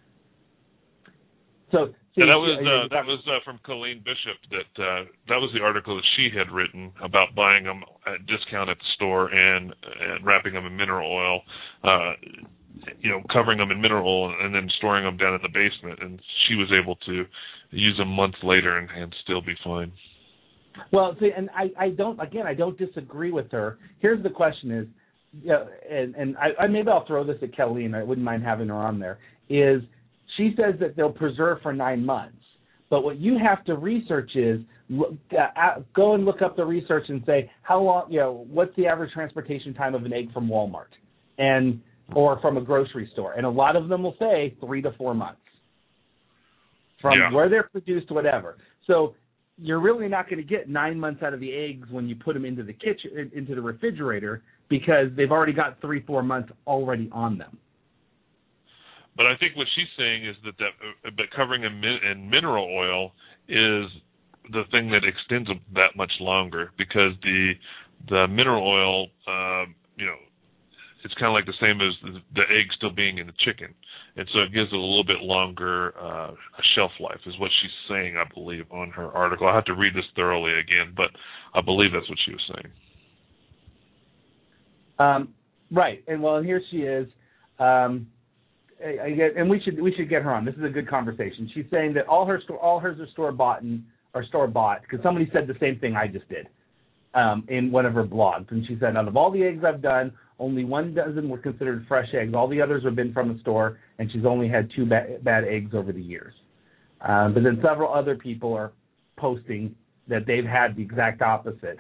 So see, yeah, that was uh, uh, that was uh, from Colleen Bishop. That uh, that was the article that she had written about buying them at discount at the store and and wrapping them in mineral oil. Uh, you know, covering them in mineral oil and then storing them down in the basement. And she was able to use them months later and, and still be fine. Well, see, and I, I don't, again, I don't disagree with her. Here's the question is, you know, and, and I, I maybe I'll throw this at Kelly, and I wouldn't mind having her on there, is she says that they'll preserve for nine months. But what you have to research is look, uh, go and look up the research and say, how long, you know, what's the average transportation time of an egg from Walmart? And or from a grocery store. And a lot of them will say three to four months from yeah. where they're produced to whatever. So you're really not going to get nine months out of the eggs when you put them into the kitchen, into the refrigerator, because they've already got three, four months already on them. But I think what she's saying is that that, that covering in, min, in mineral oil is the thing that extends them that much longer, because the the mineral oil, uh, you know, it's kind of like the same as the, the egg still being in the chicken. And so it gives it a little bit longer uh, shelf life is what she's saying, I believe, on her article. I have to read this thoroughly again, but I believe that's what she was saying. Um, right. And, well, here she is. Um, I, I get, and we should we should get her on. This is a good conversation. She's saying that all her store, all hers are store bought and or store bought because somebody said the same thing I just did um, in one of her blogs, and she said out of all the eggs I've done, only one dozen were considered fresh eggs. All the others have been from the store, and she's only had two ba- bad eggs over the years. Um, but then several other people are posting that they've had the exact opposite,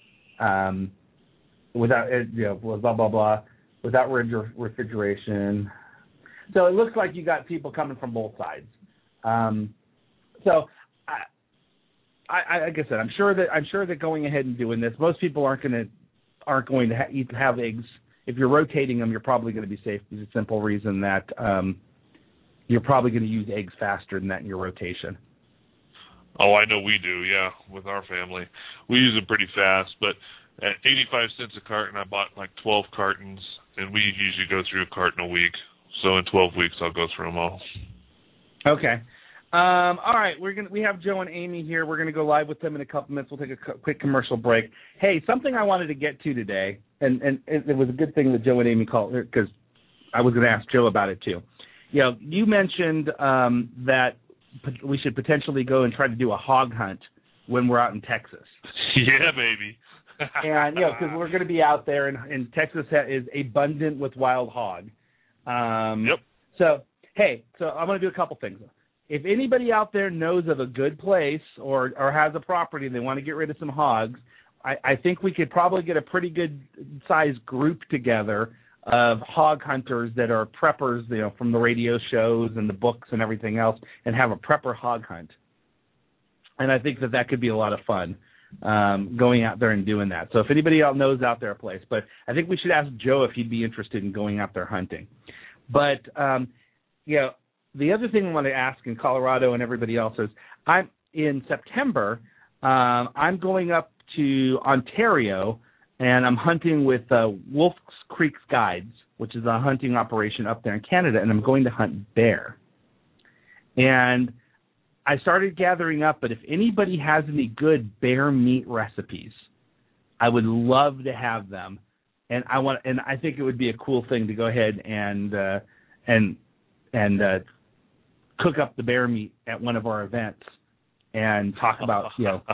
um, without you know blah blah blah, without refrigeration. So it looks like you got people coming from both sides. Um, so, I, I, like I said, I'm sure that I'm sure that going ahead and doing this, most people aren't going to aren't going to ha- eat, have eggs. If you're rotating them, you're probably going to be safe for the simple reason that um, you're probably going to use eggs faster than that in your rotation. Oh, I know we do, yeah, with our family. We use them pretty fast, but at eighty-five cents a carton, I bought like twelve cartons, and we usually go through a carton a week. So in twelve weeks, I'll go through them all. Okay. Um, all right, we're gonna we have Joe and Amy here. We're gonna go live with them in a couple minutes. We'll take a co- quick commercial break. Hey, something I wanted to get to today, and, and it was a good thing that Joe and Amy called because I was gonna ask Joe about it too. You know, you mentioned um, that we should potentially go and try to do a hog hunt when we're out in Texas. Yeah, baby. And you know, because we're going to be out there, and, and Texas is abundant with wild hog. Um, yep. So, hey, so I'm going to do a couple things. If anybody out there knows of a good place or, or has a property and they want to get rid of some hogs, I, I think we could probably get a pretty good sized group together of hog hunters that are preppers, you know, from the radio shows and the books and everything else, and have a prepper hog hunt. And I think that that could be a lot of fun, um, going out there and doing that. So if anybody else knows out there a place, but I think we should ask Joe if he'd be interested in going out there hunting. But, um, you know, the other thing I want to ask in Colorado and everybody else is, I'm in September, um, I'm going up to Ontario, and I'm hunting with uh, Wolf Creek Guides, which is a hunting operation up there in Canada, and I'm going to hunt bear. And I started gathering up, but if anybody has any good bear meat recipes, I would love to have them. And I want, and I think it would be a cool thing to go ahead and uh, and and uh, cook up the bear meat at one of our events and talk about, you know.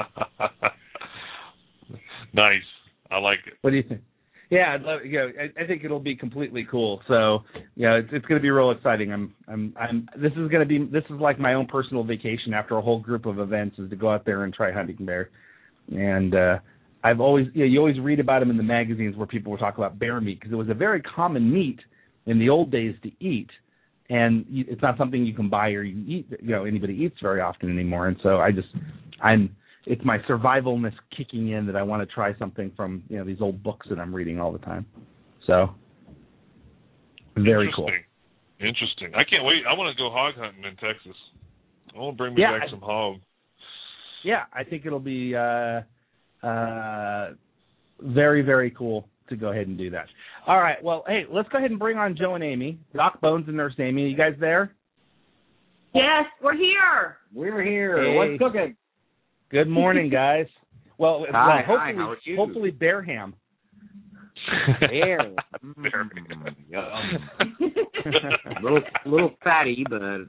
Nice. I like it. What do you think? Yeah, I'd love, you know, I, I think it'll be completely cool. So, you know, it's, it's going to be real exciting. I'm, I'm, I'm. This is going to be, this is like my own personal vacation after a whole group of events, is to go out there and try hunting bear. And uh, I've always, you know, you always read about them in the magazines where people will talk about bear meat because it was a very common meat in the old days to eat, and you, it's not something you can buy or you eat. You know, anybody eats very often anymore. And so I just, I'm. It's my survivalness kicking in that I want to try something from, you know, these old books that I'm reading all the time. So, very cool. Interesting. I can't wait. I want to go hog hunting in Texas. I want to bring me yeah, back some hog. Yeah, I think it'll be uh, uh, very, very cool to go ahead and do that. All right. Well, hey, let's go ahead and bring on Joe and Amy. Doc Bones and Nurse Amy. Are you guys there? Yes, we're here. We're here. Hey. What's cooking? Good morning, guys. Well, hi, well hi, hopefully, how are you? hopefully bear ham. Bear. Mm, little, little fatty, but.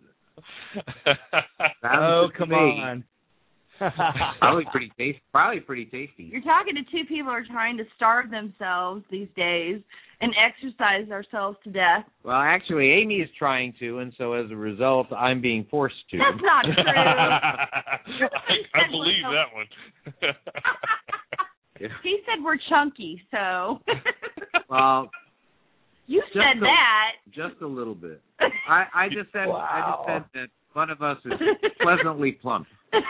Oh, come on. Probably pretty tasty. Probably pretty tasty. You're talking to two people who are trying to starve themselves these days and exercise ourselves to death. Well, actually, Amy is trying to, and so as a result, I'm being forced to. That's not true. I, I believe that one. He said we're chunky, so. Well, you said a, that. Just a little bit. I, I just said wow. I just said that one of us is pleasantly plump.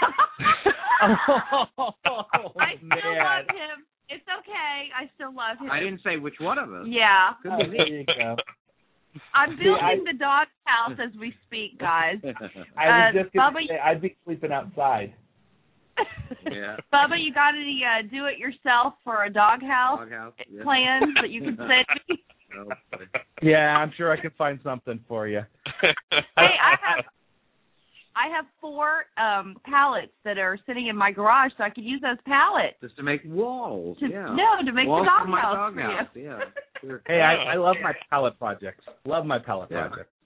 oh, I still man. love him. It's okay. I still love him. I didn't say which one of us. Yeah. Oh, there you go. I'm building See, I, the dog house as we speak, guys. I was Uh, just going Bubba, to say, I'd be sleeping outside. Yeah. Bubba, you got any uh, do-it-yourself for a dog house, Dog house, yeah. plans that you can send me? No, Yeah, I'm sure I can find something for you. Hey, I have I have four um, pallets that are sitting in my garage, so I could use those pallets. Just to make walls. To, yeah. No, to make walls the dog for my house dog for house. you. Yeah. Sure. Hey, I, I love my pallet projects. Love my pallet Yeah. projects.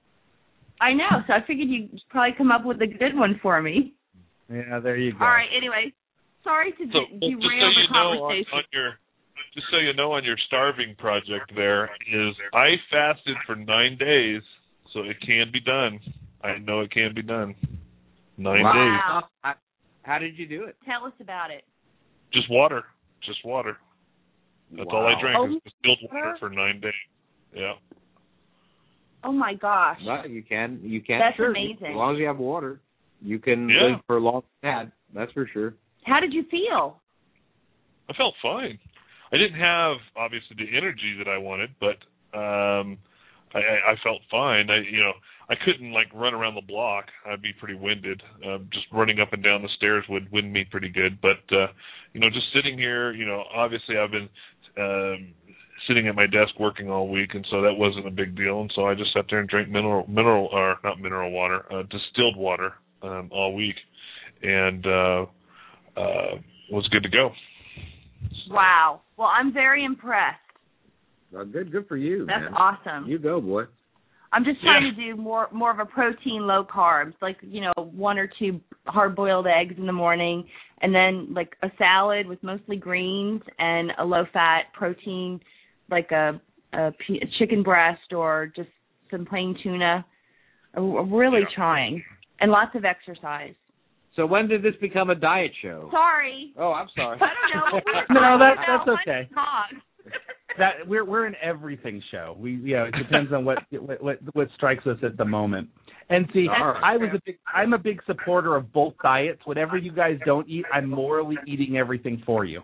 I know, so I figured you'd probably come up with a good one for me. Yeah, there you go. All right, anyway, sorry to so, de- well, derail just so the you know, on, conversation. on your, just so you know, on your starving project there is I fasted for nine days, so it can be done. I know it can be done. Nine wow. days. How, how did you do it? Tell us about it. Just water. Just water. That's wow. all I drank oh, is distilled water for nine days. Yeah. Oh my gosh. Well, you can. You can. That's sure. amazing. As long as you have water, you can yeah. live for a long time. That's for sure. How did you feel? I felt fine. I didn't have obviously the energy that I wanted, but um, I, I felt fine. I, you know, I couldn't like run around the block. I'd be pretty winded. Uh, just running up and down the stairs would wind me pretty good. But uh, you know, just sitting here, you know, obviously I've been um, sitting at my desk working all week, and so that wasn't a big deal. And so I just sat there and drank mineral, mineral or not mineral water, uh, distilled water um, all week, and uh, uh, was good to go. Wow. Well, I'm very impressed. Well, good, good for you. That's man. awesome. You go, boy. I'm just trying yeah. to do more more of a protein, low carbs, like, you know, one or two hard-boiled eggs in the morning, and then like a salad with mostly greens and a low-fat protein, like a, a, a chicken breast or just some plain tuna. I'm really yeah. trying, and lots of exercise. So when did this become a diet show? Sorry. Oh, I'm sorry. I don't know. no, that's that's okay. Talk. That we're we're an everything show. We you know, it depends on what what what strikes us at the moment. And see, right. I was a big I'm a big supporter of both diets. Whatever you guys don't eat, I'm morally eating everything for you.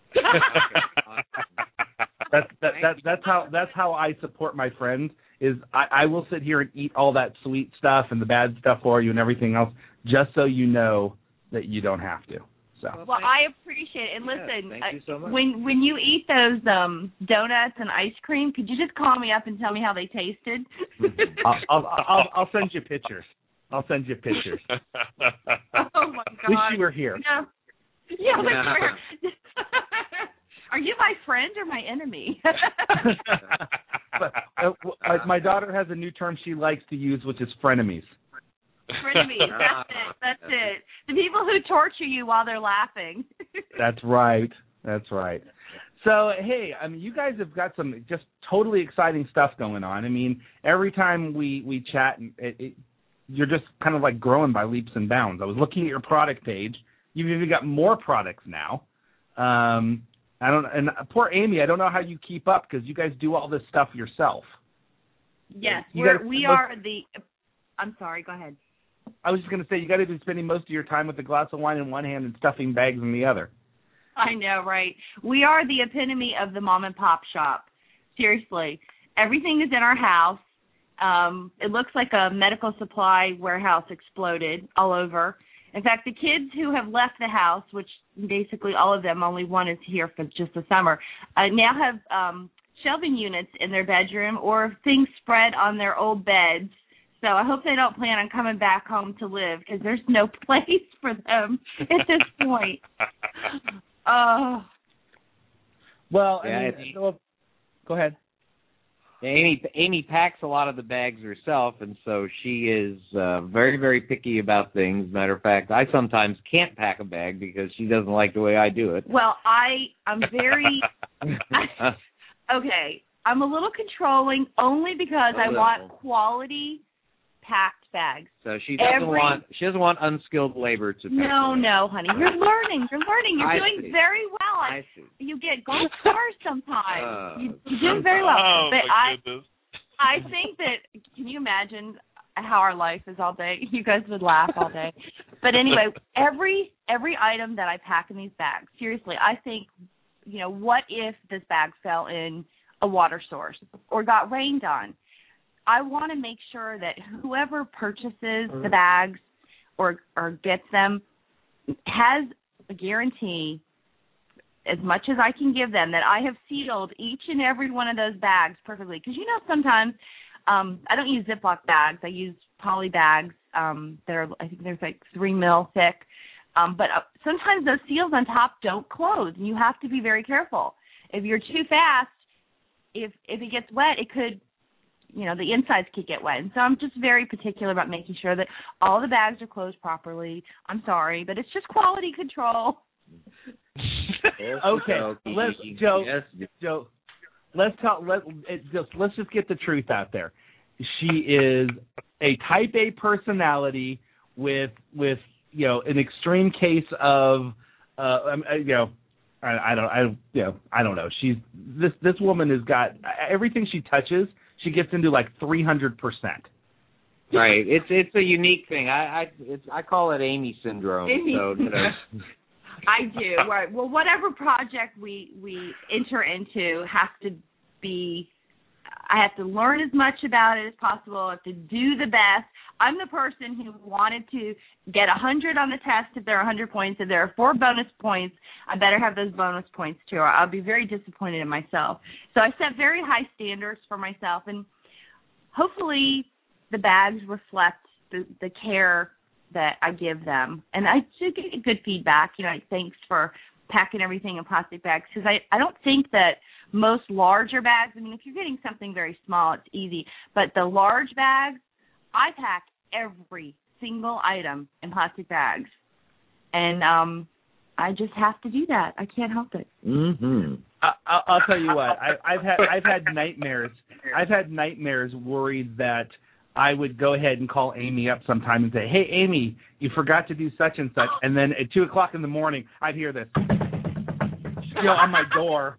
that's that, that that's how that's how I support my friends. Is I, I will sit here and eat all that sweet stuff and the bad stuff for you and everything else, just so you know that you don't have to. So. Well, I appreciate it. And listen, yeah, thank you so much. uh, when when you eat those um, donuts and ice cream, could you just call me up and tell me how they tasted? I'll, I'll, I'll I'll send you pictures. I'll send you pictures. Oh my God! Wish you were here. No. Yeah, wish you were here. Are you my friend or my enemy? but, uh, my daughter has a new term she likes to use, which is frenemies. Frenemies. That's it. That's it. The people who torture you while they're laughing. That's right. That's right. So, hey, I mean, you guys have got some just totally exciting stuff going on. I mean, every time we, we chat, it, it, you're just kind of like growing by leaps and bounds. I was looking at your product page. You've even got more products now. Um, I don't, and poor Amy, I don't know how you keep up because you guys do all this stuff yourself. Yes, you we're, gotta, we are the. I'm sorry. Go ahead. I was just going to say you got to be spending most of your time with a glass of wine in one hand and stuffing bags in the other. I know, right? We are the epitome of the mom and pop shop. Seriously, everything is in our house. Um, it looks like a medical supply warehouse exploded all over. In fact, the kids who have left the house, which basically all of them, only one is here for just the summer, uh, now have um, shelving units in their bedroom or things spread on their old beds. So I hope they don't plan on coming back home to live because there's no place for them at this point. Oh. Well, yeah, I mean, so, go ahead. Amy Amy packs a lot of the bags herself, and so she is uh, very, very picky about things. Matter of fact, I sometimes can't pack a bag because she doesn't like the way I do it. Well, I I'm very okay. I'm a little controlling only because I want quality packed bags. So she doesn't Every... want she doesn't want unskilled labor to pack. No, no, honey. You're learning. You're learning. You're I doing see. very well. I see. You get gold stars sometimes. Uh, you, you're doing very well. Oh, but my I goodness. I think that can you imagine how our life is all day? You guys would laugh all day. But anyway, every every item that I pack in these bags, seriously, I think, you know, what if this bag fell in a water source or got rained on? I want to make sure that whoever purchases the bags or or gets them has a guarantee, as much as I can give them, that I have sealed each and every one of those bags perfectly. Because, you know, sometimes um, I don't use Ziploc bags. I use poly bags. Um, they're, I think there's like three mil thick. Um, but uh, sometimes those seals on top don't close, and you have to be very careful. If you're too fast, if if it gets wet, it could you know, the insides could get wet. And so I'm just very particular about making sure that all the bags are closed properly. I'm sorry, but it's just quality control. Okay, let's Joe. Yes. Joe, let's talk. Let it just let's just get the truth out there. She is a Type A personality with with you know an extreme case of uh you know I, I don't I you know I don't know. She's this this woman has got everything she touches. She gets into like three hundred percent. Right. It's it's a unique thing. I I it's I call it Amy syndrome. Amy. So you know. I do. Right. Well, whatever project we we enter into has to be. I have to learn as much about it as possible. I have to do the best. I'm the person who wanted to get one hundred on the test if there are one hundred points. If there are four bonus points, I better have those bonus points too, or I'll be very disappointed in myself. So I set very high standards for myself, and hopefully the bags reflect the, the care that I give them. And I do get good feedback, you know, like, thanks for packing everything in plastic bags, because I, I don't think that most larger bags, I mean, if you're getting something very small, it's easy. But the large bags, I pack every single item in plastic bags. And um, I just have to do that. I can't help it. Mm-hmm. I, I'll tell you what, I, I've had I've had nightmares. I've had nightmares worried that I would go ahead and call Amy up sometime and say, hey, Amy, you forgot to do such and such. And then at two o'clock in the morning, I'd hear this, you know, on my door.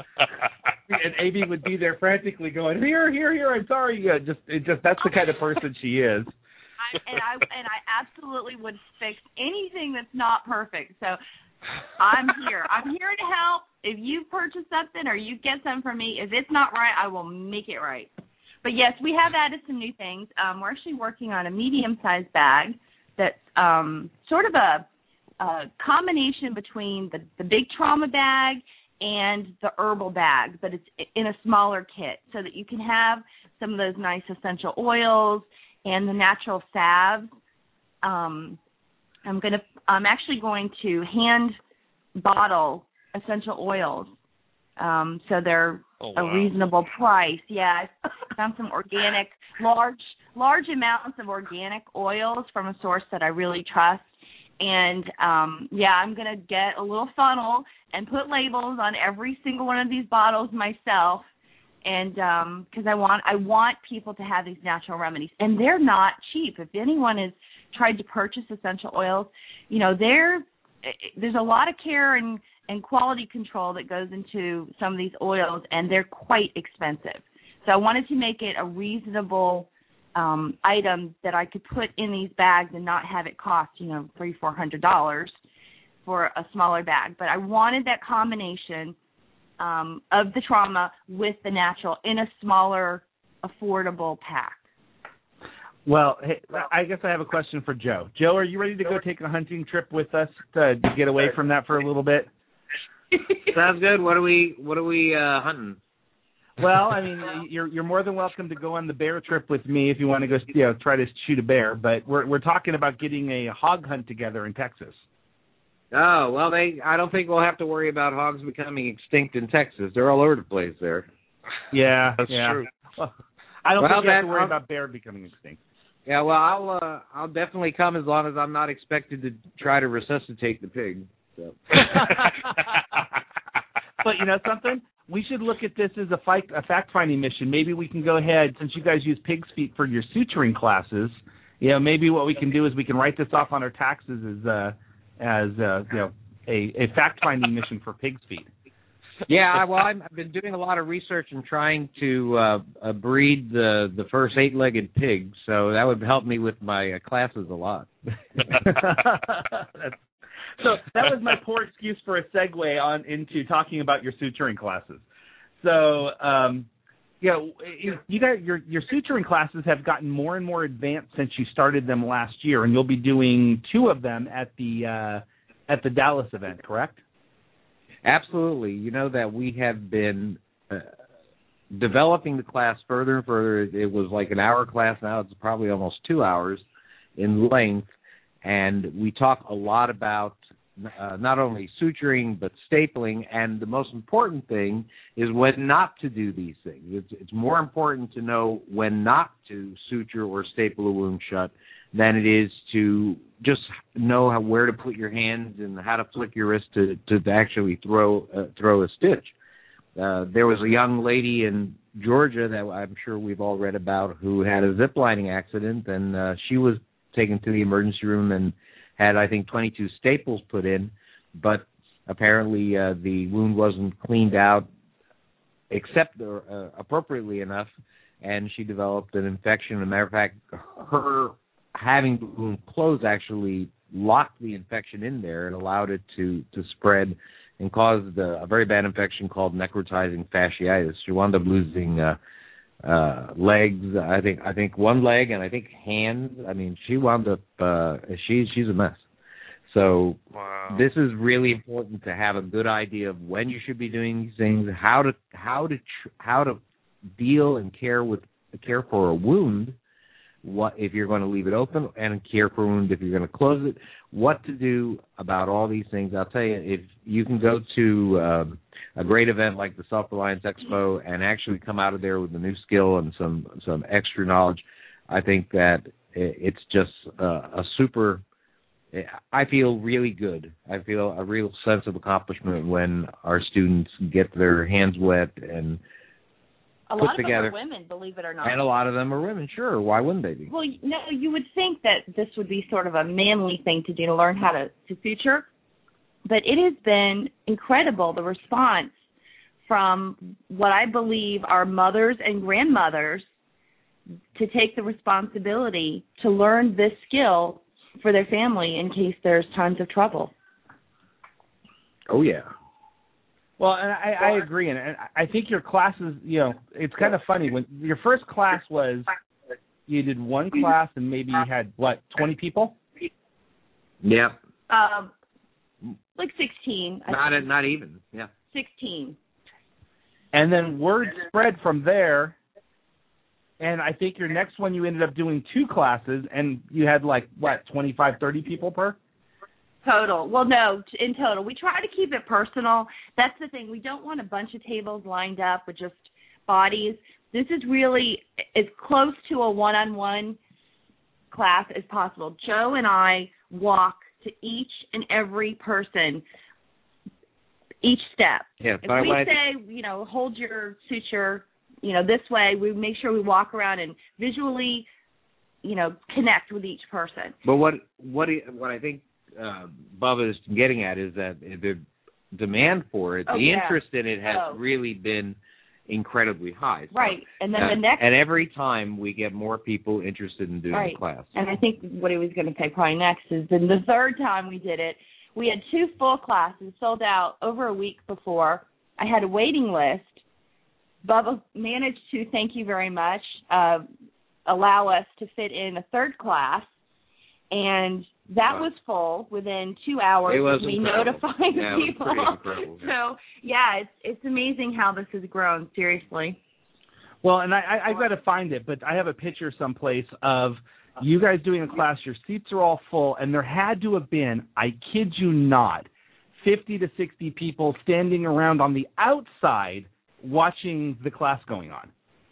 And Amy would be there frantically going, here, here, here, I'm sorry. Yeah, just, it just that's the kind of person she is. I, and I and I absolutely would fix anything that's not perfect. So I'm here. I'm here to help. If you purchase something or you get something from me, if it's not right, I will make it right. But, yes, we have added some new things. Um, we're actually working on a medium-sized bag that's um, sort of a, a combination between the, the big trauma bag and the herbal bag, but it's in a smaller kit so that you can have some of those nice essential oils and the natural salves. Um, I'm going to. I'm actually going to hand bottle essential oils, um, so they're oh, wow. a reasonable price. Yeah, I found some organic, large, large amounts of organic oils from a source that I really trust. And, um, yeah, I'm going to get a little funnel and put labels on every single one of these bottles myself. And um, because I want I want people to have these natural remedies. And they're not cheap. If anyone has tried to purchase essential oils, you know, they're, there's a lot of care and, and quality control that goes into some of these oils, and they're quite expensive. So I wanted to make it a reasonable um, item that I could put in these bags and not have it cost, you know, three, four hundred dollars for a smaller bag. But I wanted that combination um, of the trauma with the natural in a smaller, affordable pack. Well, hey, I guess I have a question for Joe. Joe, are you ready to go take a hunting trip with us to, to get away from that for a little bit? Sounds good. What are we? What are we uh, hunting? Well, I mean, you're you're more than welcome to go on the bear trip with me if you want to go, you know, try to shoot a bear. But we're we're talking about getting a hog hunt together in Texas. Oh well, they. I don't think we'll have to worry about hogs becoming extinct in Texas. They're all over the place there. Yeah, that's yeah. true. Well, I don't well, think you have that, to worry I'll, about bear becoming extinct. Yeah, well, I'll uh, I'll definitely come as long as I'm not expected to try to resuscitate the pig. So. But you know something? We should look at this as a, fight, a fact-finding mission. Maybe we can go ahead, since you guys use pig's feet for your suturing classes, you know, maybe what we can do is we can write this off on our taxes as, uh, as uh, you know, a, a fact-finding mission for pig's feet. Yeah, well, I've been doing a lot of research and trying to uh, uh, breed the, the first eight-legged pig, so that would help me with my uh, classes a lot. That's So that was my poor excuse for a segue on into talking about your suturing classes. So, um, you know, you guys, your your suturing classes have gotten more and more advanced since you started them last year, and you'll be doing two of them at the uh, at the Dallas event, correct? Absolutely. You know that we have been uh, developing the class further and further. It was like an hour class. Now it's probably almost two hours in length. And we talk a lot about uh, not only suturing but stapling, and the most important thing is when not to do these things. It's, it's more important to know when not to suture or staple a wound shut than it is to just know how, where to put your hands and how to flick your wrist to, to actually throw uh, throw a stitch. Uh, there was a young lady in Georgia that I'm sure we've all read about who had a zip lining accident, and uh, she was taken to the emergency room and had, I think, twenty-two staples put in, but apparently uh, the wound wasn't cleaned out except uh, appropriately enough, and she developed an infection. As a matter of fact, her having the wound closed actually locked the infection in there and allowed it to, to spread and caused a, a very bad infection called necrotizing fasciitis. She wound up losing uh, uh, legs, I think I think one leg, and I think hands. I mean, she wound up, uh, she, she's a mess. So wow. This is really important to have a good idea of when you should be doing these things, how to how to tr- how to deal and care with care for a wound, what if you're going to leave it open, and care for a wound if you're going to close it, what to do about all these things. I'll tell you, if you can go to um, a great event like the Self-Reliance Expo and actually come out of there with a new skill and some some extra knowledge, I think that it's just uh, a super. I feel really good. I feel a real sense of accomplishment when our students get their hands wet and a put lot of together. them are women, believe it or not. And a lot of them are women, sure. Why wouldn't they be? Well, no, you would think that this would be sort of a manly thing to do, to learn how to, to suture. But it has been incredible, the response from what I believe are mothers and grandmothers to take the responsibility to learn this skill for their family in case there's tons of trouble. Oh, yeah. Well, and I, I agree, and I think your classes, you know, it's kind of funny. When your first class was, you did one class and maybe you had, what, twenty people? Yeah. Um, like sixteen. Not a, not even, yeah. sixteen. And then word spread from there, and I think your next one you ended up doing two classes, and you had like, what, twenty-five, thirty people per? Total. Well, no, in total. We try to keep it personal. That's the thing. We don't want a bunch of tables lined up with just bodies. This is really as close to a one-on-one class as possible. Joe and I walk to each and every person, each step. Yeah, if we say, you know, hold your suture, you know, this way, we make sure we walk around and visually, you know, connect with each person. But what what what I think uh, Bubba is getting at is that the demand for it, oh, the yeah. interest in it has oh. really been incredibly high. So, right, and then uh, the next... And every time we get more people interested in doing right. the class. And I think what he was going to say probably next is then the third time we did it, we had two full classes sold out over a week before. I had a waiting list. Bubba managed to, thank you very much, uh, allow us to fit in a third class, and that wow. was full within two hours of me incredible. notifying yeah, people. It was pretty incredible, yeah. So, yeah, it's it's amazing how this has grown, seriously. Well, and I, I, I've got to find it, but I have a picture someplace of you guys doing a class. Your seats are all full, and there had to have been, I kid you not, fifty to sixty people standing around on the outside watching the class going on.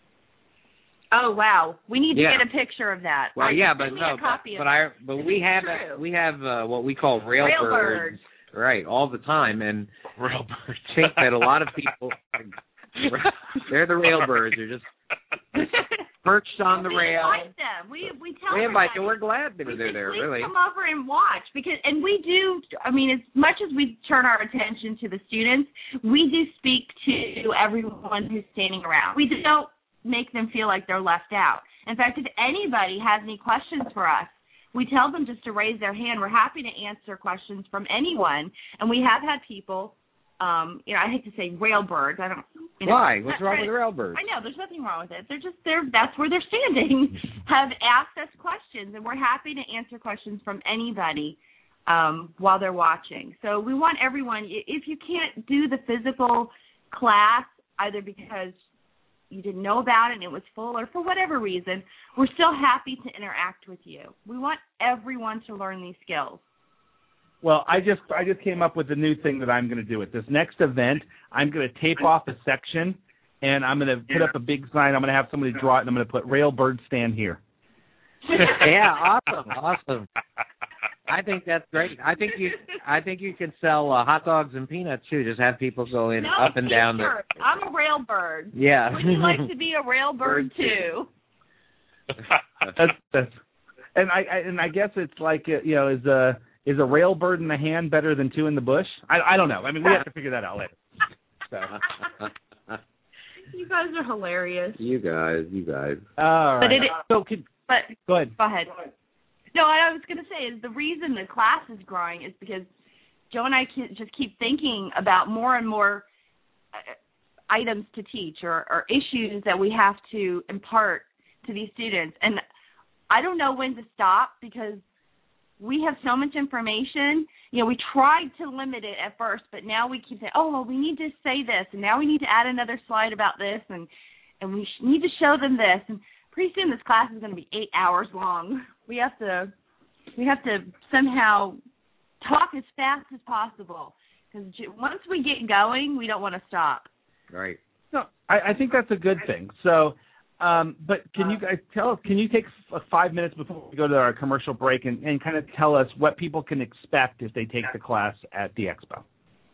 Oh wow, we need yeah. to get a picture of that. Well, right, yeah, but no, but, but I, but we have a, we have uh, what we call railbirds, right, all the time, and railbirds. think that a lot of people, they're the railbirds, they're just perched on the we rail. We invite them. We we tell we them. invite them. We're glad that we they're there. Please really, come over and watch because, and we do. I mean, as much as we turn our attention to the students, we do speak to everyone who's standing around. We don't make them feel like they're left out. In fact, if anybody has any questions for us, we tell them just to raise their hand. We're happy to answer questions from anyone, and we have had people. Um, you know, I hate to say railbirds. I don't. You know, Why? What's wrong with the railbirds? I know there's nothing wrong with it. They're just they're that's where they're standing. Have asked us questions, and we're happy to answer questions from anybody um, while they're watching. So we want everyone. If you can't do the physical class, either because you didn't know about it and it was full, or for whatever reason, we're still happy to interact with you. We want everyone to learn these skills. Well, I just I just came up with a new thing that I'm going to do at this next event. I'm going to tape off a section, and I'm going to put up a big sign. I'm going to have somebody draw it, and I'm going to put "Rail Bird Stand here." Yeah, awesome, awesome. I think that's great. I think you I think you can sell uh, hot dogs and peanuts too. Just have people go in no, up and down the. I'm a rail bird. Yeah. Would you like to be a rail bird, bird too? that's, that's, and I, I and I guess it's like uh, you know is a is a rail bird in the hand better than two in the bush? I I don't know. I mean we have to figure that out later. So. You guys are hilarious. You guys, you guys. All right. But it, so can, but go ahead. Go ahead. No, what I was going to say is the reason the class is growing is because Joe and I just keep thinking about more and more items to teach or, or issues that we have to impart to these students. And I don't know when to stop because we have so much information. You know, we tried to limit it at first, but now we keep saying, oh, well, we need to say this, and now we need to add another slide about this, and, and we sh- need to show them this. And pretty soon this class is going to be eight hours long. We have to we have to somehow talk as fast as possible because once we get going, we don't want to stop. Right. So I, I think that's a good thing. So, um, but can you guys tell us? Can you take f- five minutes before we go to our commercial break and, and kind of tell us what people can expect if they take the class at the expo?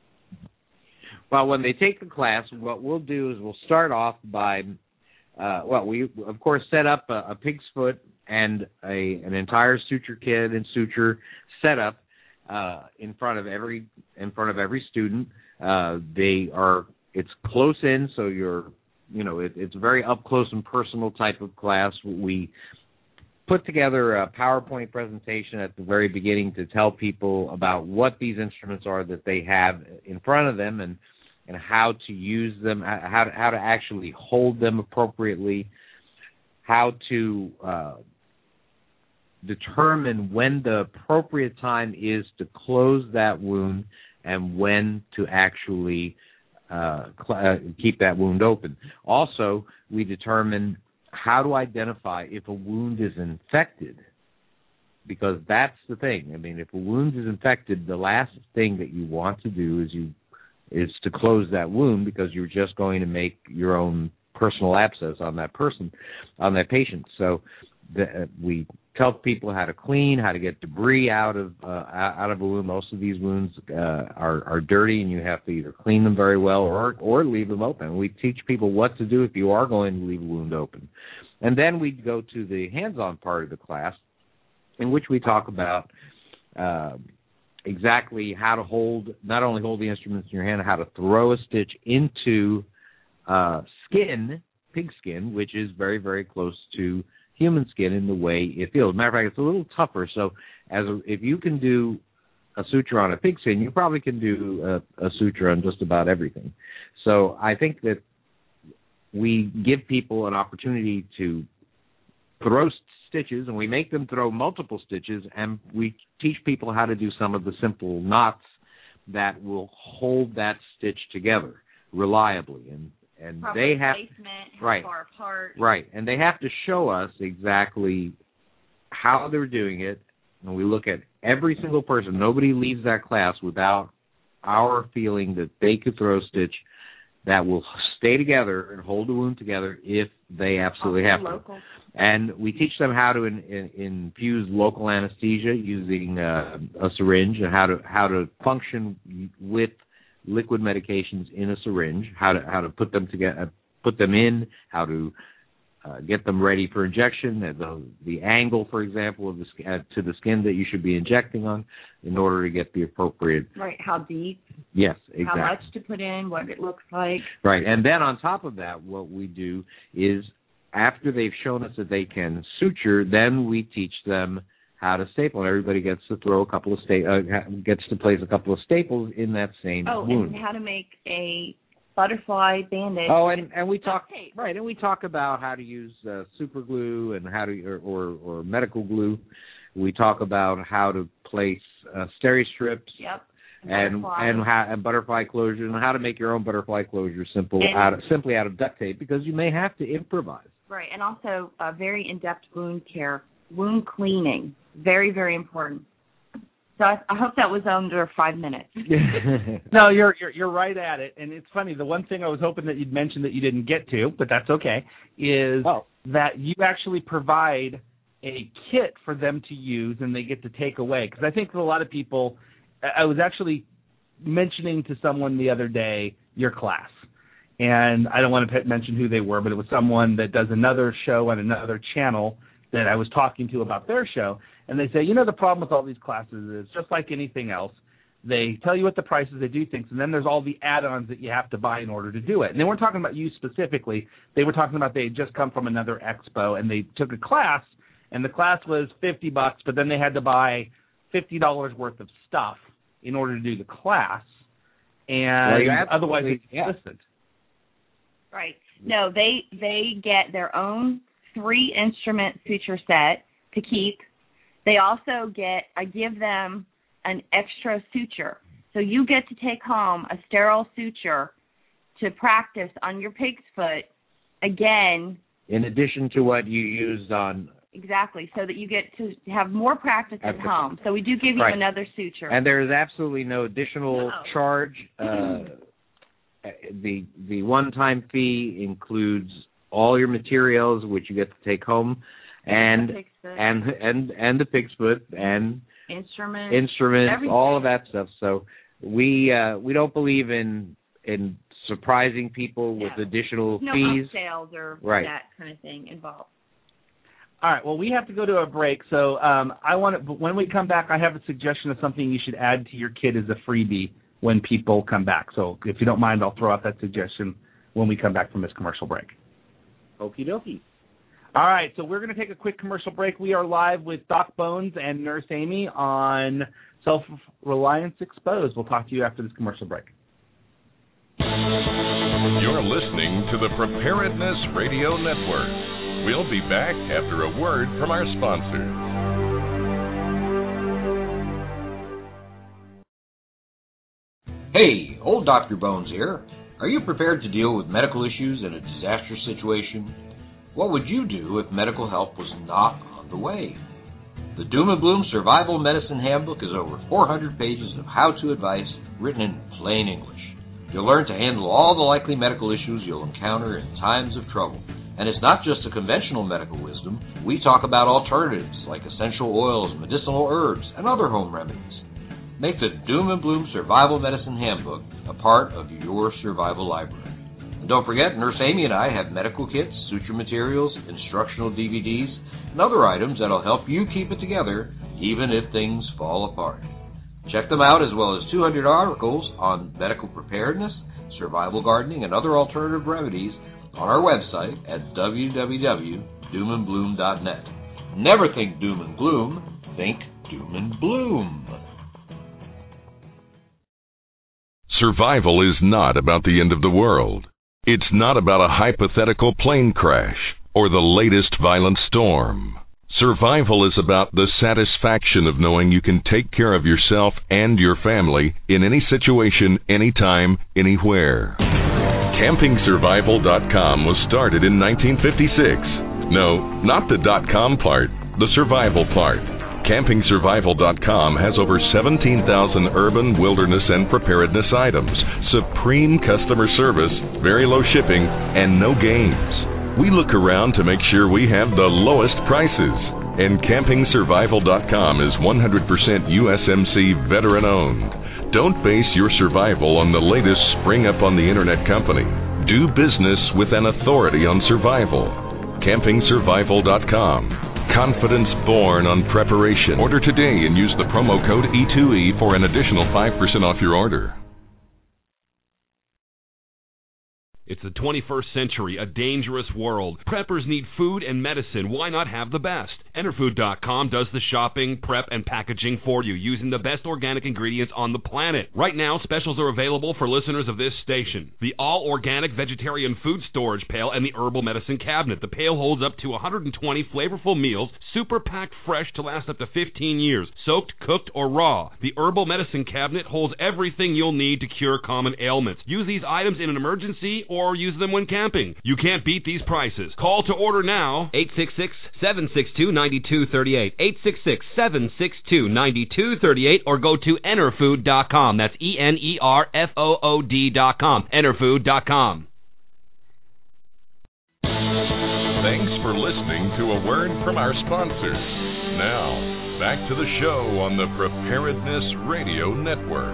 Well, when they take the class, what we'll do is we'll start off by. Uh, well, we, of course, set up a, a pig's foot and a an entire suture kit and suture setup uh, in front of every in front of every student. Uh, they are it's close in, so you're you know it, it's a very up close and personal type of class. We put together a PowerPoint presentation at the very beginning to tell people about what these instruments are that they have in front of them and. and how to use them, how to, how to actually hold them appropriately, how to uh, determine when the appropriate time is to close that wound and when to actually uh, cl- uh, keep that wound open. Also, we determine how to identify if a wound is infected, because that's the thing. I mean, if a wound is infected, the last thing that you want to do is you is to close that wound because you're just going to make your own personal abscess on that person, on that patient. So the, uh, we tell people how to clean, how to get debris out of uh, out of a wound. Most of these wounds uh, are, are dirty, and you have to either clean them very well or or leave them open. We teach people what to do if you are going to leave a wound open. And then we go to the hands-on part of the class, in which we talk about uh, exactly how to hold, not only hold the instruments in your hand, how to throw a stitch into uh, skin, pig skin, which is very, very close to human skin in the way it feels. Matter of fact, it's a little tougher. So as a, if you can do a suture on a pig skin, you probably can do a, a suture on just about everything. So I think that we give people an opportunity to throw stitches, and we make them throw multiple stitches, and we teach people how to do some of the simple knots that will hold that stitch together reliably. And and Proper they have placement, right, how far apart. right, and they have to show us exactly how they're doing it. And we look at every single person. Nobody leaves that class without our feeling that they could throw a stitch that will stay together and hold the wound together if they absolutely have to. Local. And we teach them how to in, in, infuse local anesthesia using uh, a syringe, and how to how to function with liquid medications in a syringe, how to how to put them together, put them in, how to uh, get them ready for injection, the the angle, for example, of the uh, to the skin that you should be injecting on, in order to get the appropriate. Right. How deep? Yes, exactly. How much to put in? What it looks like. Right, and then on top of that, what we do is, after they've shown us that they can suture, then we teach them how to staple. Everybody gets to throw a couple of sta- uh, gets to place a couple of staples in that same oh, wound. and how to make a butterfly bandage. Oh, and, and we talk tape. right, and we talk about how to use uh, super glue and how to or, or, or medical glue. We talk about how to place uh, steri strips. Yep. And butterfly. and, how, and butterfly closure, and how to make your own butterfly closure simple and, out of, simply out of duct tape, because you may have to improvise. Right, and also uh, very in-depth wound care, wound cleaning, very, very important. So I, I hope that was under five minutes. No, you're, you're you're right at it. And it's funny, the one thing I was hoping that you'd mention that you didn't get to, but that's okay, is oh. that you actually provide a kit for them to use and they get to take away. Because I think that a lot of people, I was actually mentioning to someone the other day your class. And I don't want to mention who they were, but it was someone that does another show on another channel that I was talking to about their show. And they say, you know, the problem with all these classes is just like anything else. They tell you what the price is, they do things, and then there's all the add-ons that you have to buy in order to do it. And they weren't talking about you specifically. They were talking about they had just come from another expo, and they took a class, and the class was fifty bucks, but then they had to buy fifty dollars worth of stuff in order to do the class. And well, otherwise it's yeah. consistent. Right. No, they they get their own three instrument suture set to keep. They also get, I give them an extra suture. So you get to take home a sterile suture to practice on your pig's foot again. In addition to what you used on. Exactly, so that you get to have more practice at, at home. So we do give you right. another suture. And there is absolutely no additional no. charge. Uh, the the one-time fee includes all your materials, which you get to take home, and and and and the pig's foot and instruments, instruments, everything. all of that stuff. So we uh, we don't believe in in surprising people yeah. with additional no fees, sales or right. that kind of thing involved. All right. Well, we have to go to a break, so um, I want to. When we come back, I have a suggestion of something you should add to your kit as a freebie when people come back. So, if you don't mind, I'll throw out that suggestion when we come back from this commercial break. Okie dokie. All right. So we're going to take a quick commercial break. We are live with Doc Bones and Nurse Amy on Self-Reliance Exposed. We'll talk to you after this commercial break. You're listening to the Preparedness Radio Network. We'll be back after a word from our sponsor. Hey, old Doctor Bones here. Are you prepared to deal with medical issues in a disastrous situation? What would you do if medical help was not on the way? The Doom and Bloom Survival Medicine Handbook is over four hundred pages of how-to advice written in plain English. You'll learn to handle all the likely medical issues you'll encounter in times of trouble. And it's not just a conventional medical wisdom. We talk about alternatives like essential oils, medicinal herbs, and other home remedies. Make the Doom and Bloom Survival Medicine Handbook a part of your survival library. And don't forget, Nurse Amy and I have medical kits, suture materials, instructional D V Ds, and other items that'll help you keep it together even if things fall apart. Check them out, as well as two hundred articles on medical preparedness, survival gardening, and other alternative remedies on our website at w w w dot doom and bloom dot net. Never think doom and gloom, think doom and bloom. Survival is not about the end of the world. It's not about a hypothetical plane crash or the latest violent storm. Survival is about the satisfaction of knowing you can take care of yourself and your family in any situation, anytime, anywhere. camping survival dot com was started in nineteen fifty-six. No, not the .com part, the survival part. camping survival dot com has over seventeen thousand urban, wilderness, and preparedness items, supreme customer service, very low shipping, and no games. We look around to make sure we have the lowest prices, and camping survival dot com is one hundred percent U S M C veteran-owned. Don't base your survival on the latest spring-up-on-the-internet company. Do business with an authority on survival. camping survival dot com. Confidence born on preparation. Order today and use the promo code E two E for an additional five percent off your order. It's the twenty-first century, a dangerous world. Preppers need food and medicine. Why not have the best? Enterfood dot com does the shopping, prep, and packaging for you using the best organic ingredients on the planet. Right now, specials are available for listeners of this station. The all-organic vegetarian food storage pail and the herbal medicine cabinet. The pail holds up to one hundred twenty flavorful meals, super packed fresh to last up to fifteen years, soaked, cooked, or raw. The herbal medicine cabinet holds everything you'll need to cure common ailments. Use these items in an emergency or or use them when camping. You can't beat these prices. Call to order now, eight six six, seven six two, nine nine two three eight, eight six six, seven six two, nine two three eight, or go to enerfood dot com. That's E N E R F O O D dot com, enerfood dot com. Thanks for listening to a word from our sponsors. Now, back to the show on the Preparedness Radio Network.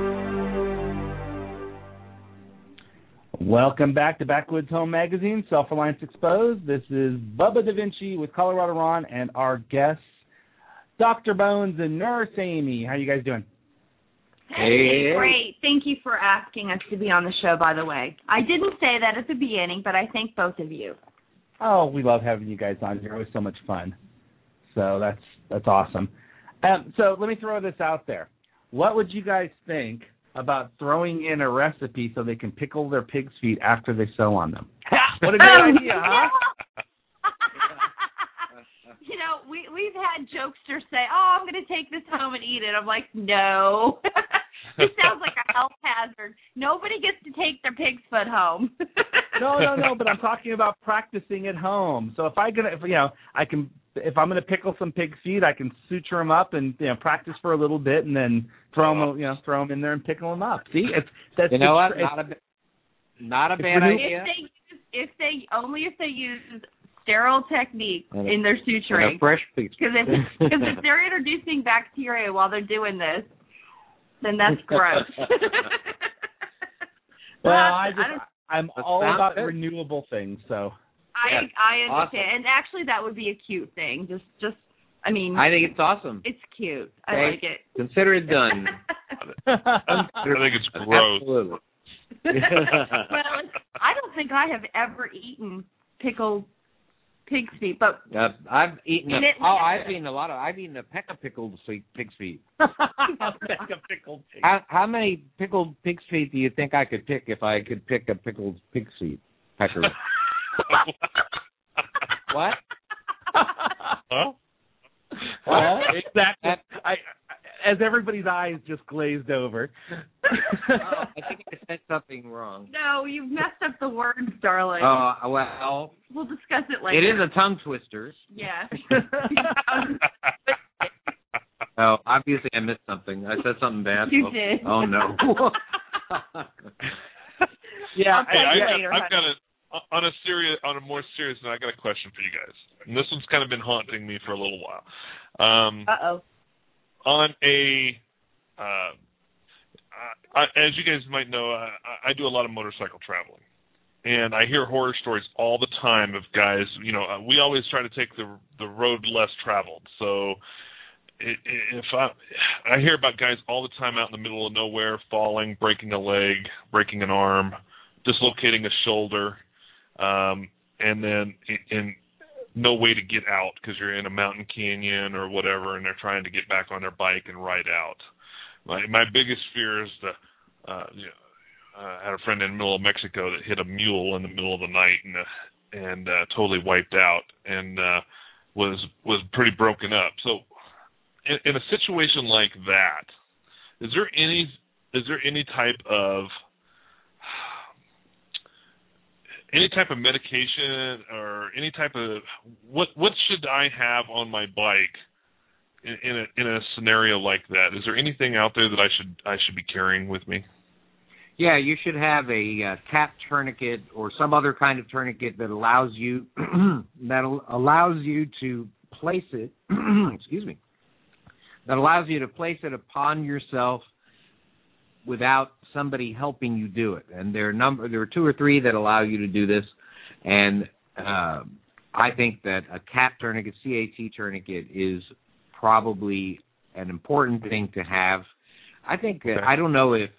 Welcome back to Backwoods Home Magazine, Self-Reliance Exposed. This is Bubba Da Vinci with Colorado Ron and our guests, Doctor Bones and Nurse Amy. How you guys doing? Hey, great. Thank you for asking us to be on the show, by the way. I didn't say that at the beginning, but I thank both of you. Oh, we love having you guys on here. It was so much fun. So that's that's awesome. Um, so let me throw this out there. What would you guys think about throwing in a recipe so they can pickle their pig's feet after they sew on them? What a great idea, huh? You know, we, we've had jokesters say, oh, I'm going to take this home and eat it. I'm like, no. This sounds like a health hazard. Nobody gets to take their pig's foot home. no, no, no, but I'm talking about practicing at home. So if I gonna, if, you know, I can, if I'm going to pickle some pig's feet, I can suture them up and, you know, practice for a little bit and then throw them, you know, throw them in there and pickle them up. See, it's that's you know it's, what, not a not a bad if idea. They use, if they only if they use sterile technique and in their suturing, and a fresh piece. Because if, because if they're introducing bacteria while they're doing this, then that's gross. Well, I just, I I'm all about renewable things, so. I yeah, I understand, awesome. and actually that would be a cute thing. Just just I mean. I think it's awesome. It's cute. I okay. like it. Consider it done. I think it's gross. Absolutely. Well, I don't think I have ever eaten pickled pig's feet, but uh, I've eaten. A, it, oh, I've eaten a lot of. I've eaten a peck of pickled pig's feet. A peck of pickled pig. How, how many pickled pig's feet do you think I could pick if I could pick a pickled pig's feet? Pecker. What? Huh? Well, exactly. I, as everybody's eyes just glazed over. Oh, I think I said something wrong. No, you've messed up the words, darling. Oh, uh, well. We'll discuss it later. It is a tongue twister. Yeah. Oh, obviously I missed something. I said something bad. You oh, did. Oh, no. Yeah. Hey, I, I, later, I've got a on a serious, on a more serious note. I got a question for you guys, and this one's kind of been haunting me for a little while. Um, uh oh. On a, uh, I, as you guys might know, I, I do a lot of motorcycle traveling, and I hear horror stories all the time of guys. You know, we always try to take the the road less traveled. So, if I, I hear about guys all the time out in the middle of nowhere, falling, breaking a leg, breaking an arm, dislocating a shoulder. Um, and then in no way to get out because you're in a mountain canyon or whatever, and they're trying to get back on their bike and ride out. My my biggest fear is the uh, you know, uh, I had a friend in the middle of Mexico that hit a mule in the middle of the night and uh, and uh, totally wiped out and uh, was was pretty broken up. So in, in a situation like that, is there any is there any type of Any type of medication or any type of what what should I have on my bike in, in a in a scenario like that? Is there anything out there that I should I should be carrying with me? Yeah, you should have a uh, tap tourniquet or some other kind of tourniquet that allows you that allows you to place it. excuse me. That allows you to place it upon yourself without somebody helping you do it. And there are number there are two or three that allow you to do this. And uh, I think that a CAT tourniquet, C A T tourniquet, is probably an important thing to have. I think that I don't know if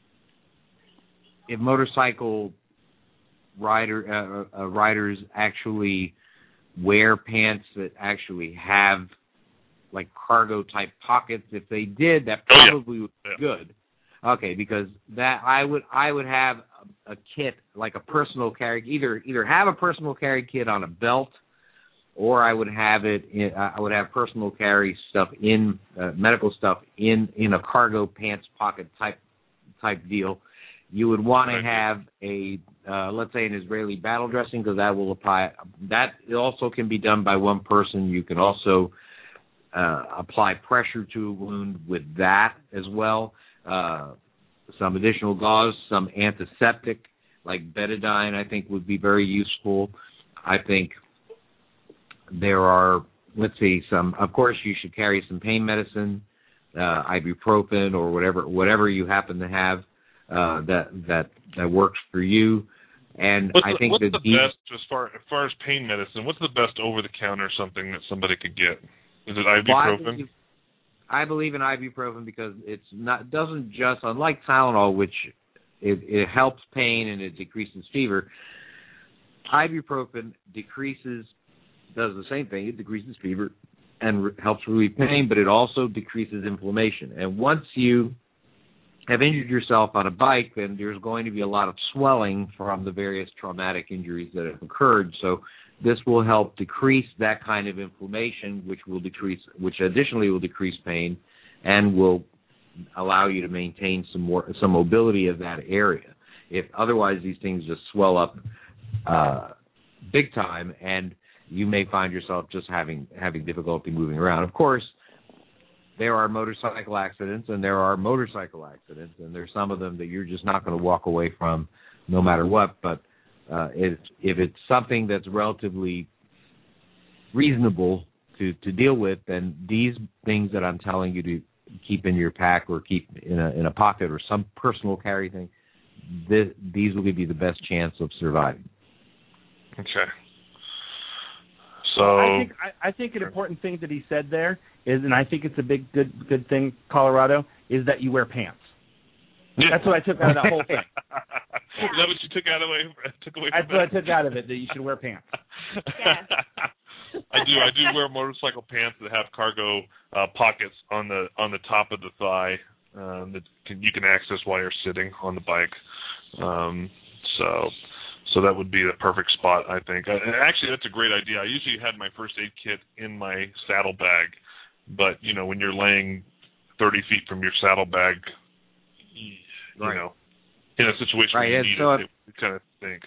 if motorcycle rider uh, uh, riders actually wear pants that actually have like cargo type pockets. If they did, that probably would be good. Okay, because that I would I would have a, a kit like a personal carry either either have a personal carry kit on a belt, or I would have it in, I would have personal carry stuff in uh, medical stuff in, in a cargo pants pocket type type deal, you would want to have a, uh, let's say, an Israeli battle dressing, because that will apply. That also can be done by one person. You can also uh, apply pressure to a wound with that as well. Uh, some additional gauze, some antiseptic like betadine, I think would be very useful. I think there are, let's see, some. Of course, you should carry some pain medicine, uh, ibuprofen, or whatever whatever you happen to have. Uh, that that that works for you, and what's I the, think what's that the these, best as far as far as pain medicine. What's the best over the counter something that somebody could get? Is it ibuprofen? Well, I, believe, I believe in ibuprofen because it's not doesn't just, unlike Tylenol, which it, it helps pain and it decreases fever. Ibuprofen decreases does the same thing. It decreases fever and re- helps relieve pain, but it also decreases inflammation. And once you have injured yourself on a bike, then there's going to be a lot of swelling from the various traumatic injuries that have occurred. So this will help decrease that kind of inflammation, which will decrease, which additionally will decrease pain, and will allow you to maintain some more some mobility of that area. If otherwise, these things just swell up uh, big time, and you may find yourself just having having difficulty moving around. Of course, there are motorcycle accidents, and there are motorcycle accidents, and there's some of them that you're just not going to walk away from no matter what. But uh, if, if it's something that's relatively reasonable to, to deal with, then these things that I'm telling you to keep in your pack or keep in a, in a pocket or some personal carry thing, this, these will give you the best chance of surviving. Okay. So I think I, I think an important thing that he said there is, and I think it's a big good good thing, Colorado, is that you wear pants. That's what I took out of that whole thing. Is that what you took out of it? Took away from That's what I took out of it, that you should wear pants. Yes. I do. I do wear motorcycle pants that have cargo uh, pockets on the on the top of the thigh um, that can, you can access while you're sitting on the bike. Um, so. So that would be the perfect spot, I think. Uh, actually, that's a great idea. I usually had my first aid kit in my saddlebag, but, you know, when you're laying thirty feet from your saddlebag, you right. know, in a situation right. where you need so it, it kind of think.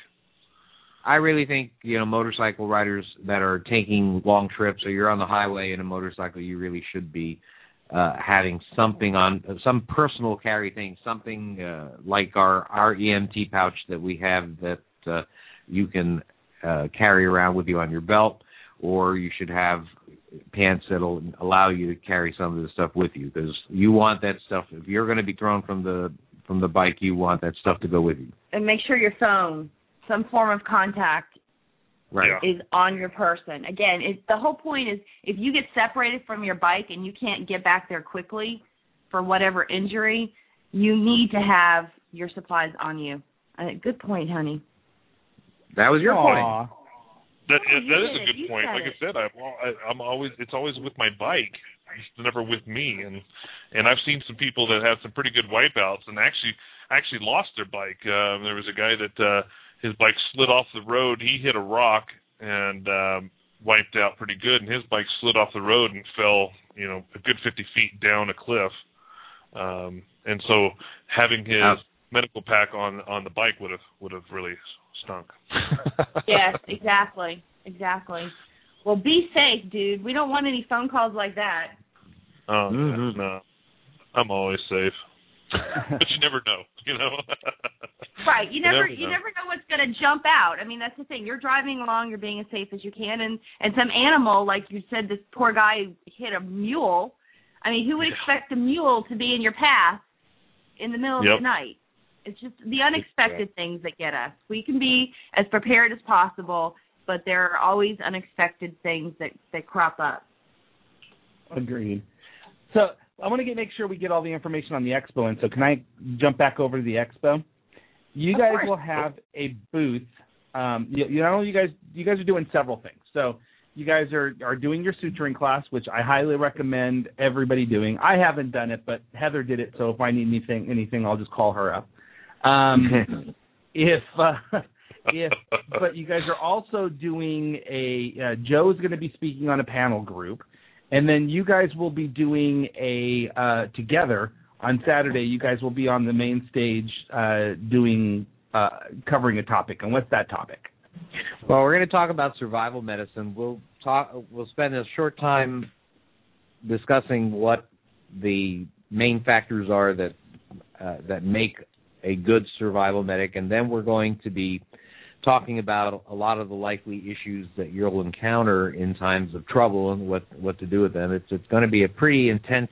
I really think, you know, motorcycle riders that are taking long trips, or you're on the highway in a motorcycle, you really should be uh, having something on, some personal carry thing, something uh, like our, our E M T pouch that we have that Uh, you can uh, carry around with you on your belt, or you should have pants that'll allow you to carry some of the stuff with you, because you want that stuff. If you're going to be thrown from the from the bike, you want that stuff to go with you. And make sure your phone, some form of contact, right. is on your person. Again, it, the whole point is if you get separated from your bike and you can't get back there quickly for whatever injury, you need to have your supplies on you. Uh, good point, honey. That was your Aww. point. That, Oh, that is a it. good You point. said Like it. I said, I, I, I'm always it's always with my bike. It's never with me. And and I've seen some people that had some pretty good wipeouts and actually actually lost their bike. Um, there was a guy that uh, his bike slid off the road. He hit a rock and um, wiped out pretty good. And his bike slid off the road and fell, you know, a good fifty feet down a cliff. Um, and so having his Ouch. medical pack on on the bike would have would have really stunk. Yes, exactly, exactly. Well, be safe, dude. We don't want any phone calls like that. Oh, Mm-hmm. no. I'm always safe. But you never know, you know? Right. You never, never you know. never know what's going to jump out. I mean, that's the thing. You're driving along, you're being as safe as you can, and, and some animal, like you said, this poor guy hit a mule. I mean, who would expect a mule to be in your path in the middle Yep. of the night? It's just the unexpected yeah. things that get us. We can be as prepared as possible, but there are always unexpected things that, that crop up. Agreed. So I want to get, make sure we get all the information on the expo, and so can I jump back over to the expo? You Of guys course. will have a booth. Um, you, you know, you guys you guys are doing several things. So you guys are, are doing your suturing class, which I highly recommend everybody doing. I haven't done it, but Heather did it, so if I need anything, anything, I'll just call her up. Um, if uh, if but you guys are also doing a uh, Joe's going to be speaking on a panel group, and then you guys will be doing a uh, together on Saturday, you guys will be on the main stage uh, doing uh, covering a topic. And what's that topic? Well, we're going to talk about survival medicine. We'll talk. We'll spend a short time discussing what the main factors are that uh, that make a good survival medic, and then we're going to be talking about a lot of the likely issues that you'll encounter in times of trouble and what what to do with them. It's it's going to be a pretty intense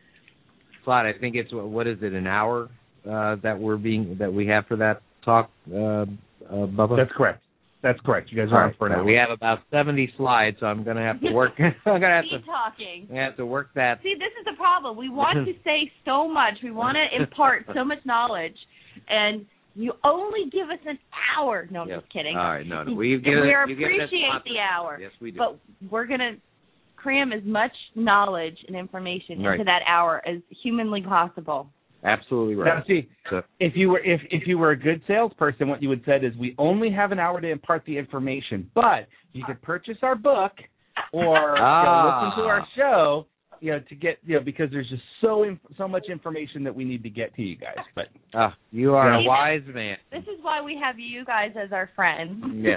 slot. I think it's what is it, an hour uh, that we're being that we have for that talk, uh, uh, Bubba? That's correct. That's correct. You guys are on for an hour. We have about seventy slides, so I'm going to have to work. I'm going to have Keep to talking. I have to work that. See, this is the problem. We want to say so much. We want to impart so much knowledge, and you only give us an hour. No, I'm yes. just kidding. All right, no, no. We we appreciate the hour. Yes, we do. But we're going to cram as much knowledge and information right. into that hour as humanly possible. Absolutely right. Now, see, so. if you were if if you were a good salesperson, what you would said is, we only have an hour to impart the information, but you could purchase our book or ah. you know, listen to our show, you know, to get you know because there's just so so much information that we need to get to you guys. But ah, you are See, a wise man. This is why we have you guys as our friends. Yes.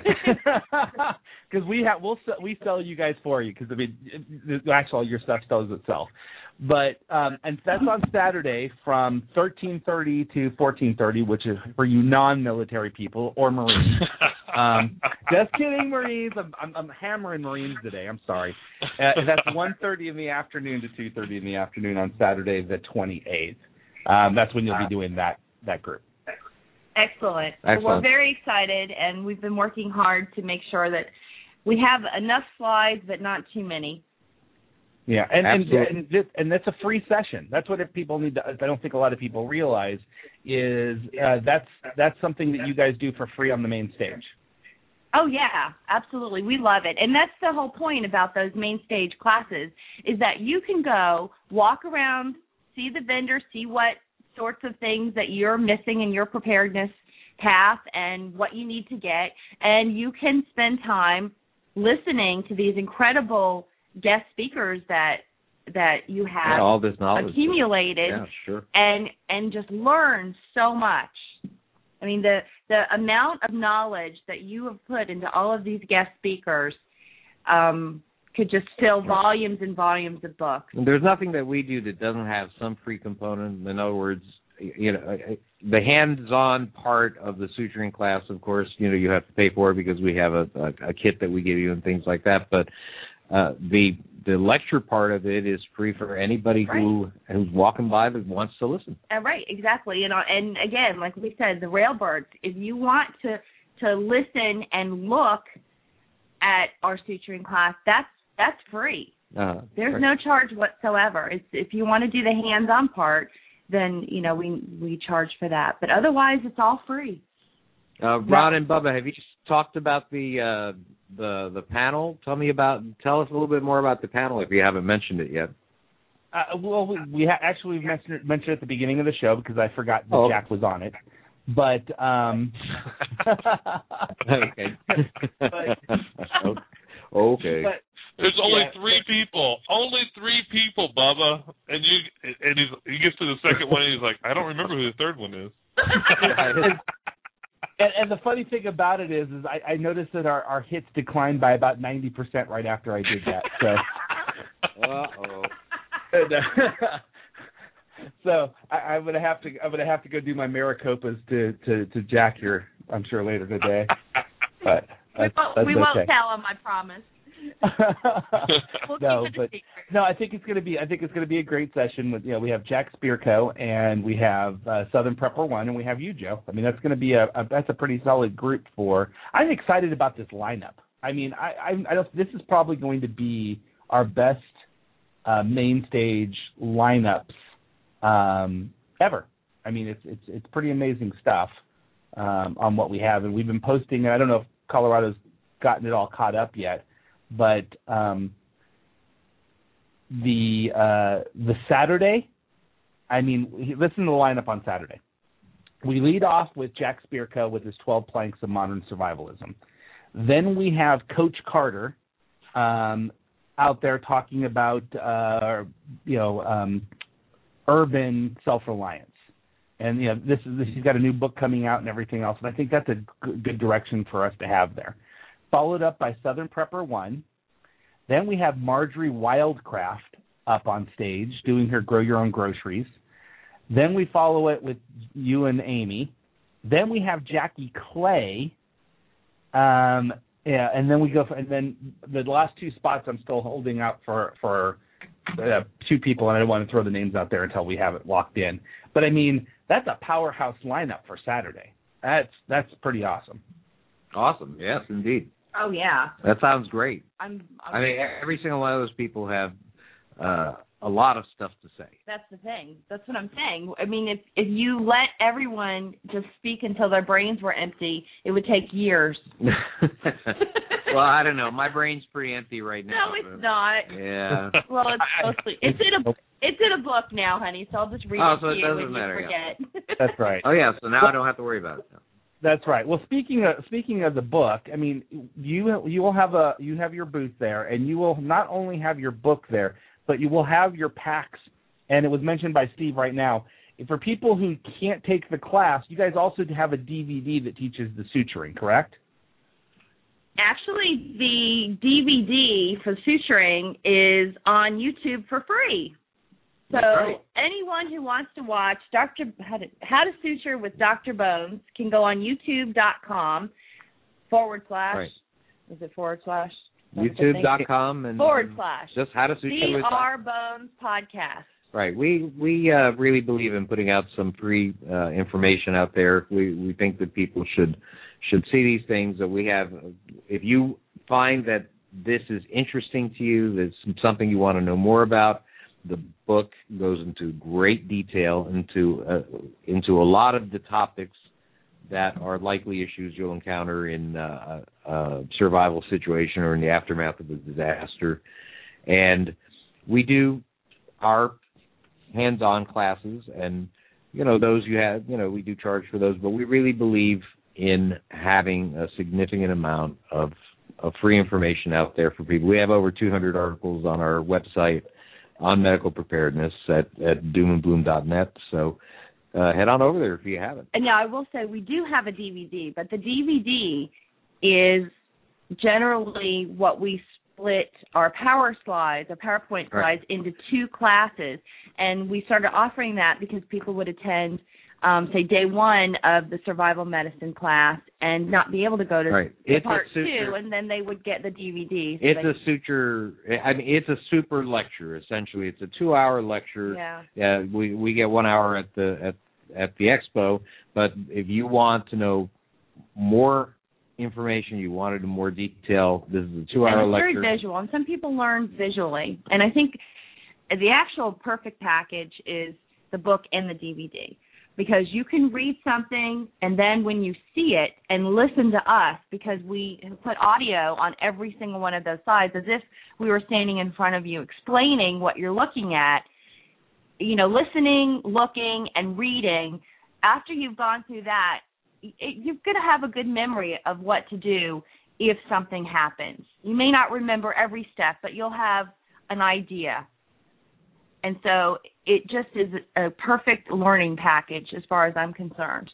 Because we have we'll we sell you guys for you because I mean it, actually all your stuff sells itself. But um, and that's on Saturday from thirteen thirty to fourteen thirty, which is for you non-military people or Marines. um, just kidding, Marines. I'm, I'm, I'm hammering Marines today. I'm sorry. Uh, that's one thirty in the afternoon to two thirty in the afternoon on Saturday the twenty-eighth. Um, that's when you'll be doing that that group. Excellent. Excellent. Well, we're very excited, and we've been working hard to make sure that we have enough slides, but not too many. Yeah, and and, Absolutely. and, this, and that's a free session. That's what people need to. I don't think a lot of people realize is uh, that's that's something that you guys do for free on the main stage. Oh yeah, absolutely. We love it, and that's the whole point about those main stage classes is that you can go walk around, see the vendor, see what sorts of things that you're missing in your preparedness path and what you need to get, and you can spend time listening to these incredible guest speakers that that you have yeah, all this knowledge accumulated yeah, sure. and and just learn so much. I mean, the the amount of knowledge that you have put into all of these guest speakers um, could just fill volumes and volumes of books. And there's nothing that we do that doesn't have some free component. In other words, you know, the hands-on part of the suturing class, of course, you know, you have to pay for it because we have a, a, a kit that we give you and things like that. But uh, the the lecture part of it is free for anybody right. who who's walking by that wants to listen. Uh, right, exactly. And uh, and again, like we said, the Railbirds. If you want to to listen and look at our suturing class, that's that's free. Uh, There's right. no charge whatsoever. It's, if you want to do the hands-on part, then you know we we charge for that. But otherwise, it's all free. Uh, Ron and Bubba, have you just talked about the uh, the the panel? Tell me about. Tell us a little bit more about the panel if you haven't mentioned it yet. Uh, well, we, we ha- actually mentioned it, mentioned it at the beginning of the show because I forgot that oh. Jack was on it. But um, okay. but, okay. But, There's only yeah, three but, people. Only three people, Bubba. And you and he's he gets to the second one and he's like, I don't remember who the third one is. and, and the funny thing about it is, is I, I noticed that our, our hits declined by about ninety percent right after I did that. So, uh-oh. And, uh, so I, I'm gonna have to I'm gonna have to go do my Maricopas to, to, to Jack here, I'm sure later today. But we that's, won't, that's we won't okay. tell him, I promise. we'll no, keep it but a secret. no, I think it's going to be. I think it's going to be a great session. With you know, we have Jack Spirko and we have uh, Southern Prepper One, and we have you, Joe. I mean, that's going to be a, a that's a pretty solid group. For I'm excited about this lineup. I mean, I I, I don't. This is probably going to be our best uh, main stage lineups um, ever. I mean, it's it's it's pretty amazing stuff um, on what we have, and we've been posting. I don't know if Colorado's gotten it all caught up yet. But um, the uh, the Saturday, I mean, listen to the lineup on Saturday. We lead off with Jack Spirko with his twelve planks of modern survivalism. Then we have Coach Carter um, out there talking about, uh, you know, um, urban self-reliance. And you know, this is this, he's got a new book coming out and everything else, and I think that's a g- good direction for us to have there. Followed up by Southern Prepper One. Then we have Marjorie Wildcraft up on stage doing her Grow Your Own Groceries. Then we follow it with you and Amy. Then we have Jackie Clay. Um, yeah, and then we go for, and then the last two spots I'm still holding out for for uh, two people, and I don't want to throw the names out there until we have it locked in. But I mean, that's a powerhouse lineup for Saturday. That's that's pretty awesome. Awesome, yes, indeed. Oh yeah, that sounds great. I'm, I'm I mean, every single one of those people have uh, a lot of stuff to say. That's the thing. That's what I'm saying. I mean, if if you let everyone just speak until their brains were empty, it would take years. Well, I don't know. My brain's pretty empty right now. No, it's not. Yeah. Well, it's mostly it's in a it's in a book now, honey. So I'll just read oh, it so to it you doesn't when matter, you forget. Yeah. That's right. Oh yeah. So now well, I don't have to worry about it. No. That's right. Well, speaking of speaking of the book, I mean, you you will have a you have your booth there, and you will not only have your book there, but you will have your packs. And it was mentioned by Steve right now. For people who can't take the class, you guys also have a D V D that teaches the suturing, correct? Actually, the D V D for suturing is on YouTube for free. So right. anyone who wants to watch Doctor How to, How to Suture with Doctor Bones can go on YouTube.com forward slash. Right. Is it forward slash? YouTube dot com and forward slash. Just How to Suture C with R Bones Podcast. Right. We we uh, really believe in putting out some free uh, information out there. We we think that people should should see these things that we have. If you find that this is interesting to you, that's something you want to know more about, the book goes into great detail into uh, into a lot of the topics that are likely issues you'll encounter in uh, a, a survival situation or in the aftermath of a disaster. And we do our hands-on classes, and you know those you have, you know, we do charge for those, but we really believe in having a significant amount of, of free information out there for people. We have over two hundred articles on our website on medical preparedness at, at doom and bloom dot net. So uh, head on over there if you haven't. And now I will say we do have a D V D, but the D V D is generally what we split our power slides, our PowerPoint slides, right, into two classes. And we started offering that because people would attend, um, say, day one of the survival medicine class and not be able to go to right. part two, and then they would get the D V D. So it's they, a suture, I mean, it's a super lecture, essentially. It's a two-hour lecture. Yeah. Yeah, we, we get one hour at the at, at the expo, but if you want to know more information, you wanted in more detail, this is a two-hour and it's lecture. Very visual, and some people learn visually. And I think the actual perfect package is the book and the D V D, because you can read something, and then when you see it and listen to us, because we put audio on every single one of those slides, as if we were standing in front of you explaining what you're looking at, you know, listening, looking, and reading. After you've gone through that, you're going to have a good memory of what to do if something happens. You may not remember every step, but you'll have an idea. And so it just is a perfect learning package as far as I'm concerned.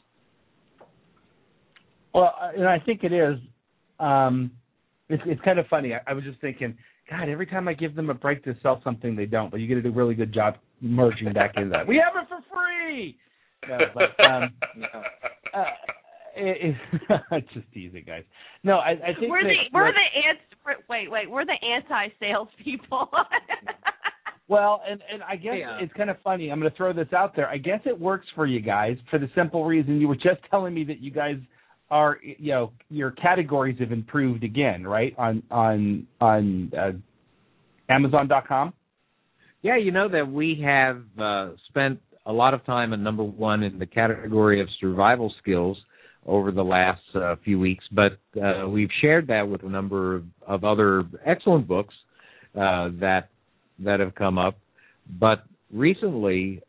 Well, and I think it is. Um, it's, it's kind of funny. I, I was just thinking, God, every time I give them a break to sell something, they don't. But you get to do a really good job merging back into that. We have it for free. No, but, um, you know, uh, it, it's just teasing, guys. No, I, I think we're that, the we're like, the anti, wait wait we're the anti-sales people. Well, and, and I guess yeah. it's kind of funny. I'm going to throw this out there. I guess it works for you guys for the simple reason you were just telling me that you guys are, you know, your categories have improved again, right? On on on uh, Amazon dot com. Yeah, you know that we have uh, spent a lot of time at number one in the category of survival skills over the last uh, few weeks, but uh, we've shared that with a number of, of other excellent books uh, that that have come up. But recently,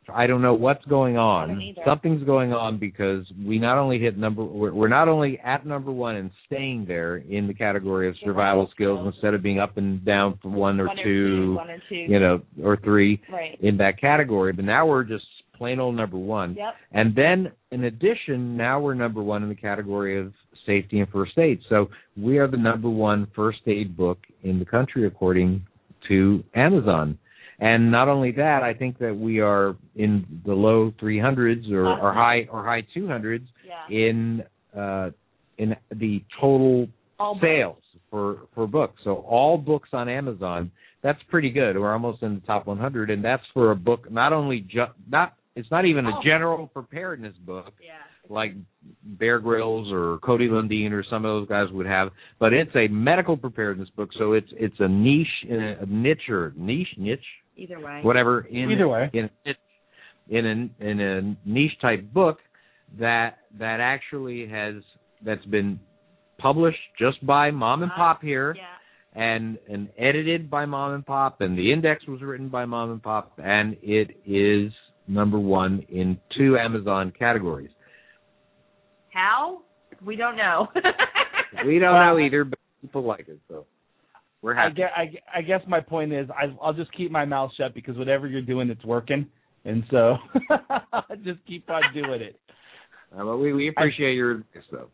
I don't know what's going on. Something's going on because we not only hit number, we're, we're not only at number one and staying there in the category of survival skills instead of being up and down for one or, one or two, two, one or two, you know, or three right. in that category. But now we're just plain old number one. Yep. And then, in addition, now we're number one in the category of safety and first aid. So we are the number one first aid book in the country, according to Amazon. And not only that, I think that we are in the low three hundreds or, awesome. or high or high two hundreds yeah. in uh, in the total all sales for, for books. So all books on Amazon, that's pretty good. We're almost in the top one hundred, and that's for a book not only ju- not it's not even a general preparedness book yeah. like Bear Grylls or Cody Lundin or some of those guys would have, but it's a medical preparedness book. So it's it's a niche, a niche or niche niche. Either way, whatever. In, Either way, in in a, in a niche type book that that actually has that's been published just by mom and pop here, yeah. and and edited by mom and pop, and the index was written by mom and pop, and it is number one in two Amazon categories. How? We don't know. We don't know either, but people like it, so. We're I happy. guess, I, I guess my point is I, I'll just keep my mouth shut because whatever you're doing, it's working, and so just keep on doing it. Uh, well, we we appreciate I, your advice, though.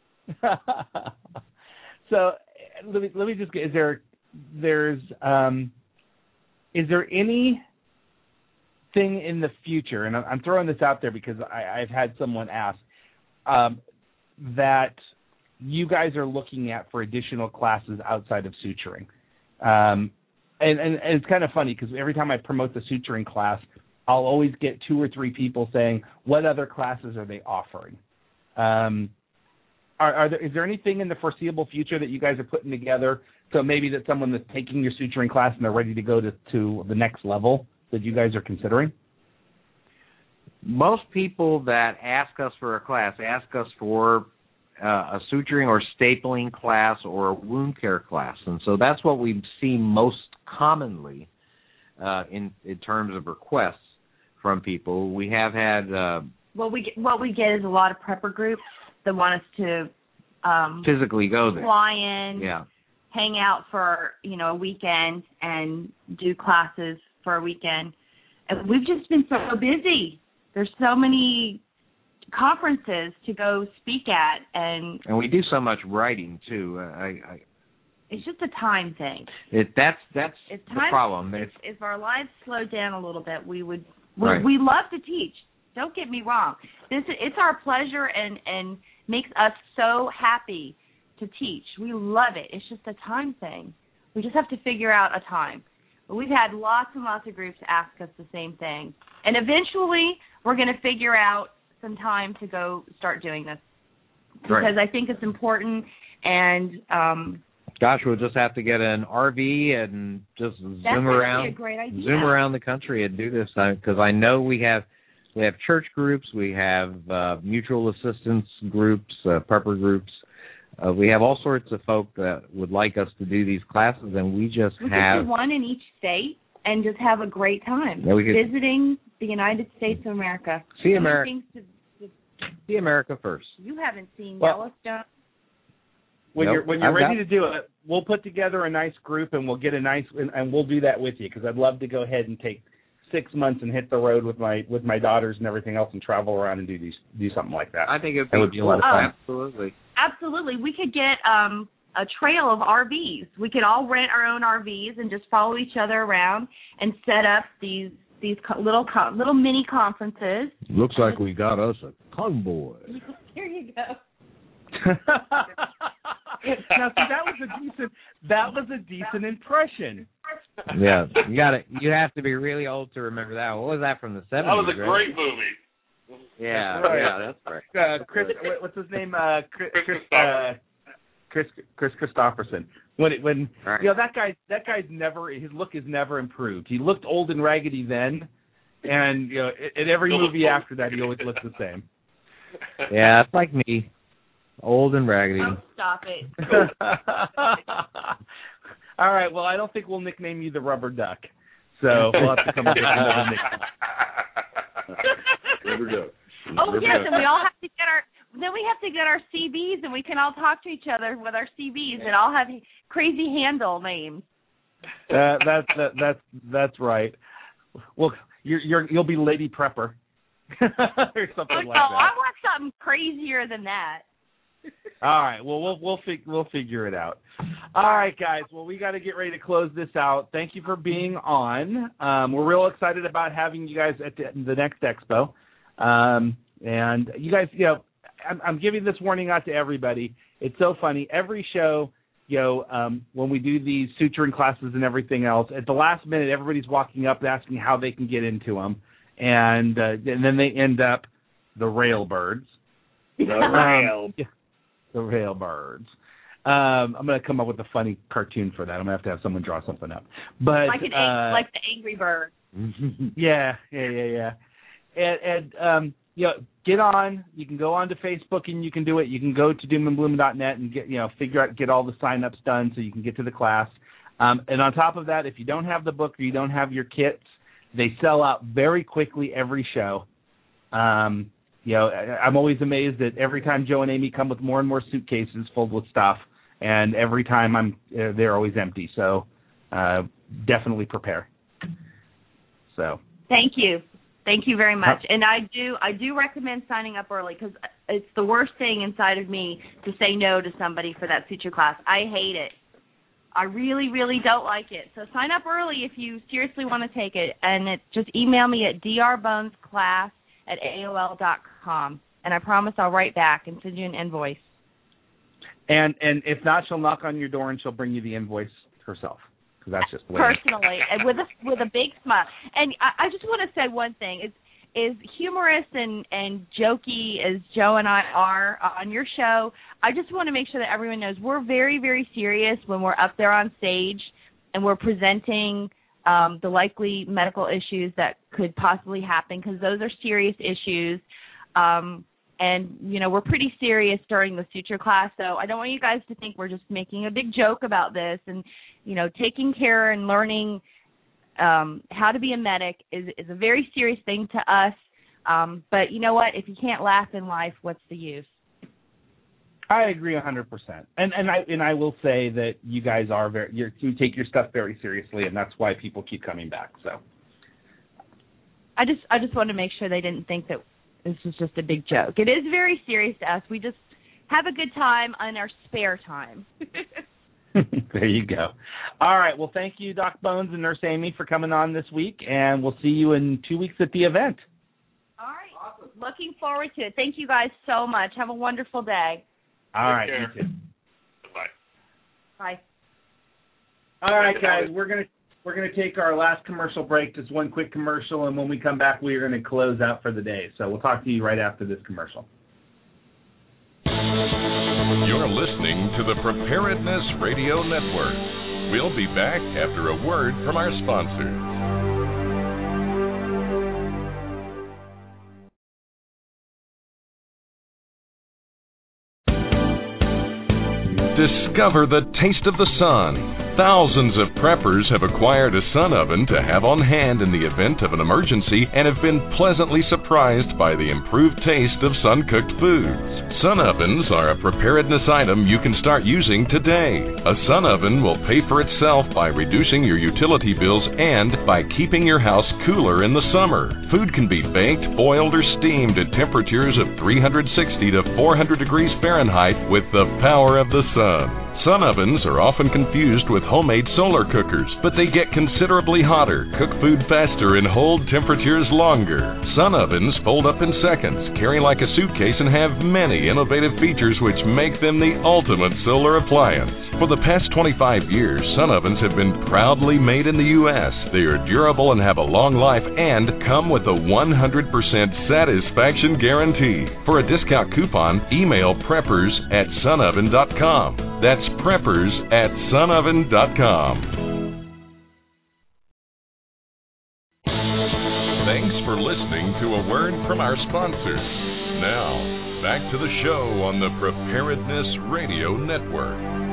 So let me let me just get. Is there there's um is there any thing in the future, and I'm throwing this out there because I, I've had someone ask um, that you guys are looking at for additional classes outside of suturing. Um, and, and, and it's kind of funny because every time I promote the suturing class, I'll always get two or three people saying, what other classes are they offering? Um, are, are there, is there anything in the foreseeable future that you guys are putting together? So maybe that someone that's taking your suturing class and they're ready to go to, to the next level that you guys are considering? Most people that ask us for a class ask us for Uh, a suturing or stapling class or a wound care class. And so that's what we see most commonly uh, in, in terms of requests from people. We have had... Uh, what we get, what we get is a lot of prepper groups that want us to um, physically go there. Fly in, yeah. hang out for, you know, a weekend and do classes for a weekend. And we've just been so busy. There's so many conferences to go speak at, and and we do so much writing too. Uh, I, I it's just a time thing. It that's that's it's the time, problem. If, if our lives slowed down a little bit, we would. We, right. we love to teach. Don't get me wrong. This it's our pleasure and and makes us so happy to teach. We love it. It's just a time thing. We just have to figure out a time. But we've had lots and lots of groups ask us the same thing, and eventually we're going to figure out some time to go start doing this because right. I think it's important. And um, gosh, we'll just have to get an R V and just zoom around, a great idea. zoom around the country and do this. Because I know we have we have church groups, we have uh, mutual assistance groups, uh, prepper groups. Uh, we have all sorts of folk that would like us to do these classes, and we just we have could do one in each state and just have a great time yeah, we could, visiting the United States of America. See America. To, to, see America first. You haven't seen well, Yellowstone. When nope, you're when you're I've ready got... to do it, we'll put together a nice group and we'll get a nice and, and we'll do that with you because I'd love to go ahead and take six months and hit the road with my with my daughters and everything else and travel around and do these do something like that. I think it'd be, that would be a lot of fun. Absolutely. Absolutely, we could get um, a trail of R Vs. We could all rent our own R Vs and just follow each other around and set up these these co- little co- little mini conferences. Looks like we got us a convoy. Here you go. Now, see, that was a decent that was a decent impression. Yeah, you got it. You have to be really old to remember that. What was that from the seventies? That was a right? great movie. Yeah, right. yeah, that's right. Uh, Chris, what's his name? Uh, Chris, Chris, uh, Chris, Chris Christopherson. When it, when right. you know that guy, that guy's never his look is never improved. He looked old and raggedy then, and you know, in every movie after that, he always looks the same. Yeah, it's like me, old and raggedy. Oh, stop it. All right. Well, I don't think we'll nickname you the Rubber Duck, so we'll have to come up with another nickname. never know. Oh never yes, know. and we all have to get our. Then we have to get our C Bs, and we can all talk to each other with our C Bs, and all have crazy handle names. Uh, that's that, that's that's right. Well, you're, you're you'll be Lady Prepper or something oh, like no, that. I want something crazier than that. All right. Well, we'll we'll fig- we'll figure it out. All right, guys. Well, we got to get ready to close this out. Thank you for being on. Um, we're real excited about having you guys at the, the next expo. Um, and you guys, you know, I'm, I'm giving this warning out to everybody. It's so funny. Every show, you know, um, when we do these suturing classes and everything else, at the last minute, everybody's walking up and asking how they can get into them, and uh, and then they end up the railbirds. The rail. Um, yeah, the railbirds. Um, I'm going to come up with a funny cartoon for that. I'm going to have to have someone draw something up. But like an uh, like the Angry Bird. yeah, yeah, yeah, yeah. And, and um, you know, get on. You can go on to Facebook and you can do it. You can go to doom and bloom dot net and get, you know, figure out, get all the sign-ups done so you can get to the class. Um, and on top of that, if you don't have the book or you don't have your kits, they sell out very quickly every show. Um, you know, I, I'm always amazed that every time Joe and Amy come with more and more suitcases filled with stuff, and every time I'm, uh, they're always empty. So uh, definitely prepare. So. Thank you. Thank you very much. And I do I do recommend signing up early because it's the worst thing inside of me to say no to somebody for that suture class. I hate it. I really, really don't like it. So sign up early if you seriously want to take it. And it, just email me at d r bones class at a o l dot com. And I promise I'll write back and send you an invoice. And and if not, she'll knock on your door and she'll bring you the invoice herself. That's just the way personally, and with a with a big smile. And I, I just want to say one thing: is is humorous and and jokey as Joe and I are on your show. I just want to make sure that everyone knows we're very, very serious when we're up there on stage and we're presenting um, the likely medical issues that could possibly happen, because those are serious issues. Um, and you know, we're pretty serious during the suture class, so I don't want you guys to think we're just making a big joke about this. And you know, taking care and learning um, how to be a medic is, is a very serious thing to us. Um, but you know what? If you can't laugh in life, what's the use? I agree one hundred percent. And and I and I will say that you guys are very you're, you take your stuff very seriously, and that's why people keep coming back. So I just I just want to make sure they didn't think that this was just a big joke. It is very serious to us. We just have a good time on our spare time. There you go. All right. Well, thank you, Doc Bones and Nurse Amy, for coming on this week, and we'll see you in two weeks at the event. All right. Awesome. Looking forward to it. Thank you guys so much. Have a wonderful day. All right. You too. Bye. Bye. All right, guys. We're gonna we're gonna take our last commercial break. Just one quick commercial, and when we come back, we are going to close out for the day. So we'll talk to you right after this commercial. You're listening to the Preparedness Radio Network. We'll be back after a word from our sponsors. Discover the taste of the sun. Thousands of preppers have acquired a sun oven to have on hand in the event of an emergency and have been pleasantly surprised by the improved taste of sun-cooked foods. Sun ovens are a preparedness item you can start using today. A sun oven will pay for itself by reducing your utility bills and by keeping your house cooler in the summer. Food can be baked, boiled, or steamed at temperatures of three hundred sixty to four hundred degrees Fahrenheit with the power of the sun. Sun ovens are often confused with homemade solar cookers, but they get considerably hotter, cook food faster, and hold temperatures longer. Sun ovens fold up in seconds, carry like a suitcase, and have many innovative features which make them the ultimate solar appliance. For the past twenty-five years, sun ovens have been proudly made in the U S They are durable and have a long life and come with a one hundred percent satisfaction guarantee. For a discount coupon, email preppers at sunoven dot com. That's preppers at sunoven dot com. Thanks for listening to a word from our sponsors. Now, back to the show on the Preparedness Radio Network.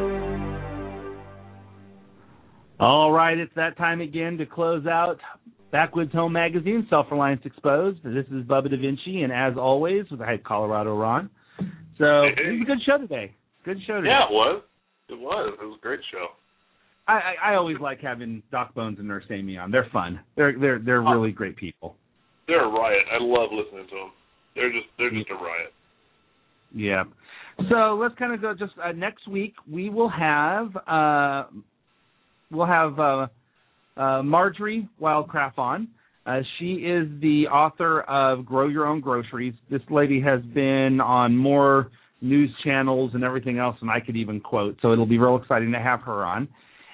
All right, it's that time again to close out. Backwoods Home Magazine, Self-Reliance Exposed. This is Bubba Da Vinci, and as always, I had Colorado Ron. So hey, hey. It was a good show today. Good show today. Yeah, it was. It was. It was a great show. I, I, I always like having Doc Bones and Nurse Amy on. They're fun. They're they're they're really great people. They're a riot. I love listening to them. They're just they're just a riot. Yeah. So let's kind of go. Just uh, next week we will have uh, we'll have uh, uh, Marjorie Wildcraft on. Uh, she is the author of Grow Your Own Groceries. This lady has been on more news channels and everything else than I could even quote. So it'll be real exciting to have her on.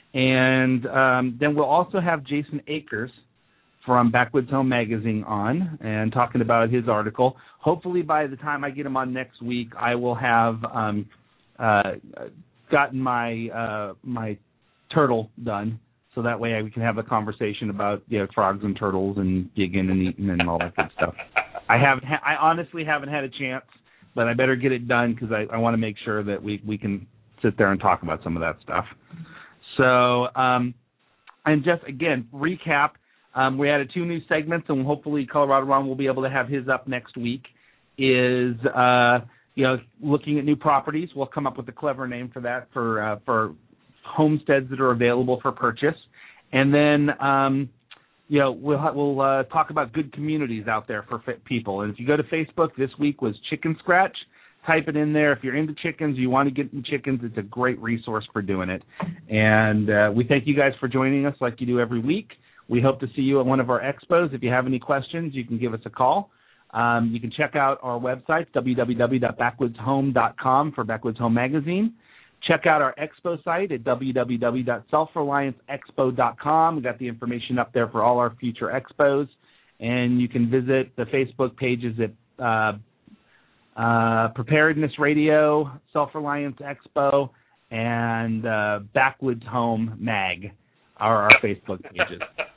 And um, then we'll also have Jason Akers from Backwoods Home Magazine on and talking about his article. Hopefully by the time I get him on next week, I will have um, uh, gotten my uh, my turtle done, so that way we can have a conversation about you know, frogs and turtles and digging and eating and all that good stuff. I haven't. Ha- I honestly haven't had a chance, but I better get it done because I, I want to make sure that we, we can sit there and talk about some of that stuff. So, um, and just, again, recap, um, we added two new segments, and hopefully Colorado Ron will be able to have his up next week, is, uh, you know, looking at new properties. We'll come up with a clever name for that, for uh, for homesteads that are available for purchase. And then, um, you know, we'll, we'll uh, talk about good communities out there for fit people. And if you go to Facebook, this week was Chicken Scratch. Type it in there. If you're into chickens, you want to get into chickens, it's a great resource for doing it. And uh, we thank you guys for joining us like you do every week. We hope to see you at one of our expos. If you have any questions, you can give us a call. Um, you can check out our website, w w w dot backwoods home dot com for Backwoods Home Magazine. Check out our expo site at w w w dot self reliance expo dot com. We've got the information up there for all our future expos. And you can visit the Facebook pages at uh, Uh, Preparedness Radio, Self-Reliance Expo, and uh, Backwoods Home Mag are our Facebook pages.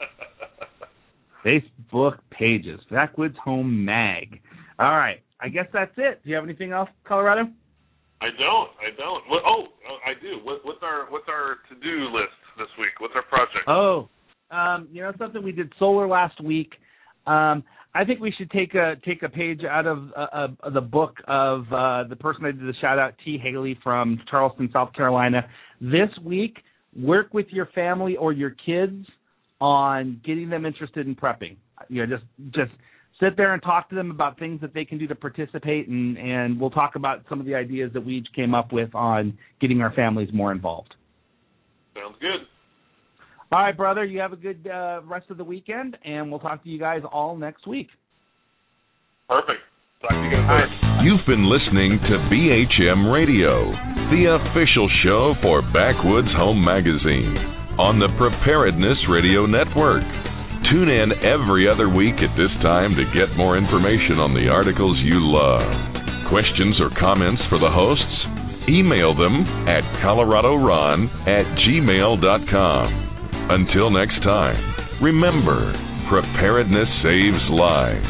Facebook pages, Backwoods Home Mag. All right, I guess that's it. Do you have anything else, Colorado? I don't. I don't. What, oh, I do. What, what's our what's our to-do list this week? What's our project? Oh, um, you know something? We did solar last week. Um, I think we should take a take a page out of uh, uh, the book of uh, the person I did the shout out, T. Haley from Charleston, South Carolina. This week, work with your family or your kids on getting them interested in prepping. You know, just just sit there and talk to them about things that they can do to participate, and, and we'll talk about some of the ideas that we each came up with on getting our families more involved. Sounds good. All right, brother, you have a good uh, rest of the weekend, and we'll talk to you guys all next week. Perfect. Talk to you guys later. You've been listening to B H M Radio, the official show for Backwoods Home Magazine on the Preparedness Radio Network. Tune in every other week at this time to get more information on the articles you love. Questions or comments for the hosts? Email them at colorado ron at gmail dot com. Until next time, remember, preparedness saves lives.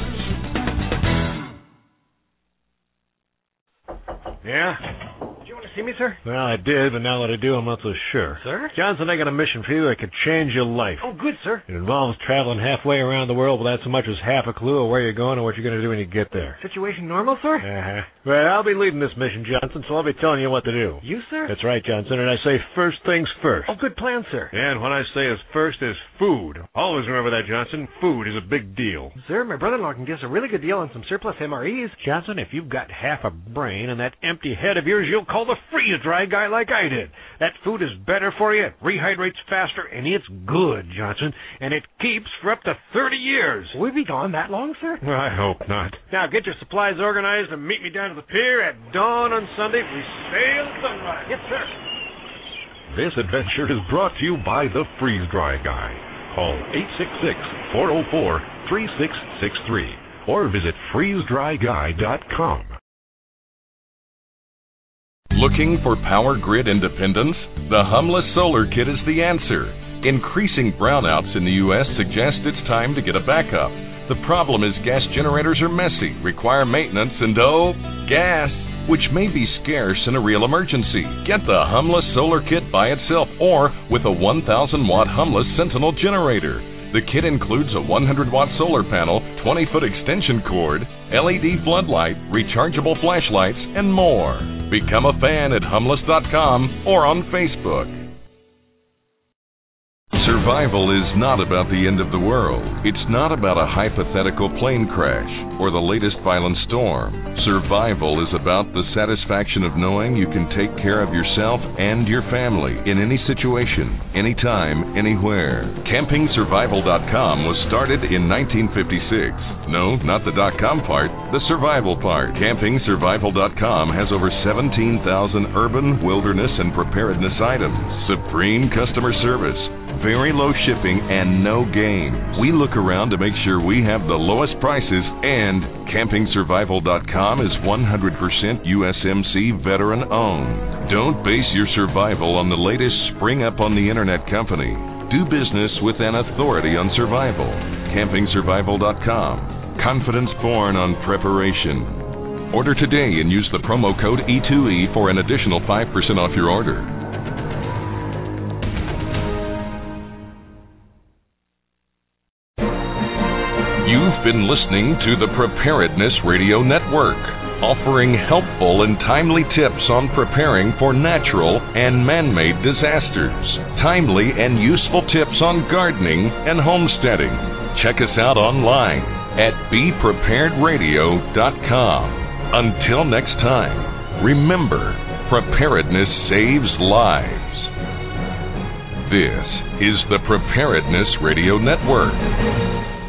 Yeah? Did you want to see me, sir? Well, I did, but now that I do, I'm not so sure. Sir? Johnson, I got a mission for you that could change your life. Oh, good, sir. It involves traveling halfway around the world without so much as half a clue of where you're going or what you're going to do when you get there. Situation normal, sir? Uh-huh. Well, I'll be leading this mission, Johnson, so I'll be telling you what to do. You, sir? That's right, Johnson, and I say first things first. Oh, good plan, sir. And what I say is first is food. Always remember that, Johnson. Food is a big deal. Sir, my brother-in-law can give us a really good deal on some surplus M R Es. Johnson, if you've got half a brain and that empty head of yours, you'll call the freeze-dry guy like I did. That food is better for you, it rehydrates faster, and it's good, Johnson, and it keeps for up to thirty years. Will we be gone that long, sir? I hope not. Now get your supplies organized and meet me down to the pier at dawn on Sunday. We sail at sunrise. Yes, sir. This adventure is brought to you by the Freeze Dry Guy. Call eight six six, four oh four, three six six three or visit freeze dry guy dot com. Looking for power grid independence? The Humless Solar Kit is the answer. Increasing brownouts in the U S suggest it's time to get a backup. The problem is gas generators are messy, require maintenance, and oh, gas, which may be scarce in a real emergency. Get the Humless Solar Kit by itself or with a one thousand watt Humless Sentinel generator. The kit includes a one hundred watt solar panel, twenty foot extension cord, L E D floodlight, rechargeable flashlights, and more. Become a fan at humless dot com or on Facebook. Survival is not about the end of the world. It's not about a hypothetical plane crash or the latest violent storm. Survival is about the satisfaction of knowing you can take care of yourself and your family in any situation, anytime, anywhere. camping survival dot com was started in nineteen fifty-six. No, not the .com part, the survival part. camping survival dot com has over seventeen thousand urban, wilderness, and preparedness items. Supreme customer service, very low shipping, and no game. We look around to make sure we have the lowest prices, and camping survival dot com is one hundred percent U S M C veteran owned. Don't base your survival on the latest spring up on the internet company. Do business with an authority on survival. camping survival dot com. Confidence born on preparation. Order today and use the promo code E two E for an additional five percent off your order. You've been listening to the Preparedness Radio Network, offering helpful and timely tips on preparing for natural and man-made disasters. Timely and useful tips on gardening and homesteading. Check us out online at be prepared radio dot com. Until next time, remember, preparedness saves lives. This is the Preparedness Radio Network.